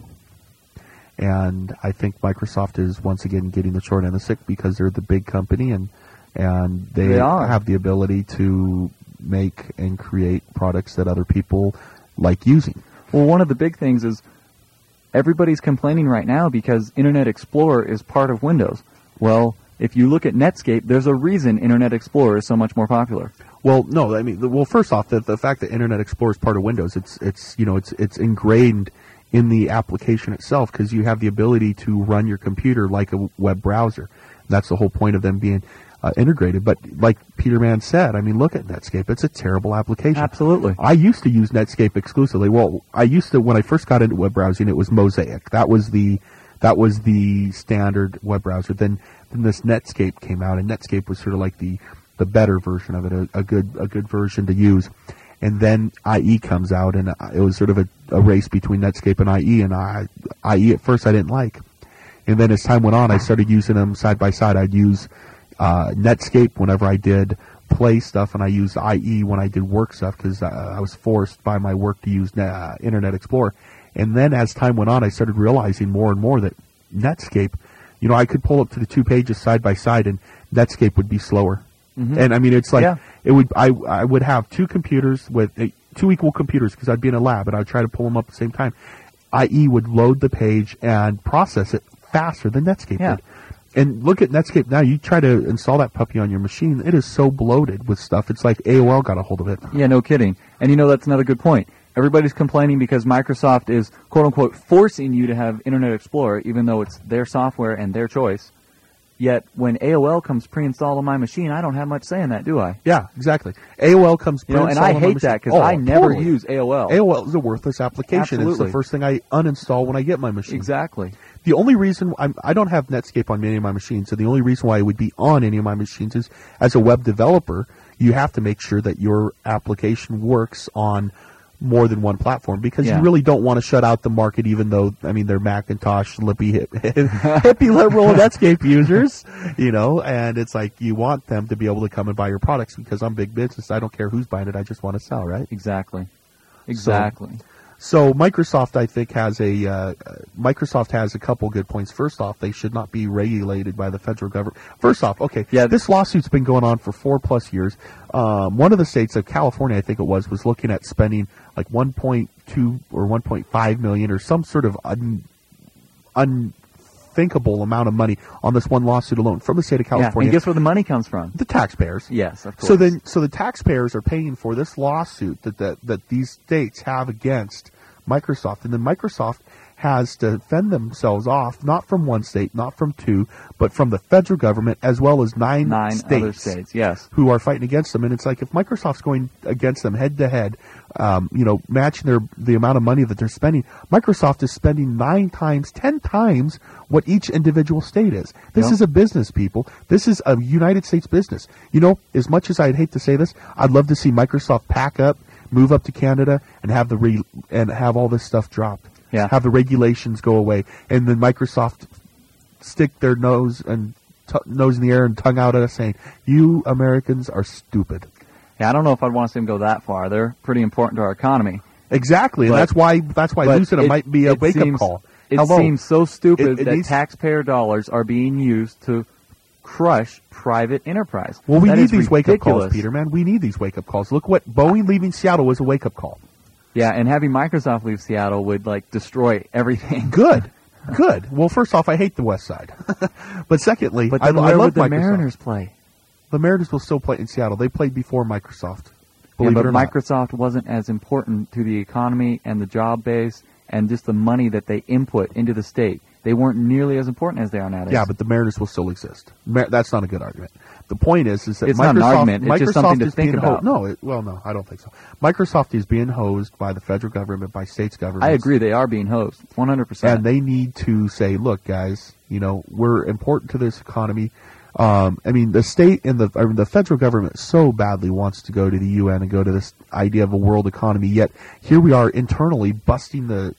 Speaker 1: And I think Microsoft is once again getting the short end of the stick because they're the big company and they
Speaker 3: are.
Speaker 1: have the ability to make and create products that other people like using.
Speaker 3: Well, one of the big things is everybody's complaining right now because Internet Explorer is part of Windows. Well, if you look at Netscape, there's a reason Internet Explorer is so much more popular.
Speaker 1: Well, no, I mean, first off, the fact that Internet Explorer is part of Windows, it's ingrained in the application itself because you have the ability to run your computer like a web browser. That's the whole point of them being integrated. But like Peter Mann said, I mean, look at Netscape. It's a terrible application.
Speaker 3: Absolutely.
Speaker 1: I used to use Netscape exclusively. Well, when I first got into web browsing, it was Mosaic. That was the standard web browser. Then this Netscape came out, and Netscape was sort of like the better version of it, a good version to use. And then IE comes out, and it was sort of a race between Netscape and IE. And IE at first I didn't like, and then as time went on, I started using them side by side. I'd use Netscape whenever I did play stuff, and I used IE when I did work stuff because I was forced by my work to use Internet Explorer. And then as time went on, I started realizing more and more that Netscape, I could pull up to the 2 pages side by side, and Netscape would be slower.
Speaker 3: Mm-hmm.
Speaker 1: And I mean, it's like
Speaker 3: Yeah.
Speaker 1: I would have two computers with two equal computers because I'd be in a lab and I'd try to pull them up at the same time. IE would load the page and process it faster than Netscape
Speaker 3: Yeah.
Speaker 1: did. And look at Netscape now. You try to install that puppy on your machine. It is so bloated with stuff. It's like AOL got a hold of it.
Speaker 3: Yeah, no kidding. And that's another good point. Everybody's complaining because Microsoft is, quote-unquote, forcing you to have Internet Explorer, even though it's their software and their choice. Yet, when AOL comes pre-installed on my machine, I don't have much say in that, do I?
Speaker 1: Yeah, exactly. AOL comes
Speaker 3: and I hate that because I never use AOL.
Speaker 1: AOL is a worthless application.
Speaker 3: Absolutely.
Speaker 1: It's the first thing I uninstall when I get my machine.
Speaker 3: Exactly.
Speaker 1: The only reason I don't have Netscape on any of my machines, so the only reason why it would be on any of my machines is as a web developer, you have to make sure that your application works on more than one platform because you really don't want to shut out the market, even though, they're Macintosh, hippie liberal Netscape users, and it's like you want them to be able to come and buy your products because I'm big business. I don't care who's buying it. I just want to sell, right?
Speaker 3: Exactly.
Speaker 1: So Microsoft, I think, has a couple good points. First off, they should not be regulated by the federal government. First off, this lawsuit's been going on for 4+ years. One of the states of California, I think it was looking at spending like 1.2 or 1.5 million or some sort of unthinkable amount of money on this one lawsuit alone from the state of California.
Speaker 3: And guess where the money comes from?
Speaker 1: The taxpayers.
Speaker 3: Yes, of course.
Speaker 1: So the taxpayers are paying for this lawsuit that these states have against Microsoft, and then Microsoft has to fend themselves off, not from one state, not from two, but from the federal government as well as nine
Speaker 3: other states, yes,
Speaker 1: who are fighting against them. And it's like if Microsoft's going against them head to head, matching the amount of money that they're spending, Microsoft is spending 9 times, 10 times what each individual state is. This is a business, people. This is a United States business. As much as I'd hate to say this, I'd love to see Microsoft pack up, move up to Canada, and have all this stuff dropped.
Speaker 3: Yeah.
Speaker 1: Have the regulations go away, and then Microsoft stick their nose in the air and tongue out at us saying, "You Americans are stupid."
Speaker 3: Yeah, I don't know if I'd want to see them go that far. They're pretty important to our economy.
Speaker 1: Exactly, and that's why losing it might be a wake-up call.
Speaker 3: It seems so stupid that taxpayer dollars are being used to crush private enterprise.
Speaker 1: Well, we need these wake-up calls, Peter, man. We need these wake-up calls. Look what Boeing leaving Seattle was a wake-up call.
Speaker 3: Yeah, and having Microsoft leave Seattle would, destroy everything.
Speaker 1: Good. Well, first off, I hate the West Side. But secondly, I love
Speaker 3: the
Speaker 1: Microsoft.
Speaker 3: Mariners play?
Speaker 1: The Mariners will still play in Seattle. They played before Microsoft.
Speaker 3: But Microsoft wasn't as important to the economy and the job base and just the money that they input into the state. They weren't nearly as important as they are nowadays.
Speaker 1: Yeah, but the Mariners will still exist. That's not a good argument. The point is that
Speaker 3: it's
Speaker 1: Microsoft,
Speaker 3: not an argument. It's just something to
Speaker 1: is
Speaker 3: think
Speaker 1: being
Speaker 3: about.
Speaker 1: No, I don't think so. Microsoft is being hosed by the federal government, by states governments.
Speaker 3: I agree. They are being hosed, 100%.
Speaker 1: And they need to say, look, guys, we're important to this economy. The state and the federal government so badly wants to go to the UN and go to this idea of a world economy. Yet here we are internally busting the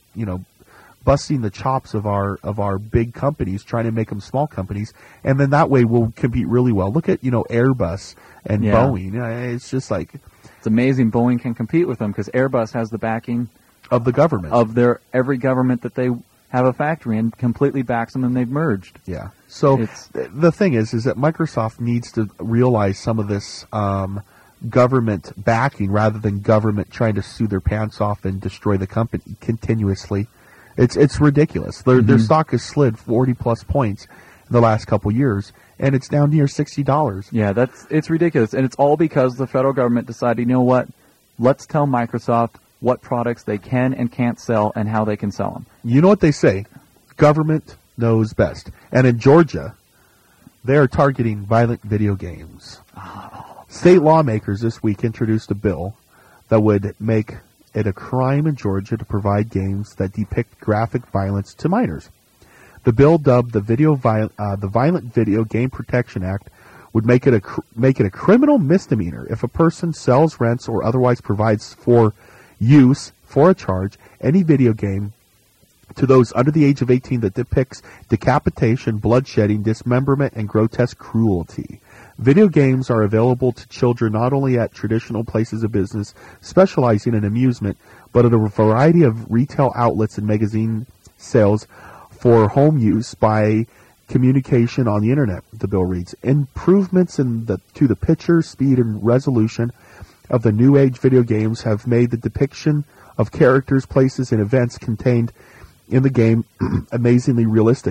Speaker 1: chops of our big companies, trying to make them small companies, and then that way we'll compete really well. Look at Airbus and Boeing. It's just like
Speaker 3: it's amazing Boeing can compete with them because Airbus has the backing
Speaker 1: of the government
Speaker 3: of every government that they have a factory in completely backs them, and they've merged.
Speaker 1: Yeah. So the thing is that Microsoft needs to realize some of this government backing rather than government trying to sue their pants off and destroy the company continuously. It's ridiculous. Their stock has slid 40+ points in the last couple years, and it's down near $60.
Speaker 3: Yeah, it's ridiculous, and it's all because the federal government decided, you know what? Let's tell Microsoft what products they can and can't sell and how they can sell them.
Speaker 1: You know what they say? Government knows best. And in Georgia, they are targeting violent video games. State lawmakers this week introduced a bill that would make it a crime in Georgia to provide games that depict graphic violence to minors. The bill, dubbed the Violent Video Game Protection Act, would make it a criminal misdemeanor if a person sells, rents, or otherwise provides for use for a charge any video game to those under the age of 18 that depicts decapitation, bloodshedding, dismemberment, and grotesque cruelty. Video games are available to children not only at traditional places of business specializing in amusement, but at a variety of retail outlets and magazine sales for home use by communication on the internet, the bill reads. Improvements to the picture, speed, and resolution of the new age video games have made the depiction of characters, places, and events contained in the game amazingly realistic.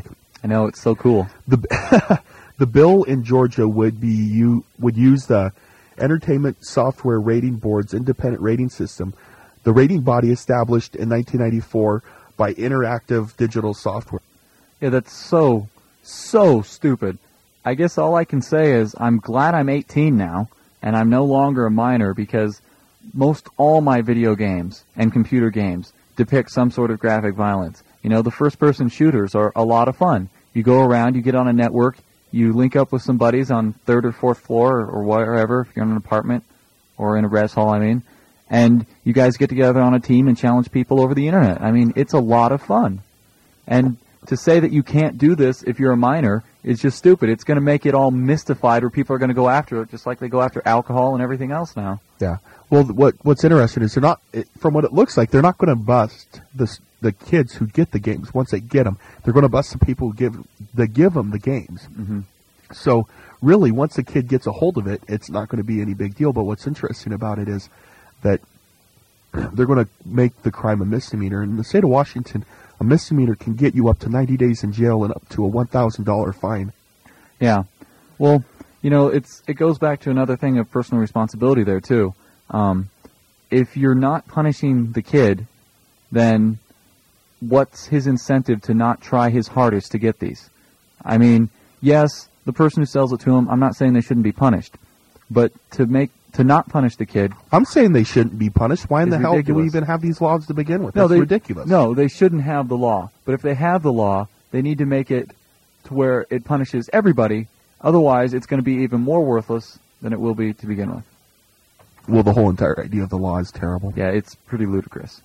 Speaker 3: I know, it's so cool.
Speaker 1: The bill in Georgia would use the Entertainment Software Rating Board's independent rating system, the rating body established in 1994 by Interactive Digital Software.
Speaker 3: Yeah, that's so stupid. I guess all I can say is I'm glad I'm 18 now, and I'm no longer a minor, because most all my video games and computer games depict some sort of graphic violence. You know, the first-person shooters are a lot of fun. You go around, you get on a network, you link up with some buddies on 3rd or 4th floor or wherever, if you're in an apartment or in a res hall, and you guys get together on a team and challenge people over the internet. I mean, it's a lot of fun. And to say that you can't do this if you're a minor is just stupid. It's going to make it all mystified, where people are going to go after it, just like they go after alcohol and everything else now.
Speaker 1: Yeah. Well, what's interesting is from what it looks like, they're not going to bust the kids who get the games once they get them. They're going to bust the people who give them the games.
Speaker 3: Mm-hmm.
Speaker 1: So really, once the kid gets a hold of it, it's not going to be any big deal. But what's interesting about it is that they're going to make the crime a misdemeanor. In the state of Washington, a misdemeanor can get you up to 90 days in jail and up to a $1,000 fine.
Speaker 3: Yeah. Well, you know, it goes back to another thing of personal responsibility there, too. If you're not punishing the kid, then what's his incentive to not try his hardest to get these? I mean, yes, the person who sells it to him, I'm not saying they shouldn't be punished, but to not punish the kid.
Speaker 1: I'm saying they shouldn't be punished. Why in the hell do we
Speaker 3: ridiculous.
Speaker 1: even have these laws to begin with? That's ridiculous.
Speaker 3: No, they shouldn't have the law. But if they have the law, they need to make it to where it punishes everybody. Otherwise, it's going to be even more worthless than it will be to begin with.
Speaker 1: Well, the whole entire idea of the law is terrible.
Speaker 3: Yeah, it's pretty ludicrous.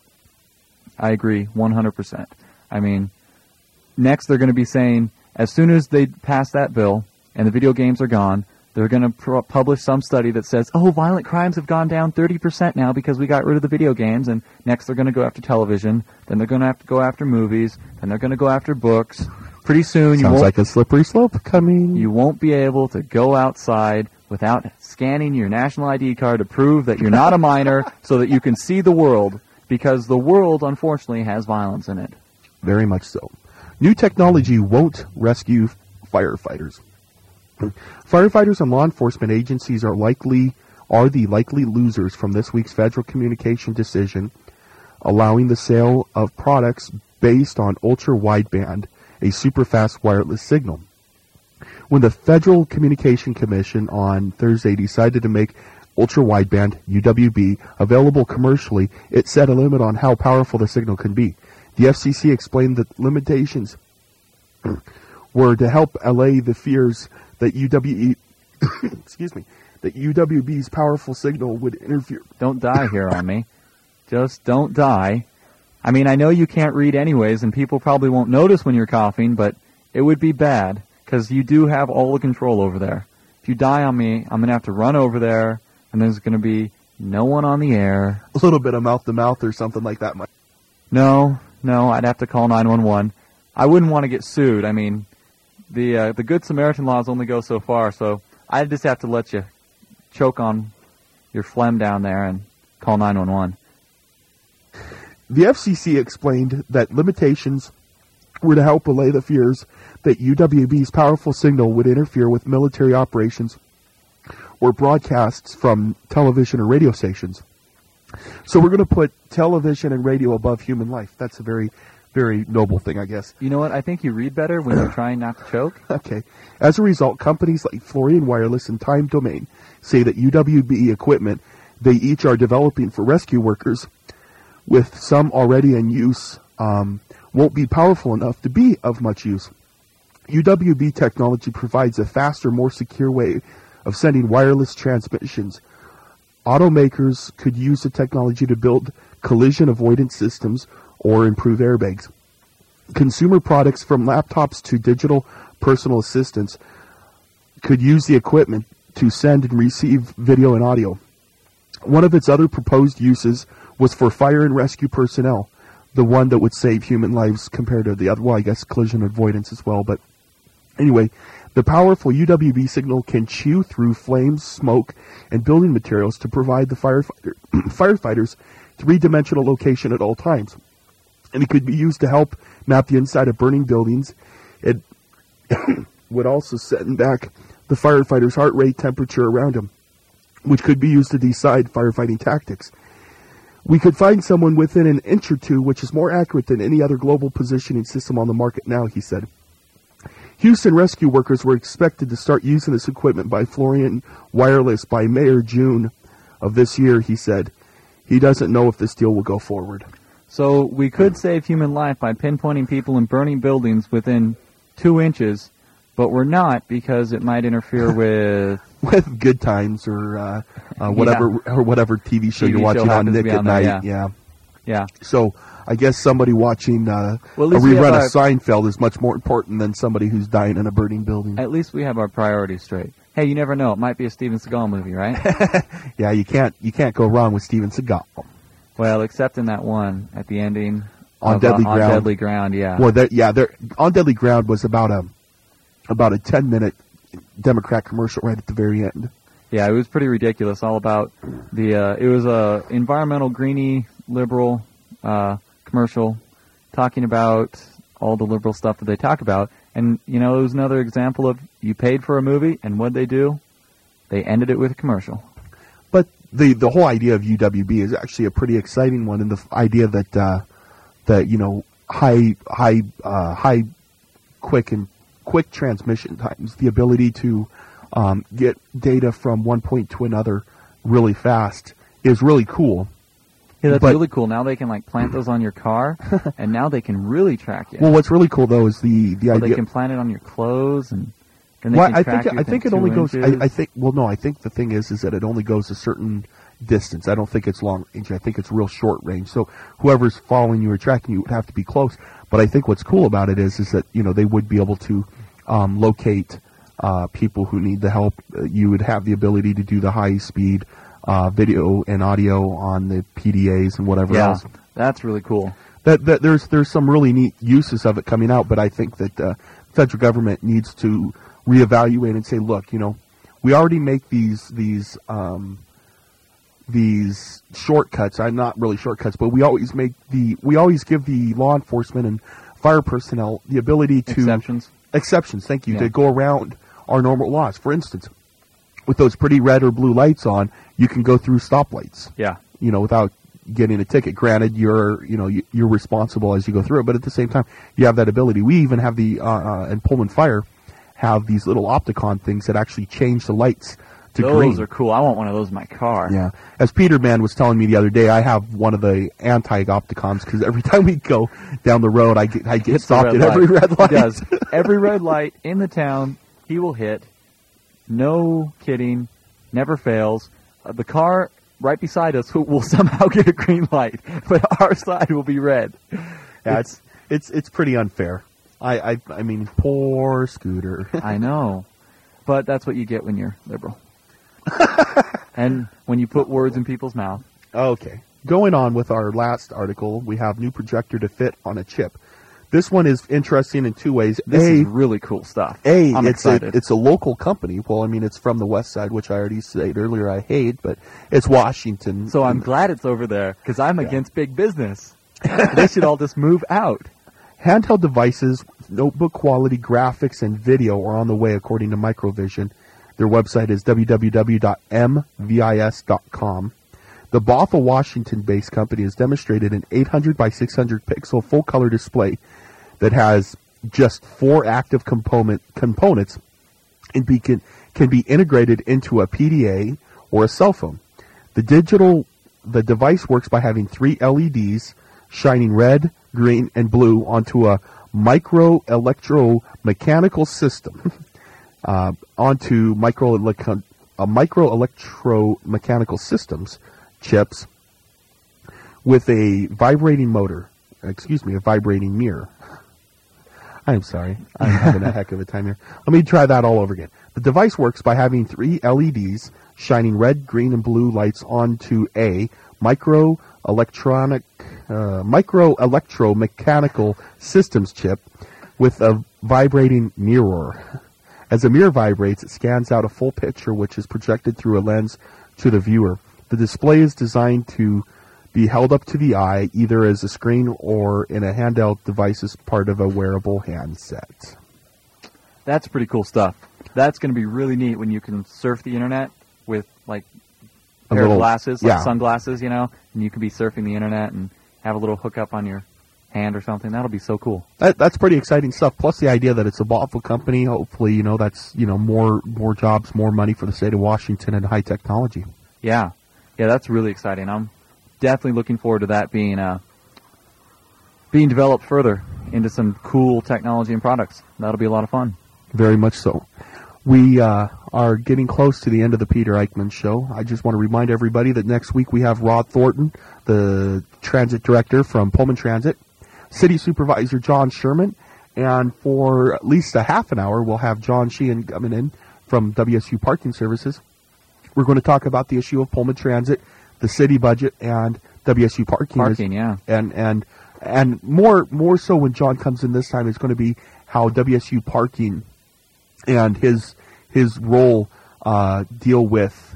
Speaker 3: I agree 100%. I mean, next they're going to be saying, as soon as they pass that bill and the video games are gone, they're going to publish some study that says, oh, violent crimes have gone down 30% now because we got rid of the video games, and next they're going to go after television, then they're going to have to go after movies, then they're going to go after books. Pretty soon,
Speaker 1: Sounds like a slippery slope coming.
Speaker 3: You won't be able to go outside without scanning your national ID card to prove that you're not a minor so that you can see the world, because the world, unfortunately, has violence in it.
Speaker 1: Very much so. New technology won't rescue firefighters. Firefighters and law enforcement agencies are the likely losers from this week's federal communication decision allowing the sale of products based on ultra-wideband, a super-fast wireless signal. When the Federal Communication Commission on Thursday decided to make ultra-wideband, UWB, available commercially, it set a limit on how powerful the signal can be. The FCC explained that limitations were to help allay the fears that UWB's powerful signal would interfere.
Speaker 3: Don't die here on me. Just don't die. I mean, I know you can't read anyways, and people probably won't notice when you're coughing, but it would be bad, because you do have all the control over there. If you die on me, I'm going to have to run over there, and there's going to be no one on the air.
Speaker 1: A little bit of mouth-to-mouth or something like that.
Speaker 3: No, I'd have to call 911. I wouldn't want to get sued. I mean, the Good Samaritan laws only go so far, so I'd just have to let you choke on your phlegm down there and call 911.
Speaker 1: The FCC explained that limitations were to help allay the fears that UWB's powerful signal would interfere with military operations or broadcasts from television or radio stations. So we're going to put television and radio above human life. That's a very, very noble thing, I guess.
Speaker 3: You know what? I think you read better when you're trying not to choke.
Speaker 1: Okay. As a result, companies like Florian Wireless and Time Domain say that UWB equipment they each are developing for rescue workers, with some already in use, won't be powerful enough to be of much use. UWB technology provides a faster, more secure way of sending wireless transmissions. Automakers could use the technology to build collision avoidance systems or improve airbags. Consumer products from laptops to digital personal assistants could use the equipment to send and receive video and audio. One of its other proposed uses was for fire and rescue personnel, the one that would save human lives compared to the other, well, I guess collision avoidance as well. But anyway, the powerful UWB signal can chew through flames, smoke, and building materials to provide the firefighters three-dimensional location at all times. And it could be used to help map the inside of burning buildings, It would also send back the firefighter's heart rate, temperature around him, which could be used to decide firefighting tactics. We could find someone within an inch or two, which is more accurate than any other global positioning system on the market now, he said. Houston rescue workers were expected to start using this equipment by Florian Wireless by May or June of this year, he said. He doesn't know if this deal will go forward.
Speaker 3: So we could save human life by pinpointing people and burning buildings within 2 inches, but we're not because it might interfere with
Speaker 1: with Good Times or whatever TV show you're watching on Nick at Night.
Speaker 3: Yeah.
Speaker 1: So I guess somebody watching a rerun of Seinfeld is much more important than somebody who's dying in a burning building.
Speaker 3: At least we have our priorities straight. Hey, you never know. It might be a Steven Seagal movie, right?
Speaker 1: Yeah, you can't go wrong with Steven Seagal.
Speaker 3: Well, except in that one at the ending
Speaker 1: on Deadly Ground.
Speaker 3: On Deadly Ground, yeah.
Speaker 1: Well, on Deadly Ground was about a 10-minute Democrat commercial right at the very end.
Speaker 3: Yeah, it was pretty ridiculous. All about it was a environmental greenie liberal commercial talking about all the liberal stuff that they talk about. And, it was another example of you paid for a movie, and what'd they do? They ended it with a commercial.
Speaker 1: But the whole idea of UWB is actually a pretty exciting one, and the idea that high quick transmission times, the ability to get data from one point to another really fast is really cool.
Speaker 3: Yeah, that's really cool. Now they can plant those on your car, and now they can really track you.
Speaker 1: Well, what's really cool though is the idea
Speaker 3: they can plant it on your clothes, and then they can track you.
Speaker 1: I think it only goes. I think the thing is that it only goes a certain distance. I don't think it's long range. I think it's real short range. So whoever's following you or tracking you would have to be close. But I think what's cool about it is that they would be able to locate people who need the help. You would have the ability to do the high speed video and audio on the PDAs and whatever else.
Speaker 3: Yeah, that's really cool.
Speaker 1: There's some really neat uses of it coming out, but I think that the federal government needs to reevaluate and say, look, we already make these shortcuts. I'm not really shortcuts, but we always give the law enforcement and fire personnel the ability to exceptions. Thank you, to go around our normal laws. For instance, with those pretty red or blue lights on, you can go through stoplights.
Speaker 3: Yeah.
Speaker 1: Without getting a ticket. Granted, you're responsible as you go through it, but at the same time, you have that ability. We even have and Pullman Fire have these little Opticon things that actually change the lights to green.
Speaker 3: Those are cool. I want one of those in my car.
Speaker 1: Yeah. As Peter Mann was telling me the other day, I have one of the anti-Opticons because every time we go down the road, I get stopped at every red light.
Speaker 3: He does. Every red light in the town, he will hit. No kidding. Never fails. The car right beside us will somehow get a green light, but our side will be red.
Speaker 1: Yeah, it's pretty unfair. I mean, poor Scooter.
Speaker 3: I know. But that's what you get when you're liberal. And when you put words in people's mouth.
Speaker 1: Okay. Going on with our last article, we have new projector to fit on a chip. This one is interesting in two ways.
Speaker 3: This is really cool stuff.
Speaker 1: I'm excited. It's a local company. Well, I mean, it's from the West Side, which I already said earlier I hate, but it's Washington.
Speaker 3: So I'm glad it's over there, because I'm against big business. They should all just move out.
Speaker 1: Handheld devices, notebook-quality graphics and video are on the way, according to Microvision. Their website is www.mvis.com. The Bothell, Washington-based company has demonstrated an 800 by 600 pixel full-color display that has just 4 active components and can be integrated into a PDA or a cell phone. The device works by having 3 LEDs shining red, green, and blue onto a micro-electromechanical system. Micro-electromechanical systems chips with a vibrating mirror. I'm sorry. I'm having a heck of a time here. Let me try that all over again. The device works by having 3 LEDs shining red, green, and blue lights onto a micro-electromechanical systems chip with a vibrating mirror. As the mirror vibrates, it scans out a full picture which is projected through a lens to the viewer. The display is designed to be held up to the eye, either as a screen or in a handheld device as part of a wearable handset.
Speaker 3: That's pretty cool stuff. That's going to be really neat when you can surf the internet with like a pair of glasses, like sunglasses, you know, and you can be surfing the internet and have a little hookup on your hand or something. That'll be so cool.
Speaker 1: That's pretty exciting stuff. Plus the idea that it's a lawful company. Hopefully, you know, that's, you know, more jobs, more money for the state of Washington and high technology.
Speaker 3: Yeah, that's really exciting. I'm definitely looking forward to that being developed further into some cool technology and products. That'll be a lot of fun.
Speaker 1: Very much so. We are getting close to the end of the Peter Eichmann Show. I just want to remind everybody that next week we have Rod Thornton, the transit director from Pullman Transit, City Supervisor John Sherman, and for at least a half an hour we'll have John Sheehan coming in from WSU Parking Services. We're going to talk about the issue of Pullman Transit, the city budget, and WSU parking.
Speaker 3: Yeah.
Speaker 1: And more so when John comes in this time is going to be how WSU parking and his role deal with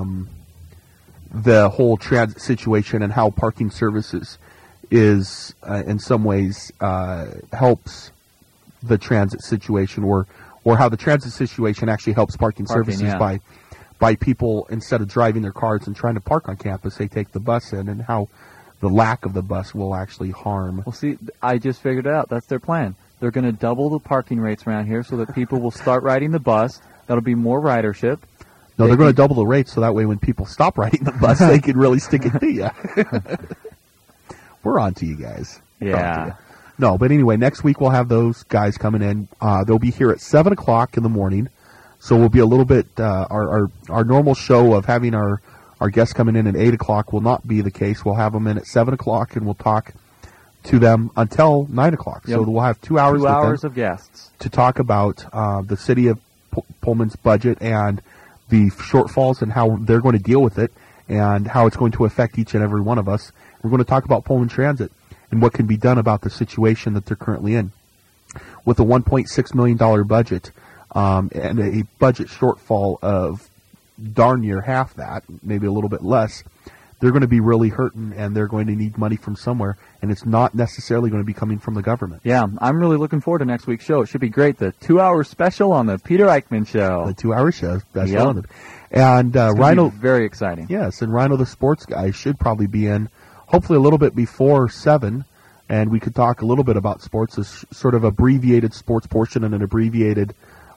Speaker 1: the whole transit situation, and how parking services is in some ways helps the transit situation, or how the transit situation actually helps parking services by people, instead of driving their cars and trying to park on campus, they take the bus in, and how the lack of the bus will actually harm.
Speaker 3: Well, see, I just figured it out. That's their plan. They're going to double the parking rates around here so that people will start riding the bus. That'll be more ridership.
Speaker 1: No, they're going to double the rates so that way when people stop riding the bus, they can really stick it to you. We're on to you guys.
Speaker 3: Yeah.
Speaker 1: No, but anyway, next week we'll have those guys coming in. They'll be here at 7 o'clock in the morning. So we'll be a little bit, our normal show of having our guests coming in at 8 o'clock will not be the case. We'll have them in at 7 o'clock, and we'll talk to them until 9 o'clock. Yep. So we'll have 2 hours,
Speaker 3: 2 hours of guests
Speaker 1: to talk about the city of Pullman's budget and the shortfalls and how they're going to deal with it and how it's going to affect each and every one of us. We're going to talk about Pullman Transit and what can be done about the situation that they're currently in. With a $1.6 million budget and a budget shortfall of darn near half that, maybe a little bit less, they're going to be really hurting, and they're going to need money from somewhere, and it's not necessarily going to be coming from the government.
Speaker 3: Yeah, I'm really looking forward to next week's show. It should be great. The 2-hour special on the Peter Eichmann Show.
Speaker 1: The 2-hour show special. Yep. And Rhino,
Speaker 3: very exciting.
Speaker 1: Yes, and Rhino the sports guy should probably be in, hopefully a little bit before 7, and we could talk a little bit about sports, as sort of abbreviated sports portion and an abbreviated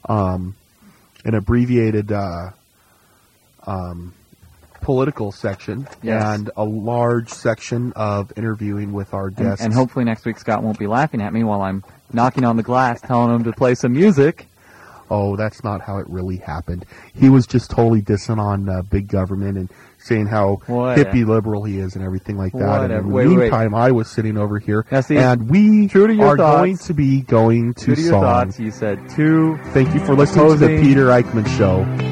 Speaker 1: political section,
Speaker 3: yes,
Speaker 1: and a large section of interviewing with our guests.
Speaker 3: And hopefully next week Scott won't be laughing at me while I'm knocking on the glass telling him to play some music.
Speaker 1: Oh, that's not how it really happened. He was just totally dissing on big government and saying how hippie liberal he is and everything like that. And in the meantime, I was sitting over here, and we are going to be going to
Speaker 3: your
Speaker 1: song.
Speaker 3: Thoughts. You said two.
Speaker 1: Thank you for listening to the Peter Eichmann Show.